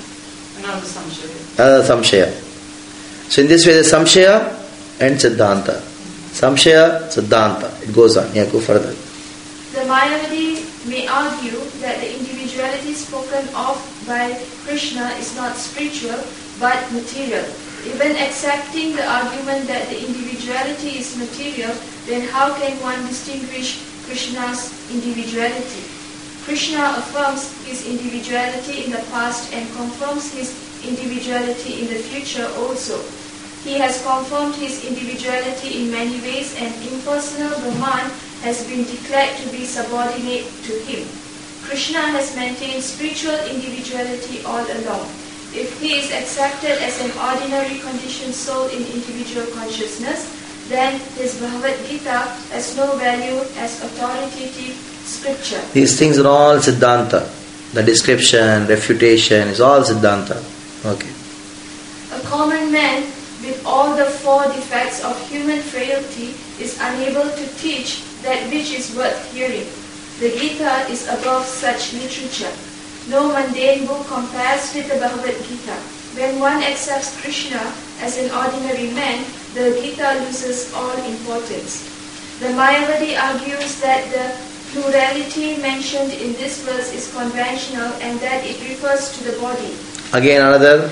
Samshaya. So in this way, there is Samshaya and Siddhanta. Samshaya, Siddhanta. It goes on. Yeah, go further. The Mayavadi may argue that the individuality spoken of by Krishna is not spiritual but material. Even accepting the argument that the individuality is material, then how can one distinguish Krishna's individuality? Krishna affirms his individuality in the past and confirms his individuality in the future also. He has confirmed his individuality in many ways, and impersonal Brahman has been declared to be subordinate to him. Krishna has maintained spiritual individuality all along. If he is accepted as an ordinary conditioned soul in individual consciousness, then his Bhagavad Gita has no value as authoritative scripture. These things are all Siddhanta. The description, refutation is all Siddhanta. Okay. A common man with all the four defects of human frailty is unable to teach that which is worth hearing. The Gita is above such literature. No mundane book compares with the Bhagavad Gita. When one accepts Krishna as an ordinary man, the Gita loses all importance. The Mayavadi argues that the plurality mentioned in this verse is conventional and that it refers to the body. Again another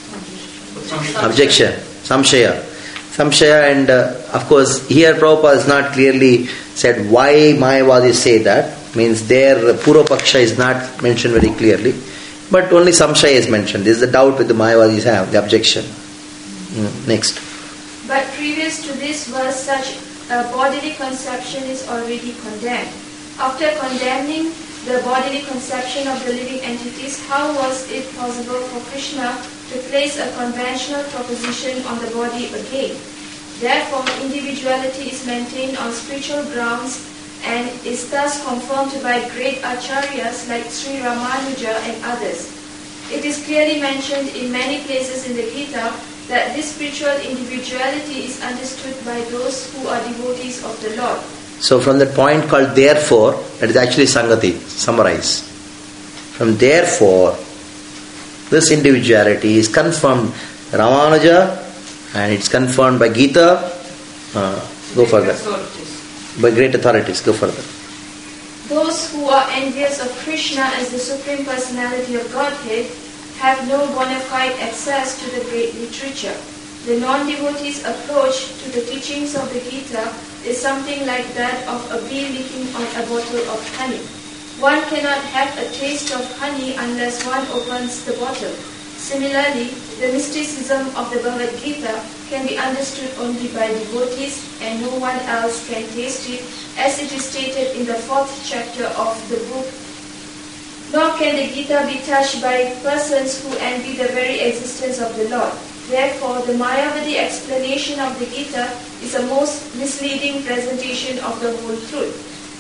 objection. Samshaya. And of course here Prabhupada has not clearly said why Mayavadis say that. Means their Purvapaksha is not mentioned very clearly. But only Samshaya is mentioned. This is the doubt that the Mayavadis have, the objection. Next. But previous to this verse, such a bodily conception is already condemned. After condemning the bodily conception of the living entities, how was it possible for Krishna to place a conventional proposition on the body again? Therefore, individuality is maintained on spiritual grounds and is thus confirmed by great acharyas like Sri Ramanuja and others. It is clearly mentioned in many places in the Gita that this spiritual individuality is understood by those who are devotees of the Lord. So from that point called therefore, that is actually Sangati, summarize. From therefore, this individuality is confirmed Ramanuja and it's confirmed by Gita. Go further. By great authorities. Go further. Those who are envious of Krishna as the Supreme Personality of Godhead have no bona fide access to the great literature. The non-devotee's approach to the teachings of the Gita is something like that of a bee licking on a bottle of honey. One cannot have a taste of honey unless one opens the bottle. Similarly, the mysticism of the Bhagavad Gita can be understood only by devotees and no one else can taste it, as it is stated in the 4th chapter of the book. Nor can the Gita be touched by persons who envy the very existence of the Lord. Therefore, the Mayavadi explanation of the Gita is a most misleading presentation of the whole truth.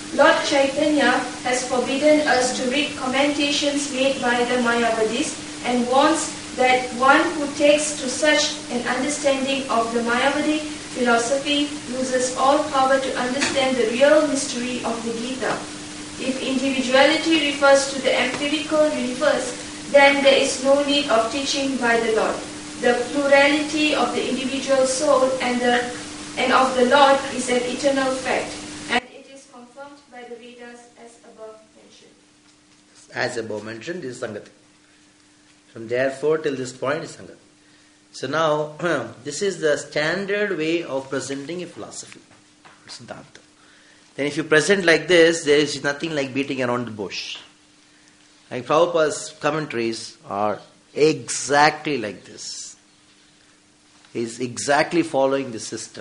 Lord Chaitanya has forbidden us to read commentations made by the Mayavadis and warns that one who takes to such an understanding of the Mayavadi philosophy loses all power to understand the real mystery of the Gita. If individuality refers to the empirical universe, then there is no need of teaching by the Lord. The plurality of the individual soul and of the Lord is an eternal fact, and it is confirmed by the Vedas as above mentioned. As above mentioned, this is Sangati. From therefore till this point is Sangati. So now, this is the standard way of presenting a philosophy. Siddhanta. Then if you present like this, there is nothing like beating around the bush. Like Prabhupada's commentaries are exactly like this. He is exactly following the system.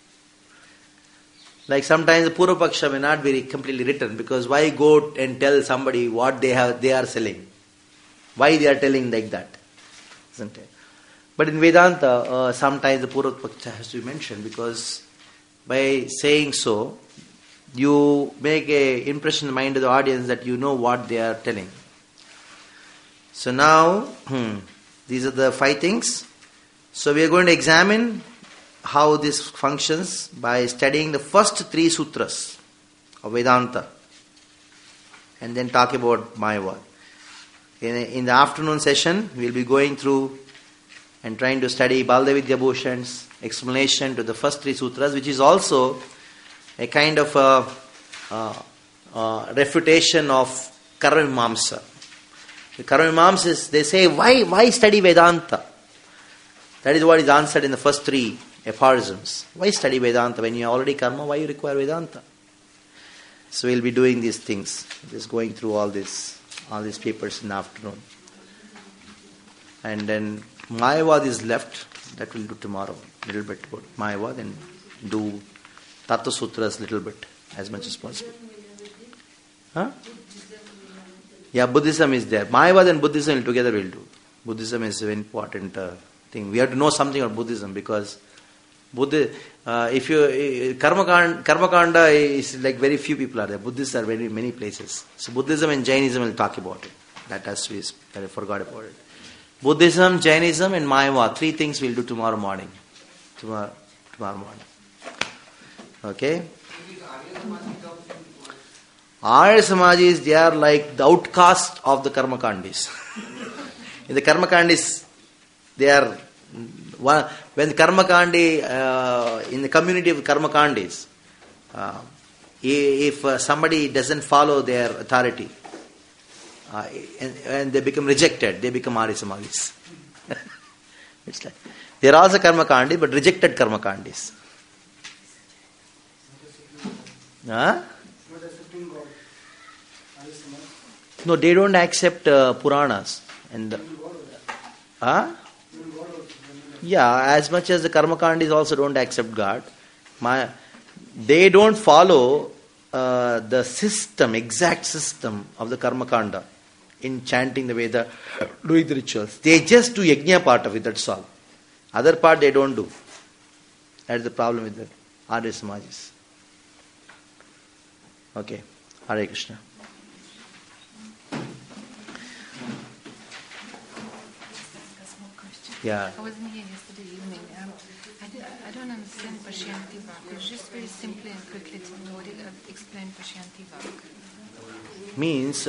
Like sometimes the Purva Paksha may not be completely written, because why go and tell somebody what they are selling? Why they are telling like that? Isn't it? But in Vedanta, sometimes the Purva Paksha has to be mentioned, because by saying so, you make an impression in the mind of the audience that you know what they are telling. So now, these are the 5 things. So we are going to examine how this functions by studying the first 3 sutras of Vedanta and then talk about Mayavad. In the afternoon session, we will be going through and trying to study Baldevidya Bhushan's explanation to the first 3 sutras, which is also a kind of refutation of Karma-mimamsa. The Karma-mimamsa is, they say, why study Vedanta? That is what is answered in the first 3 aphorisms. Why study Vedanta? When you are already karma, why you require Vedanta? So we'll be doing these things. Just going through all these papers in the afternoon. And then Mayavad is left. That we'll do tomorrow. A little bit about Mayavad and do Tattva Sutras little bit, as much as possible. Huh? Yeah, Buddhism is there. Mayavad and Buddhism together we'll do. Buddhism is a very important thing. We have to know something about Buddhism, because Karmakanda is like very few people are there. Buddhists are very many places. So Buddhism and Jainism will talk about it. That has to be, I forgot about it. Buddhism, Jainism and Mayavad. 3 things we'll do tomorrow morning. Tomorrow morning. Okay? Arya Samajis, they are like the outcast of the Karmakandis. In the Karmakandis, they are when Karmakandi, in the community of Karmakandis, if somebody doesn't follow their authority and they become rejected, they become Arya Samajis. It's like they are also Karmakandi, but rejected Karmakandis. Huh? No, they don't accept Puranas. And yeah, as much as the Karmakandis also don't accept God. They don't follow the system, exact system of the Karmakanda in chanting the Veda, doing the rituals. They just do Yajna part of it, that's all. Other part they don't do. That's the problem with the Arya Samajis. Okay, Hare Krishna. Yeah. I wasn't here yesterday evening. I don't understand Pashyanti Vak. Just very simply and quickly explain Pashyanti Vak. Means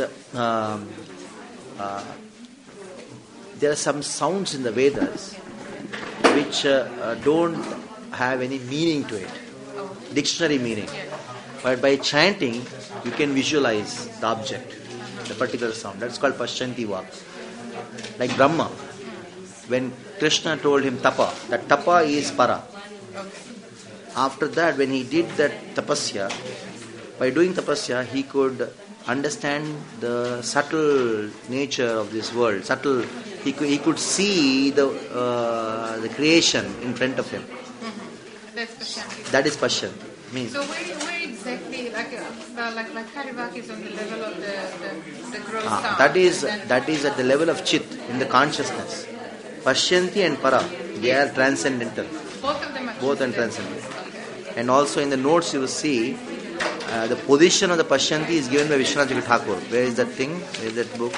there are some sounds in the Vedas which don't have any meaning to it, dictionary meaning. But by chanting, you can visualize the object, the particular sound. That's called Pashyanti Vak. Like Brahma. When Krishna told him tapa, that tapa is para. After that, when he did that tapasya, by doing tapasya, he could understand the subtle nature of this world. He could see the creation in front of him. That's Pashyanti. That is Pashyanti. Means. So where exactly, like Harivak is on the level of the gross sound. That is at the level of Chit, in the consciousness. Pashyanti and Para, they are transcendental. Both of them are transcendental. Okay. And also in the notes you will see The position of the Pashyanti is given by Vishwanath Thakur. Where is that thing? Where is that book?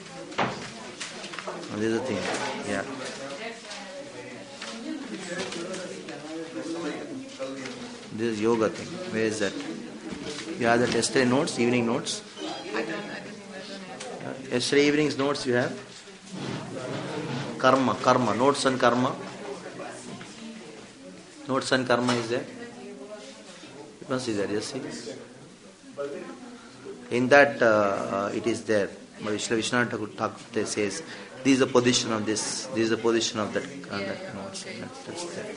Oh, there is a thing. Yeah. This is yoga thing. Where is that? You have the yesterday notes, evening notes? Yesterday evening's notes you have? Karma, notes on karma. Notes on karma is there? It must be there, just see. In that it is there. Vishwanath Thakur says, this is the position of this, this is the position of that notes. That's there.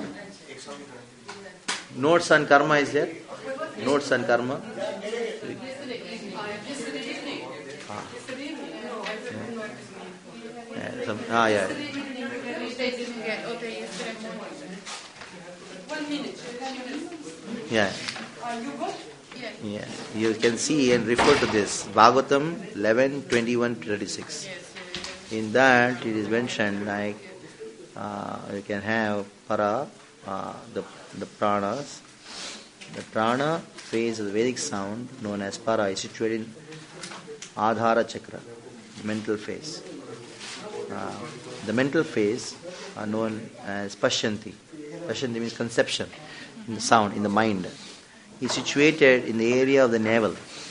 Notes on karma is there? Notes on karma. Yeah. 1 minute. Yeah. You got? Yeah. You can see and refer to this. Bhagavatam 11:21-36. In that it is mentioned like you can have para, the pranas. The prana phase of the Vedic sound known as para is situated in Adhara Chakra, mental phase. The mental phase are known as Pashyanti. Pashyanti means conception in the sound, in the mind. Is situated in the area of the navel.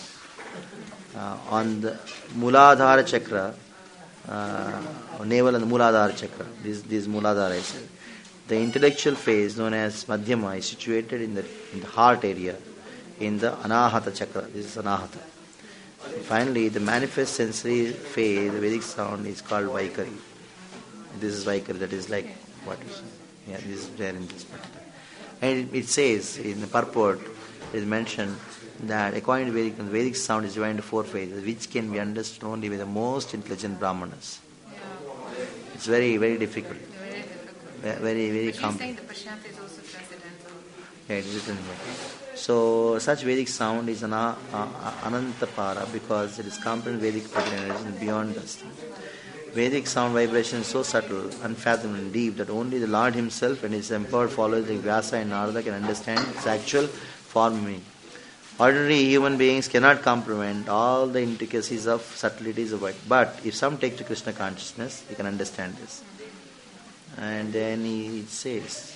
On the Muladhara Chakra, navel and the Muladhara Chakra. This Muladhara is. The intellectual phase known as Madhyama is situated in the heart area, in the Anahata Chakra. This is Anahata. Finally, the manifest sensory phase, the Vedic sound, is called Vaikari. This is Vaikari, that is like what is. Yeah, this is there in this particular. And it says in the purport, it is mentioned that according to Vedic sound is divided into 4 phases, which can be understood only by the most intelligent Brahmanas. It's very, very difficult. Very, very complex. Saying the Pashyanti is also transcendental. Yeah, it is written here. So, such Vedic sound is Anantapara because it is comprehended Vedic energy and beyond us. Vedic sound vibration is so subtle, unfathomable and deep that only the Lord Himself and His empowered followers like Vyasa and Narada can understand its actual form meaning. Ordinary human beings cannot comprehend all the intricacies of subtleties of it. But if some take to Krishna consciousness, he can understand this. And then he says,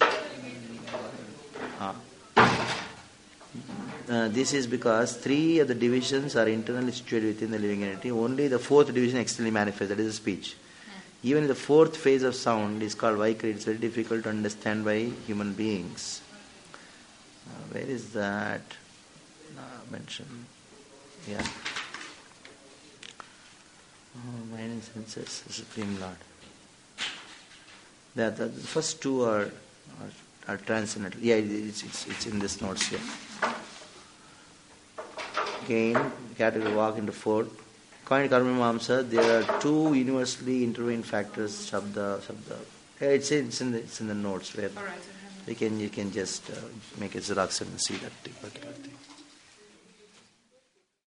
this is because 3 of the divisions are internally situated within the living entity. Only the 4th division externally manifests, that is the speech. Even the 4th phase of sound is called Vaikari. It's very difficult to understand by human beings. Where is that mentioned? Yeah. Mind and senses, the Supreme Lord. The first 2 are transcendental. Yeah, it's in this notes here. Again, category walk into 4. According to Karma Mimamsa, there are 2 universally intervened factors, Shabda. Yeah, it's in the notes where you can just make a Xerox and see that particular thing.